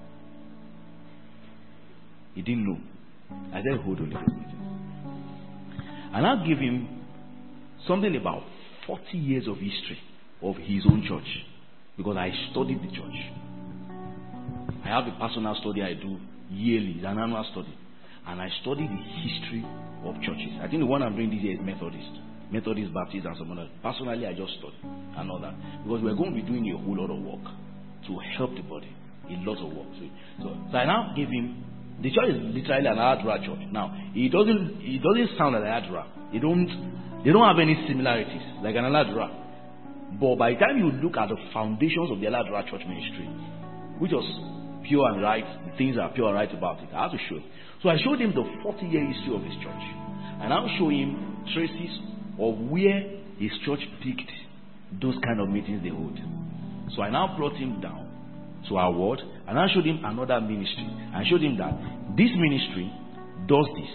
He didn't know. I said hold Holy Ghost meetings. And I'll give him something about 40 years of history of his own church. Because I studied the church. I have a personal study I do yearly. It's an annual study. And I study the history of churches. I think the one I'm doing this year is Methodist, Baptist, and some other. Personally, I just study and all that. Because we're going to be doing a whole lot of work to help the body. A lot of work. So I now gave him, the church is literally an Adra church. Now, it doesn't sound like an Adra. They don't have any similarities like an Adra. But by the time you look at the foundations of the Eladra Church ministry, which was pure and right, the things that are pure and right about it, I have to show him. So I showed him the 40-year history of his church. And I'll show him traces of where his church picked those kind of meetings they hold. So I now brought him down to our ward, and I showed him another ministry. I showed him that this ministry does this.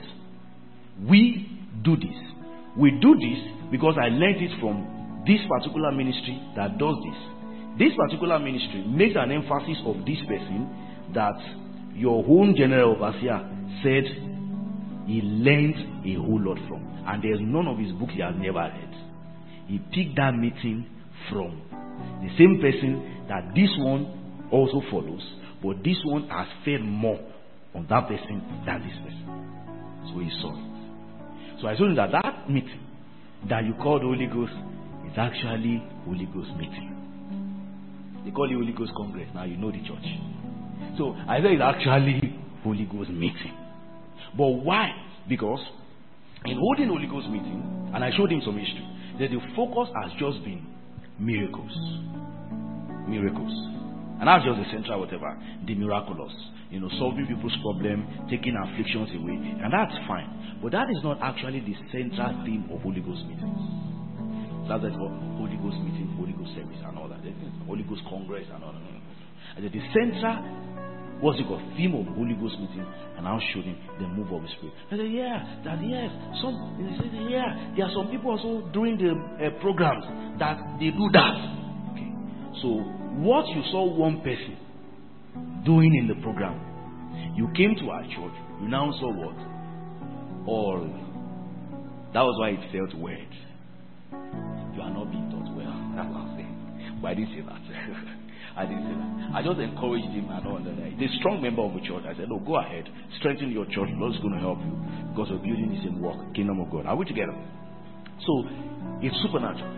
We do this. We do this because I learned it from this particular ministry that does this. This particular ministry makes an emphasis of this person that your own general overseer said he learned a whole lot from. And there's none of his books he has never read. He picked that meeting from the same person that this one also follows, but this one has fed more on that person than this person. So he saw it. So I told him that that meeting that you call the Holy Ghost is actually Holy Ghost meeting. They call it Holy Ghost Congress. Now you know the church. So I said it's actually Holy Ghost meeting. But why? Because in holding Holy Ghost meeting, and I showed him some history, that the focus has just been miracles. Miracles. And that's just the central whatever. The miraculous. Solving people's problem, taking afflictions away. And that's fine. But that is not actually the central theme of Holy Ghost meetings. That's like Holy Ghost meeting, Holy Ghost service and all that. Holy Ghost Congress and all that. And the central, what's it called, theme of Holy Ghost meeting, and I'll show him the move of the Spirit. I said, yeah, that yes. There are some people also doing the programs that they do that. Okay. So what you saw one person doing in the program, you came to our church, you now saw what? All. That was why it felt weird. You are not being taught well. That's what I'm saying. But I didn't say that. I didn't say that. I just encouraged him and all that. He's a strong member of the church. I said, no, go ahead. Strengthen your church. The Lord's going to help you. Because we're building the same work. Kingdom of God. Are we together? So, it's supernatural.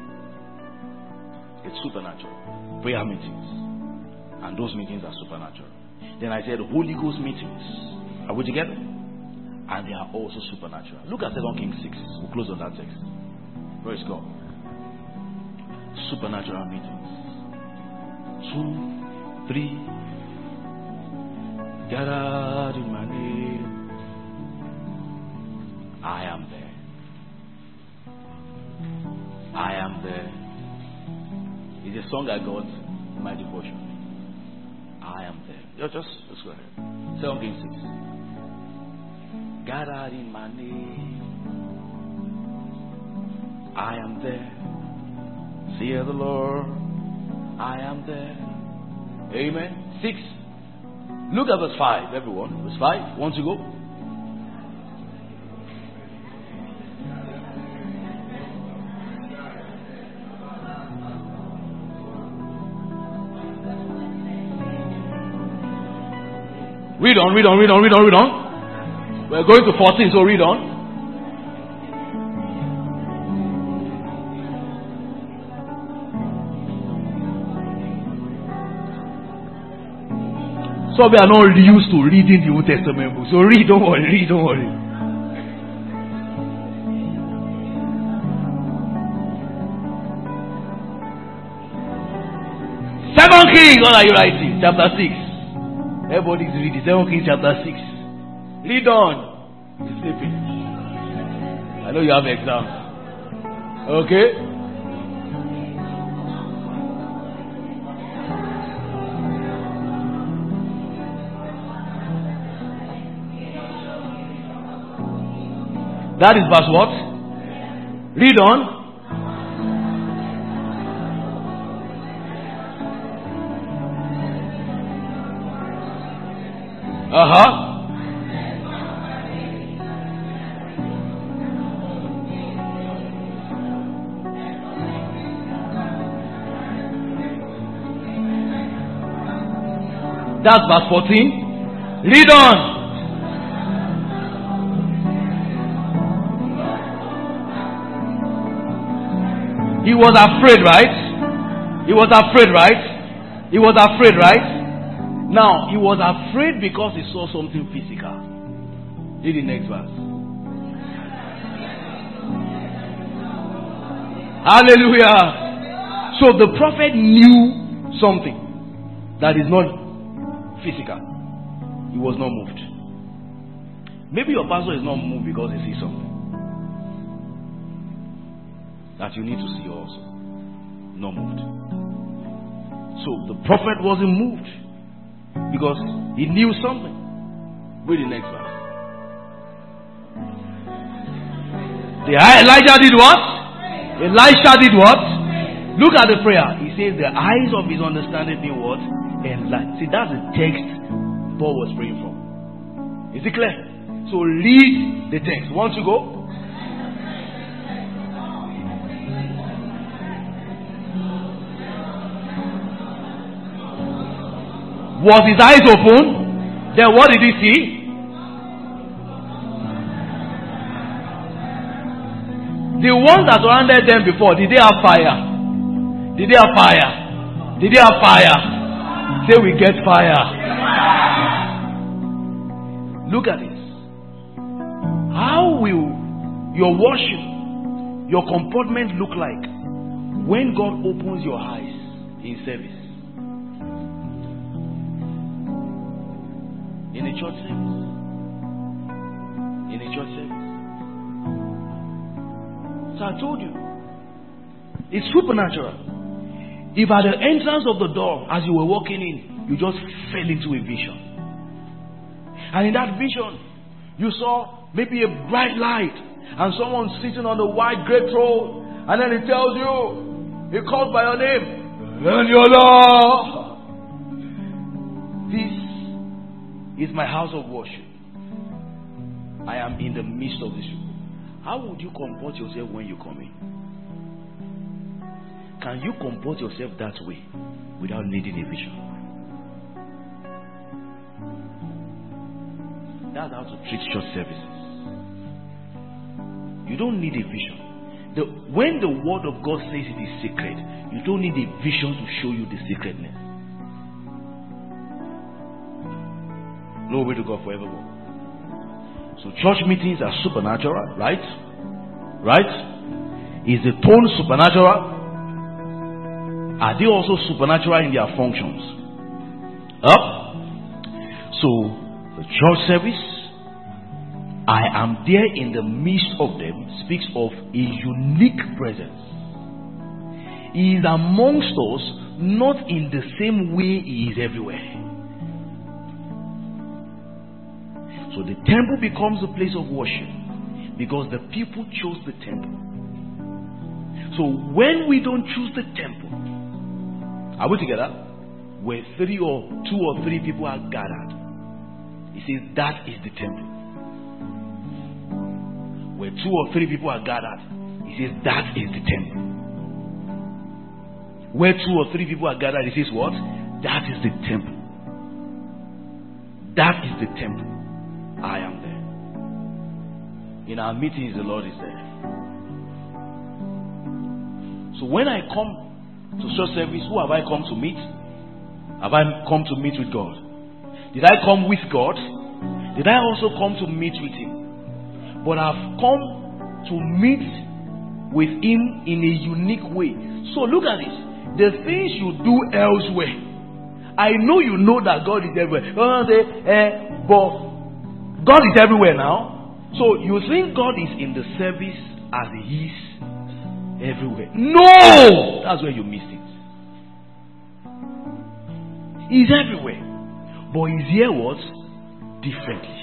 It's supernatural. Prayer meetings. And those meetings are supernatural. Then I said, Holy Ghost meetings. Are we together? And they are also supernatural. Look at 2 Kings 6. We'll close on that text. Praise God. Supernatural meetings. 2, 3. Gathered in my name. I am there. I am there. It's a song I got in my devotion. I am there. Just go ahead. 2 Kings 6. Gathered in my name. I am there. Fear the Lord. I am there. Amen. 6. Look at verse 5, everyone. Verse 5. Want to go? Read on. We're going to 14, so read on. So we are not used to reading the Old Testament book. So read, don't worry. 2 Kings, what are you writing? Chapter 6. Everybody's reading 2 Kings chapter 6. Read on. You're sleeping. I know you have exams. Okay? That is verse what? Read on. That's verse 14. Read on. He was afraid, right? He was afraid, right? Now, he was afraid because he saw something physical. Read the next verse. Hallelujah. So the prophet knew something that is not physical. He was not moved. Maybe your pastor is not moved because he sees something that you need to see also. Not moved. So the prophet wasn't moved because he knew something. Read the next verse. Elijah did what? Elisha did what? Look at the prayer. He says the eyes of his understanding being what? Enlightened. See, that's the text Paul was praying from. Is it clear? So read the text. Want to go? Was his eyes open? Then what did he see? The ones that surrounded them before, did they have fire? Did they have fire? Did they have fire? Say we get fire. Look at this. How will your worship, your comportment look like when God opens your eyes in service? In a church service? In a church service? So I told you, it's supernatural. If at the entrance of the door, as you were walking in, you just fell into a vision. And in that vision, you saw maybe a bright light and someone sitting on the white great throne. And then he tells you, he calls by your name, Eniola. This is my house of worship. I am in the midst of this people. How would you comport yourself when you come in? Can you comport yourself that way without needing a vision? That's how to treat church services. You don't need a vision. When the word of God says it is sacred, you don't need a vision to show you the sacredness. Glory to God forevermore. So church meetings are supernatural, right? Right? Is the tone supernatural? Are they also supernatural in their functions? So the church service, I am there in the midst of them, speaks of a unique presence. He is amongst us, not in the same way he is everywhere. So the temple becomes a place of worship because the people chose the temple. So when we don't choose the temple, are we together? Where 2 or 3 people are gathered, he says that is the temple. Where 2 or 3 people are gathered, he says that is the temple. Where 2 or 3 people are gathered, he says what? That is the temple. That is the temple. I am there. In our meetings, the Lord is there. So when I come to church service, who have I come to meet? Have I come to meet with God? Did I come with God? Did I also come to meet with Him? But I've come to meet with Him in a unique way. So look at this. The things you do elsewhere, I know you know that God is everywhere. But God is everywhere now. So you think God is in the service as He is everywhere. No! That's where you missed it. He's everywhere. But He's here what? Differently.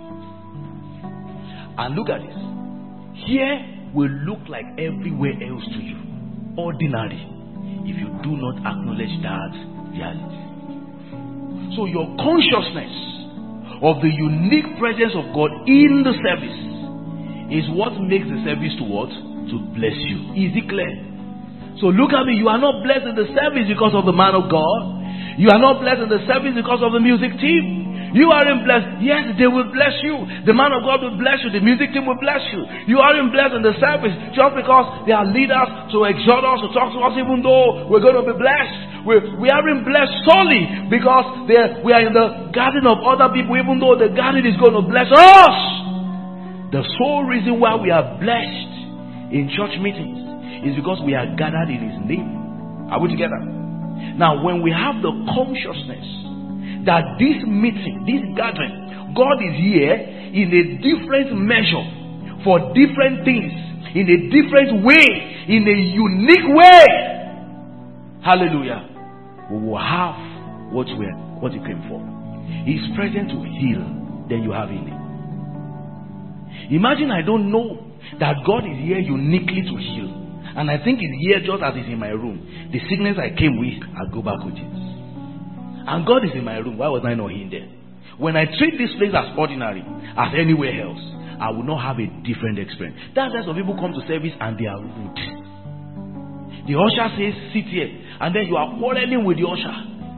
And look at this. Here will look like everywhere else to you. Ordinary. If you do not acknowledge that reality. So your consciousness of the unique presence of God in the service is what makes the service to what? To bless you. Is it clear? So look at me. You are not blessed in the service because of the man of God. You are not blessed in the service because of the music team. You aren't blessed. Yes, they will bless you. The man of God will bless you. The music team will bless you. You aren't blessed in the service just because they are leaders to exhort us, to talk to us, even though we're going to be blessed. We aren't blessed solely because we are in the garden of other people, even though the garden is going to bless us. The sole reason why we are blessed in church meetings is because we are gathered in His name. Are we together? Now, when we have the consciousness that this meeting, this gathering, God is here in a different measure for different things, in a different way, in a unique way. Hallelujah. We will have what you came for. He is present to heal, then you have healing. Imagine I don't know that God is here uniquely to heal, and I think He's here just as He's in my room. The sickness I came with, I'll go back with it. And God is in my room. Why was I not in there? When I treat this place as ordinary, as anywhere else, I will not have a different experience. That's why some people come to service and they are rude. The usher says, sit here. And then you are quarreling with the usher.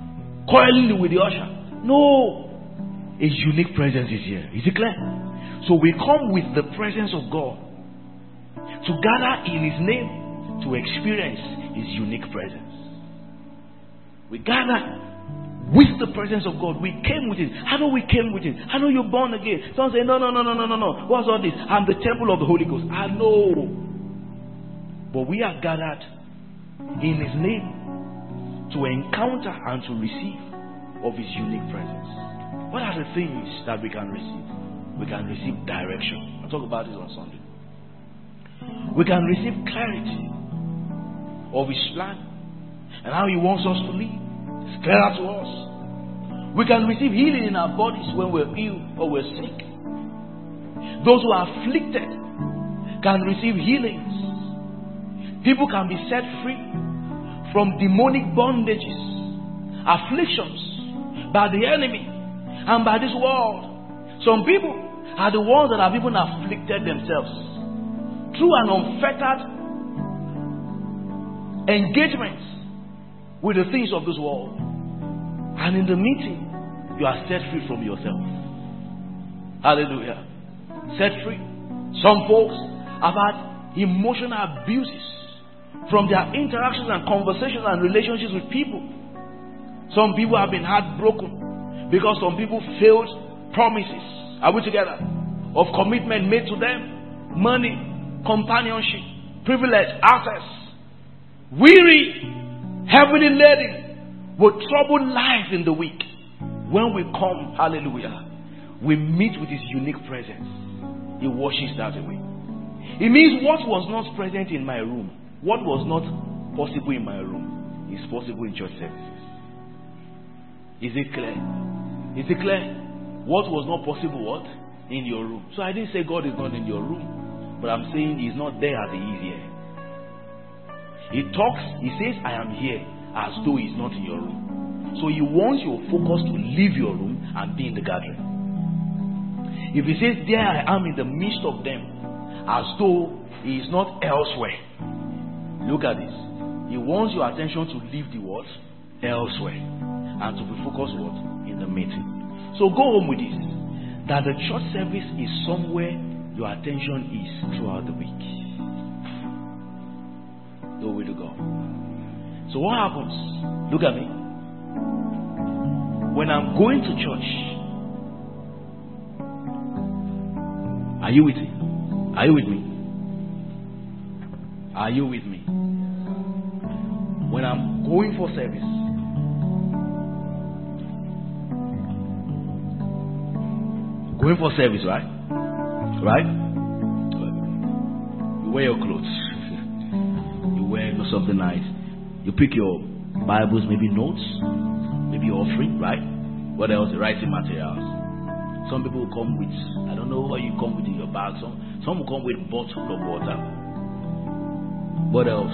No. A unique presence is here. Is it clear? So we come with the presence of God to gather in His name to experience His unique presence. We gather with the presence of God. We came with it. How know we came with it? How know you're born again? Some say, no. What's all this? I'm the temple of the Holy Ghost. I know. But we are gathered in His name to encounter and to receive of His unique presence. What are the things that we can receive? We can receive direction. I'll talk about this on Sunday. We can receive clarity of His plan and how He wants us to live. It's clearer to us. We can receive healing in our bodies when we're ill or we're sick. Those who are afflicted can receive healings. People can be set free from demonic bondages, afflictions by the enemy and by this world. Some people are the ones that have even afflicted themselves through an unfettered engagement with the things of this world. And in the meeting, you are set free from yourself. Hallelujah. Set free. Some folks have had emotional abuses from their interactions and conversations and relationships with people. Some people have been heartbroken because some people failed promises. Are we together? Of commitment made to them. Money, companionship, privilege, access. Weary, heavily laden, with troubled life in the week. When we come, hallelujah, we meet with His unique presence. He washes that away. It means what was not present in my room, what was not possible in my room, is possible in church services. Is it clear? Is it clear? What was not possible, what? In your room. So I didn't say God is not in your room, but I'm saying He's not there as He is here. He talks, He says, I am here, as though He's not in your room. So He wants your focus to leave your room and be in the gathering. If He says, there I am in the midst of them, as though He is not elsewhere. Look at this. He wants your attention to leave the what? Elsewhere. And to be focused what? In the meeting. So go home with this. That the church service is somewhere your attention is throughout the week. Glory to God. So what happens? Look at me. When I'm going to church, are you with me? Are you with me? Are you with me? When I'm going for service, going for service, right? Right? You wear your clothes. You wear something nice. You pick your Bibles, maybe notes, maybe offering, right? What else? The writing materials. Some people will come with, I don't know what you come with in your bag. Some will come with a bottle of water. What else?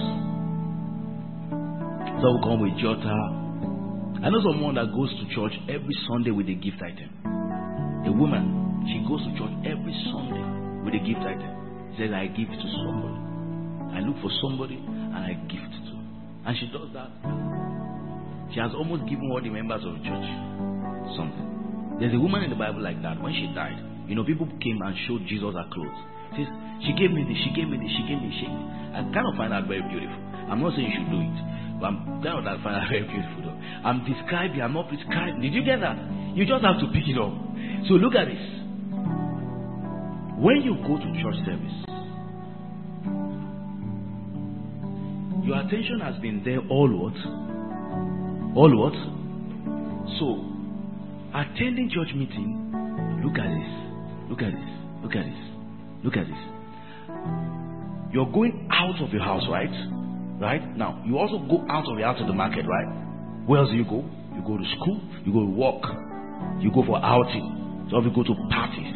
Some will come with jota. I know someone that goes to church every Sunday with a gift item. A woman, she goes to church every Sunday with a gift item. She says, I give it to somebody. I look for somebody and I give it to. And she does that. She has almost given all the members of the church something. There's a woman in the Bible like that. When she died, people came and showed Jesus her clothes. She says, she gave me this, she gave me this, she gave me this. I kind of find that very beautiful. I'm not saying you should do it, but I'm kind of find that very beautiful though. I'm describing, I'm not prescribing. Did you get that? You just have to pick it up. So look at this. When you go to church service, Your attention has been there all what? All what? So, attending church meeting, look at this. Look at this. Look at this. Look at this. You're going out of your house, right? Right? Now, you also go out of your house to the market, right? Where else do you go? You go to school, you go to work, you go for outing. So you go to parties.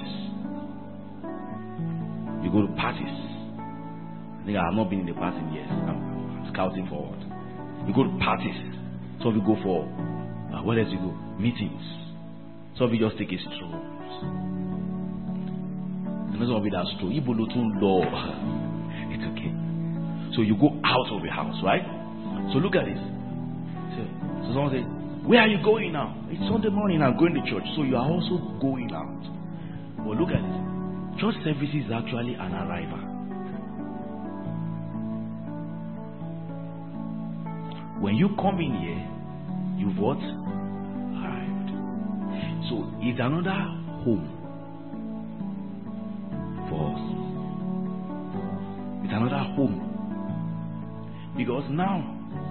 You go to parties. I think I have not been in the party in years. I'm scouting forward. You go to parties. So you go for where else you go? Meetings. So you just take a stroll. And that's what that stroll. It's okay. So you go out of your house, right? So look at this. So someone says, where are you going now? It's Sunday morning, I'm going to church. So you are also going out. But look at this. Church service is actually an arrival. When you come in here, you've what? Arrived. So it's another home for us. It's another home. Because now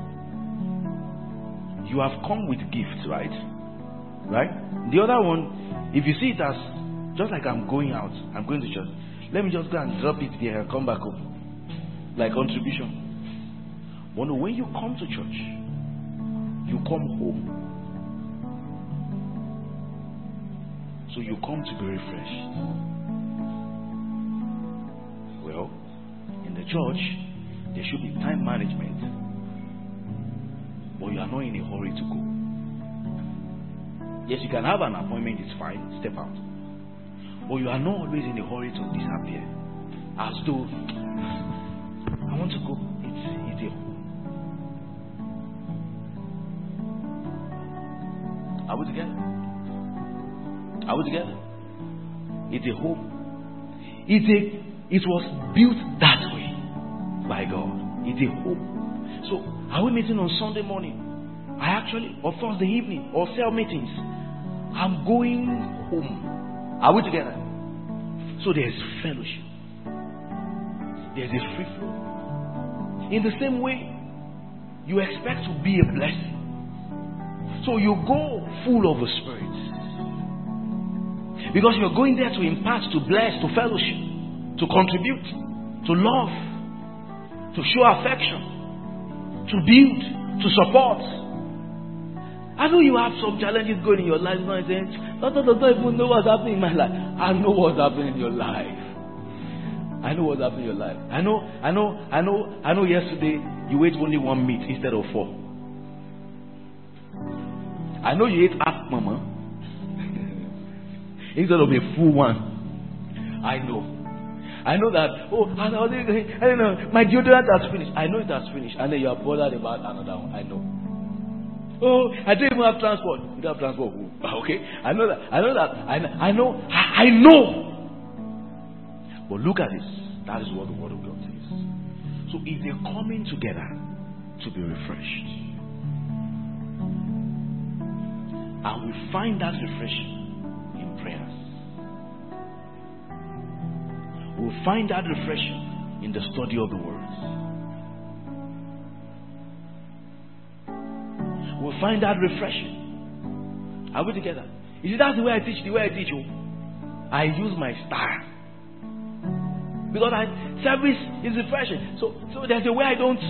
you have come with gifts, right? Right? The other one, if you see it as just like I'm going out, I'm going to church. Let me just go and drop it there and come back home. Like contribution. But no, when you come to church, you come home. So you come to be refreshed. Well, in the church, there should be time management. But you are not in a hurry to go. Yes, you can have an appointment, it's fine, step out. But you are not always in a hurry to disappear. As though, I want to go, it's a home. Are we together? Are we together? It's a home. It was built that way by God. It's a home. So, are we meeting on Sunday morning? Or Thursday evening, or cell meetings? I'm going home. Are we together? So there's fellowship. There's a free flow. In the same way, you expect to be a blessing. So you go full of the Spirit. Because you're going there to impart, to bless, to fellowship, to contribute, to love, to show affection, to build, to support. I know you have some challenges going in your life. You know, saying, I don't even know what's happening in my life. I know what's happening in your life. I know what's happening in your life. I know yesterday you ate only one meat instead of 4. I know you ate half mama instead of a full one. I know that, I don't know, my deodorant has finished. I know it has finished. And then you are bothered about another one. I know. I don't even have transport. You don't have transport. Okay? I know that. I know. But look at this. That is what the Word of God says. So it's a coming together to be refreshed. And we find that refreshing in prayers. We find that refreshing in the study of the Word. We find that refreshing. Are we together? You see, that's the way I teach. You, I use my style. Because service is refreshing. So there's a way I don't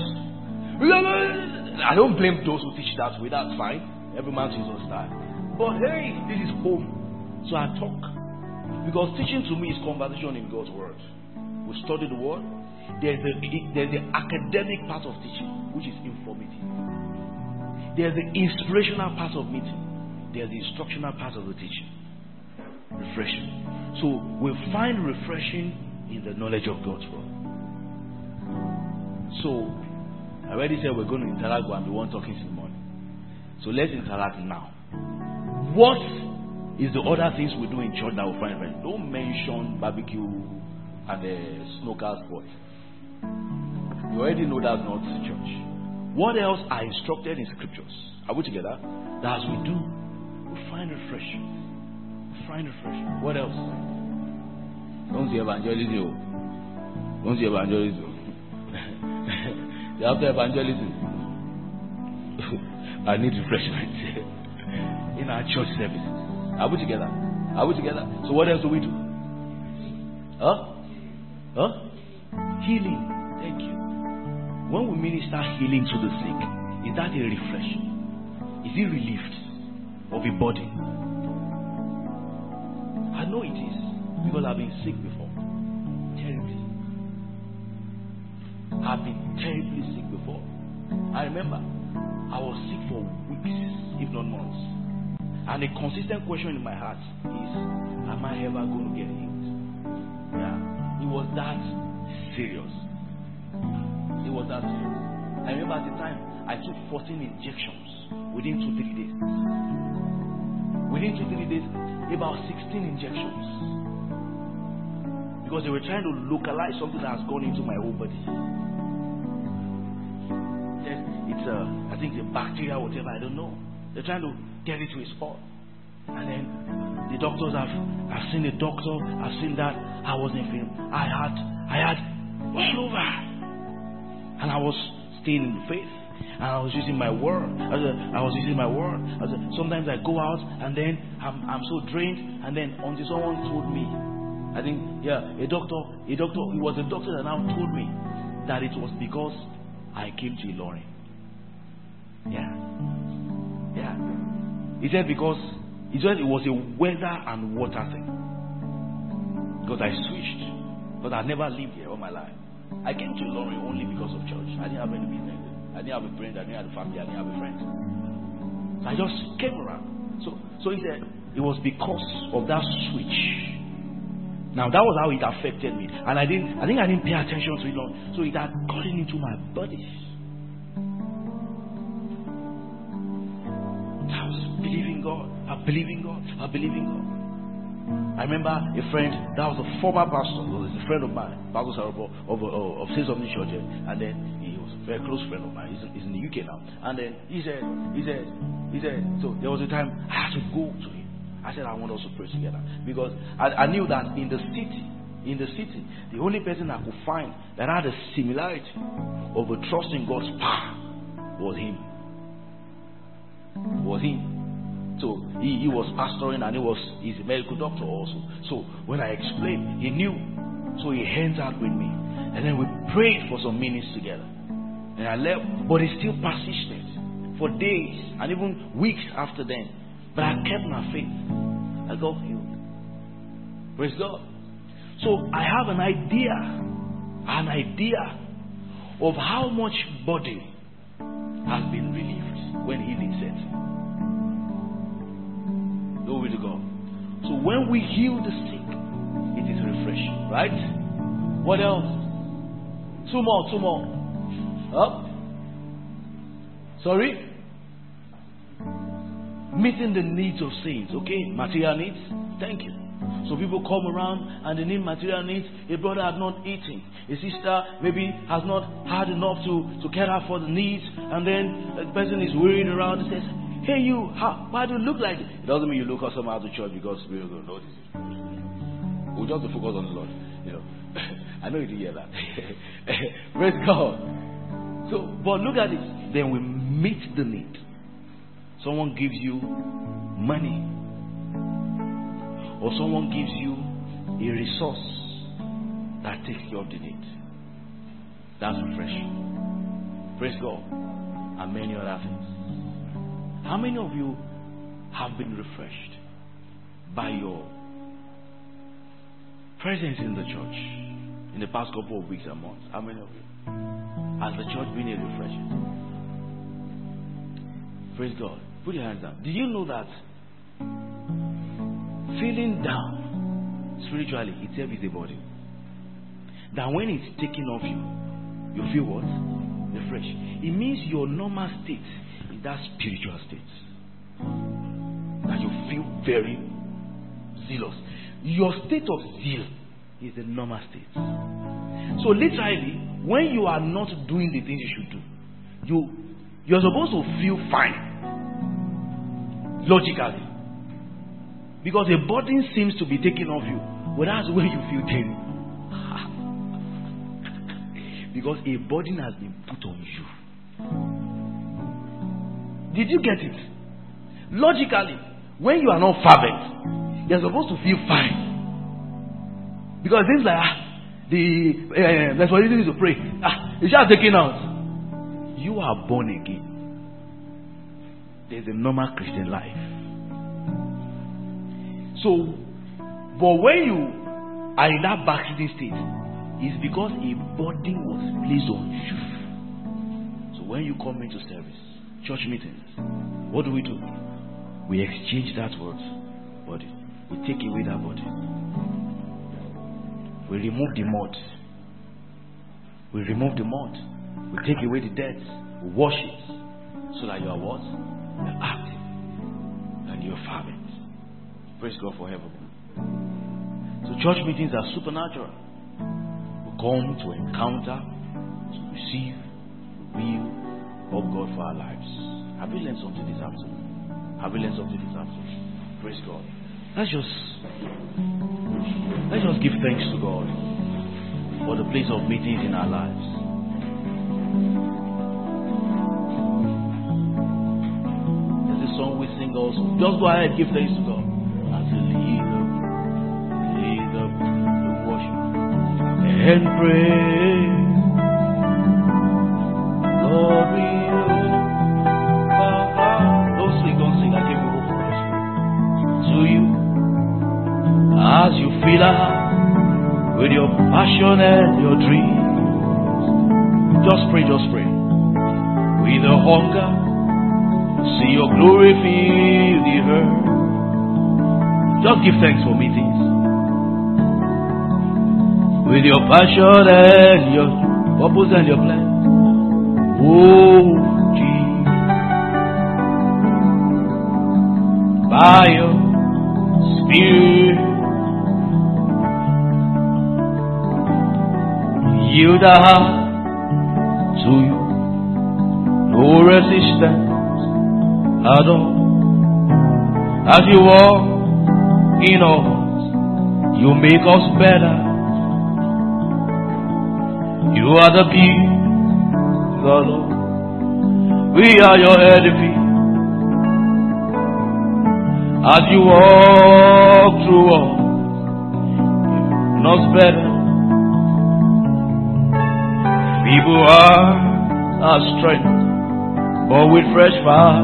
blame those who teach that way. That's fine. Every man's his own style. But hey, this is home. So I talk. Because teaching to me is conversation in God's Word. We study the Word. There's the academic part of teaching, which is informative. There's the inspirational part of meeting. There's the instructional part of the teaching. Refreshing. So we find refreshing in the knowledge of God's Word. So I already said we're going to interact and we won't talk in the morning. So let's interact now. What is the other things we do in church that we find refreshing? Don't mention barbecue and snooker sport. You already know that's not church. What else are instructed in scriptures? Are we together? That as we do, we find refreshing. What else? Don't see evangelism. After evangelism, I need refreshment in our church services. Are we together? Are we together? So what else do we do? Healing. Thank you. When we minister healing to the sick, is that a refreshing? Is it relieved of a body? I know it is, because I've been sick before. Terribly. I've been terribly sick before. I remember I was sick for weeks, if not months. And a consistent question in my heart is, am I ever going to get healed? Yeah. It was that serious. It was that serious. I remember at the time, I took 14 injections within 2-3 days. Within 2-3 days, about 16 injections. Because they were trying to localize something that has gone into my whole body. It's I think the bacteria, whatever, I don't know. They're trying to get it to a spot. And then the doctors I've seen a doctor, I've seen that. I was in film. I had all over. And I was staying in faith. And I was using my word. Sometimes I go out and then I'm so drained. And then until someone told me, I think, a doctor, it was a doctor that now told me that it was because I came to Ilorin. Yeah. He said because it was a weather and water thing. Because I switched. But I never lived here all my life. I came to Ilorin only because of church. I didn't have any business. I didn't have a friend. I didn't have a family. I didn't have a friend. So I just came around. So he said it was because of that switch. Now that was how it affected me, and I think I didn't pay attention to it long. So it had gotten into my body. I was believing God. I believe in God. I remember a friend that was a former pastor, was a friend of mine, Pastor Saropo of Saints of the Church, and then he was a very close friend of mine. He's in the UK now, and then he said. So there was a time I had to go to him. I said I want us to pray together because I knew that in the city, the only person I could find that had a similarity of a trust in God's power was him. So he was pastoring and he's a medical doctor also. So when I explained, he knew. So he hands out with me. And then we prayed for some minutes together. And I left, but he still persisted for days and even weeks after then. But I kept my faith. I got healed. Praise God. So I have an idea of how much body has been relieved when healing sets in. Glory to God. So when we heal the sick, it is refreshing, right? What else? Two more. Up. Sorry? Meeting the needs of saints, okay? Material needs. Thank you. So people come around and they need material needs. A brother has not eaten. A sister maybe has not had enough to care for the needs. And then the person is worried around and says, hey you, why do you look like it? It doesn't mean you look somehow to church because we're going to know this is spiritual. We'll just focus on the Lord. I know you didn't hear that. Praise God. So, but look at it. Then we meet the need. Someone gives you money, or someone gives you a resource that takes care of the need. That's refreshing. Praise God. And many other things. How many of you have been refreshed by your presence in the church in the past couple of weeks and months? How many of you? Has the church been a refreshing? Praise God. Put your hands down. Did you know that feeling down spiritually itself is a body? That when it's taken off you feel what? Refreshed. It means your normal state is that spiritual state. That you feel very zealous. Your state of zeal is the normal state. So literally, when you are not doing the things you should do, you're supposed to feel fine. Logically, because a burden seems to be taken off you, but that's when you feel terrible. Because a burden has been put on you. Did you get it? Logically, when you are not fervent, you're supposed to feel fine. Because things like the responsibility to pray, you shall taken out. You are born again. There's a normal Christian life. So, but when you are in that backsliding state, it's because a burden was placed on you. So when you come into service, church meetings, what do? We exchange that body. We take away that body. We remove the mud. We take away the dirt. We wash it. So that you are what? You're active. And you're fervent. Praise God for heaven. So church meetings are supernatural. We come to encounter, to receive the will of God for our lives. Have you learned something this afternoon? Praise God. Let's just give thanks to God for the place of meetings in our lives. There's a song we sing also. Just go ahead, give thanks to God. As you lead up the worship and pray. Lord, we don't sing. I give you hope to you. As you fill her with your passion and your dreams, just pray. With a hunger, see your glory fill the earth. Just give thanks for meetings. With your passion and your purpose and your plan. Oh, Jesus, by your Spirit, yield our heart to you. No resistance at all. As you walk in us, you make us better. You are the peace, God, Lord. We are your edifice. As you walk through us, you make us better. People are our strength, but with fresh fire.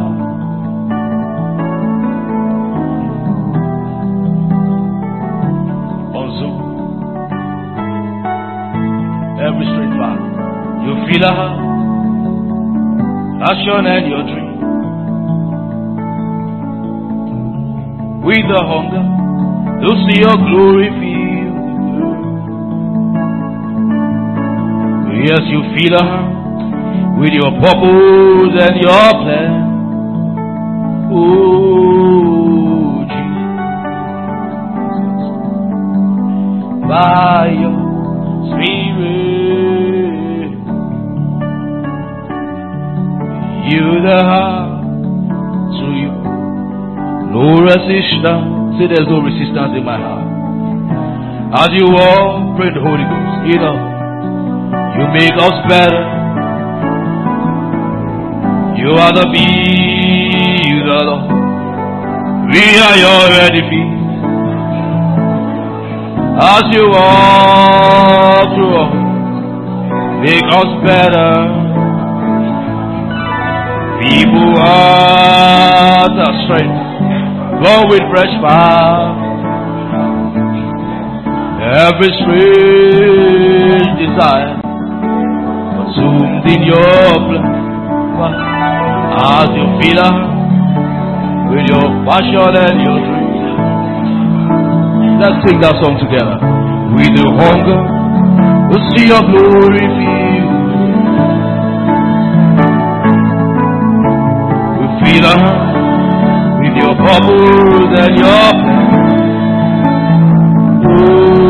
On Zoom, every straight path, you feel a heart, passion and your dream. With the hunger, to see your glory fill the earth. Yes, you feel a heart with your purpose and your plan. Oh, Jesus, by your Spirit, you the heart to you. No resistance. Say there's no resistance in my heart. As you walk, pray the Holy Ghost. You make us better. You are the builder, Lord. We are your edifice. As you walk through us, make us better. People are the strength. Go with fresh fire. Every strange desire consumed in your blood. As you fill her with your passion and your dream. Let's sing that song together. With the hunger to see your glory fill. We fill her with your purpose and your plan. Oh,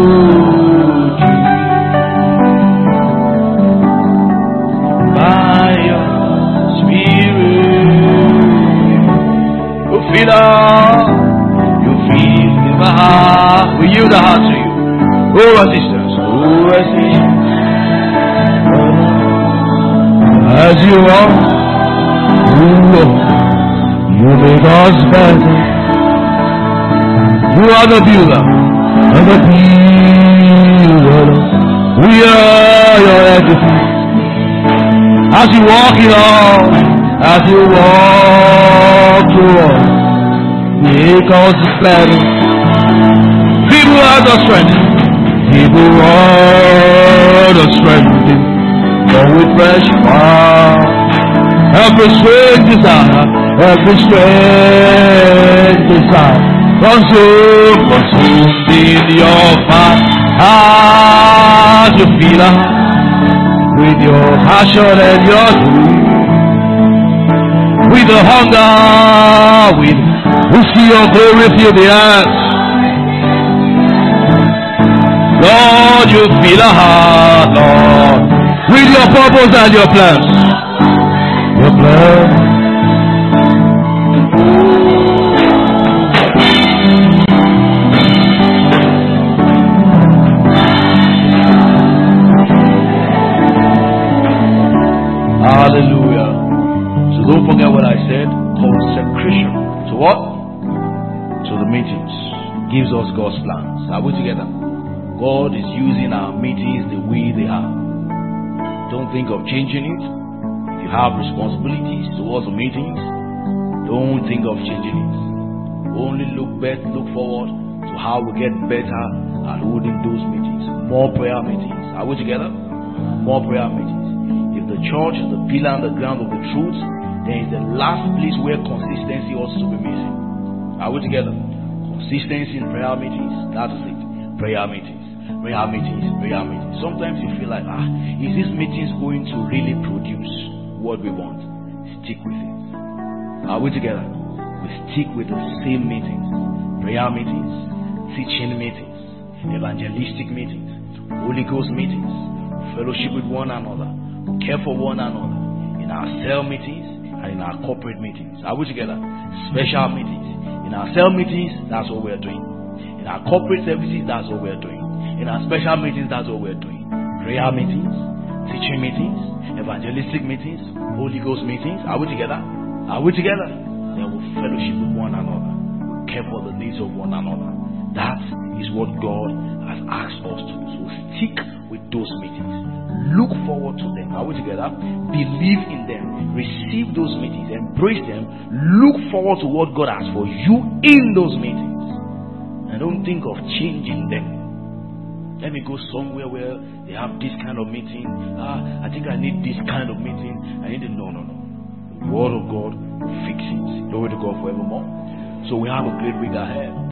Jesus, by your Spirit, you feel in my heart. We yield the heart to you. Oh, resistance, oh, resistance. as you are. You make us better. You are the builder and the builder. We are your everything. As you walk it on, as you walk through us, make us better. People have the strength. People are the strength. But with fresh fire, every strange desire, every strange desire, consumed in your fire. As you feel with your passion and your dream, with the hunger, we see your glory fill the earth. Lord, you fill a heart, Lord, with your purpose and your plans. Your plans. Hallelujah. So don't forget what I said. Consecration. To what? To the meetings. Gives us God's plans. Are we together? God is using our meetings the way they are. Don't think of changing it. If you have responsibilities towards the meetings, don't think of changing it. Only look forward to how we get better at holding those meetings. More prayer meetings. Are we together? More prayer meetings. If the church is the pillar and the ground of the truth, then it's the last place where consistency ought to be missing. Are we together? Consistency in prayer meetings. That is it. Prayer meetings. Prayer meetings, prayer meetings. Sometimes you feel like, is this meetings going to really produce what we want? Stick with it. Are we together? We stick with the same meetings. Prayer meetings, teaching meetings, evangelistic meetings, Holy Ghost meetings, fellowship with one another, care for one another, in our cell meetings and in our corporate meetings. Are we together? Special meetings. In our cell meetings, that's what we're doing. In our corporate services, that's what we're doing. In our special meetings, that's what we're doing. Prayer meetings, teaching meetings, evangelistic meetings, Holy Ghost meetings. Are we together? Are we together? Then we'll fellowship with one another. We'll care for the needs of one another. That is what God has asked us to do. So stick with those meetings. Look forward to them. Are we together? Believe in them. Receive those meetings. Embrace them. Look forward to what God has for you in those meetings. And don't think of changing them. Let me go somewhere where they have this kind of meeting. I think I need this kind of meeting. I need to no. The word of God will fix it. Glory to God forevermore. So we have a great week ahead.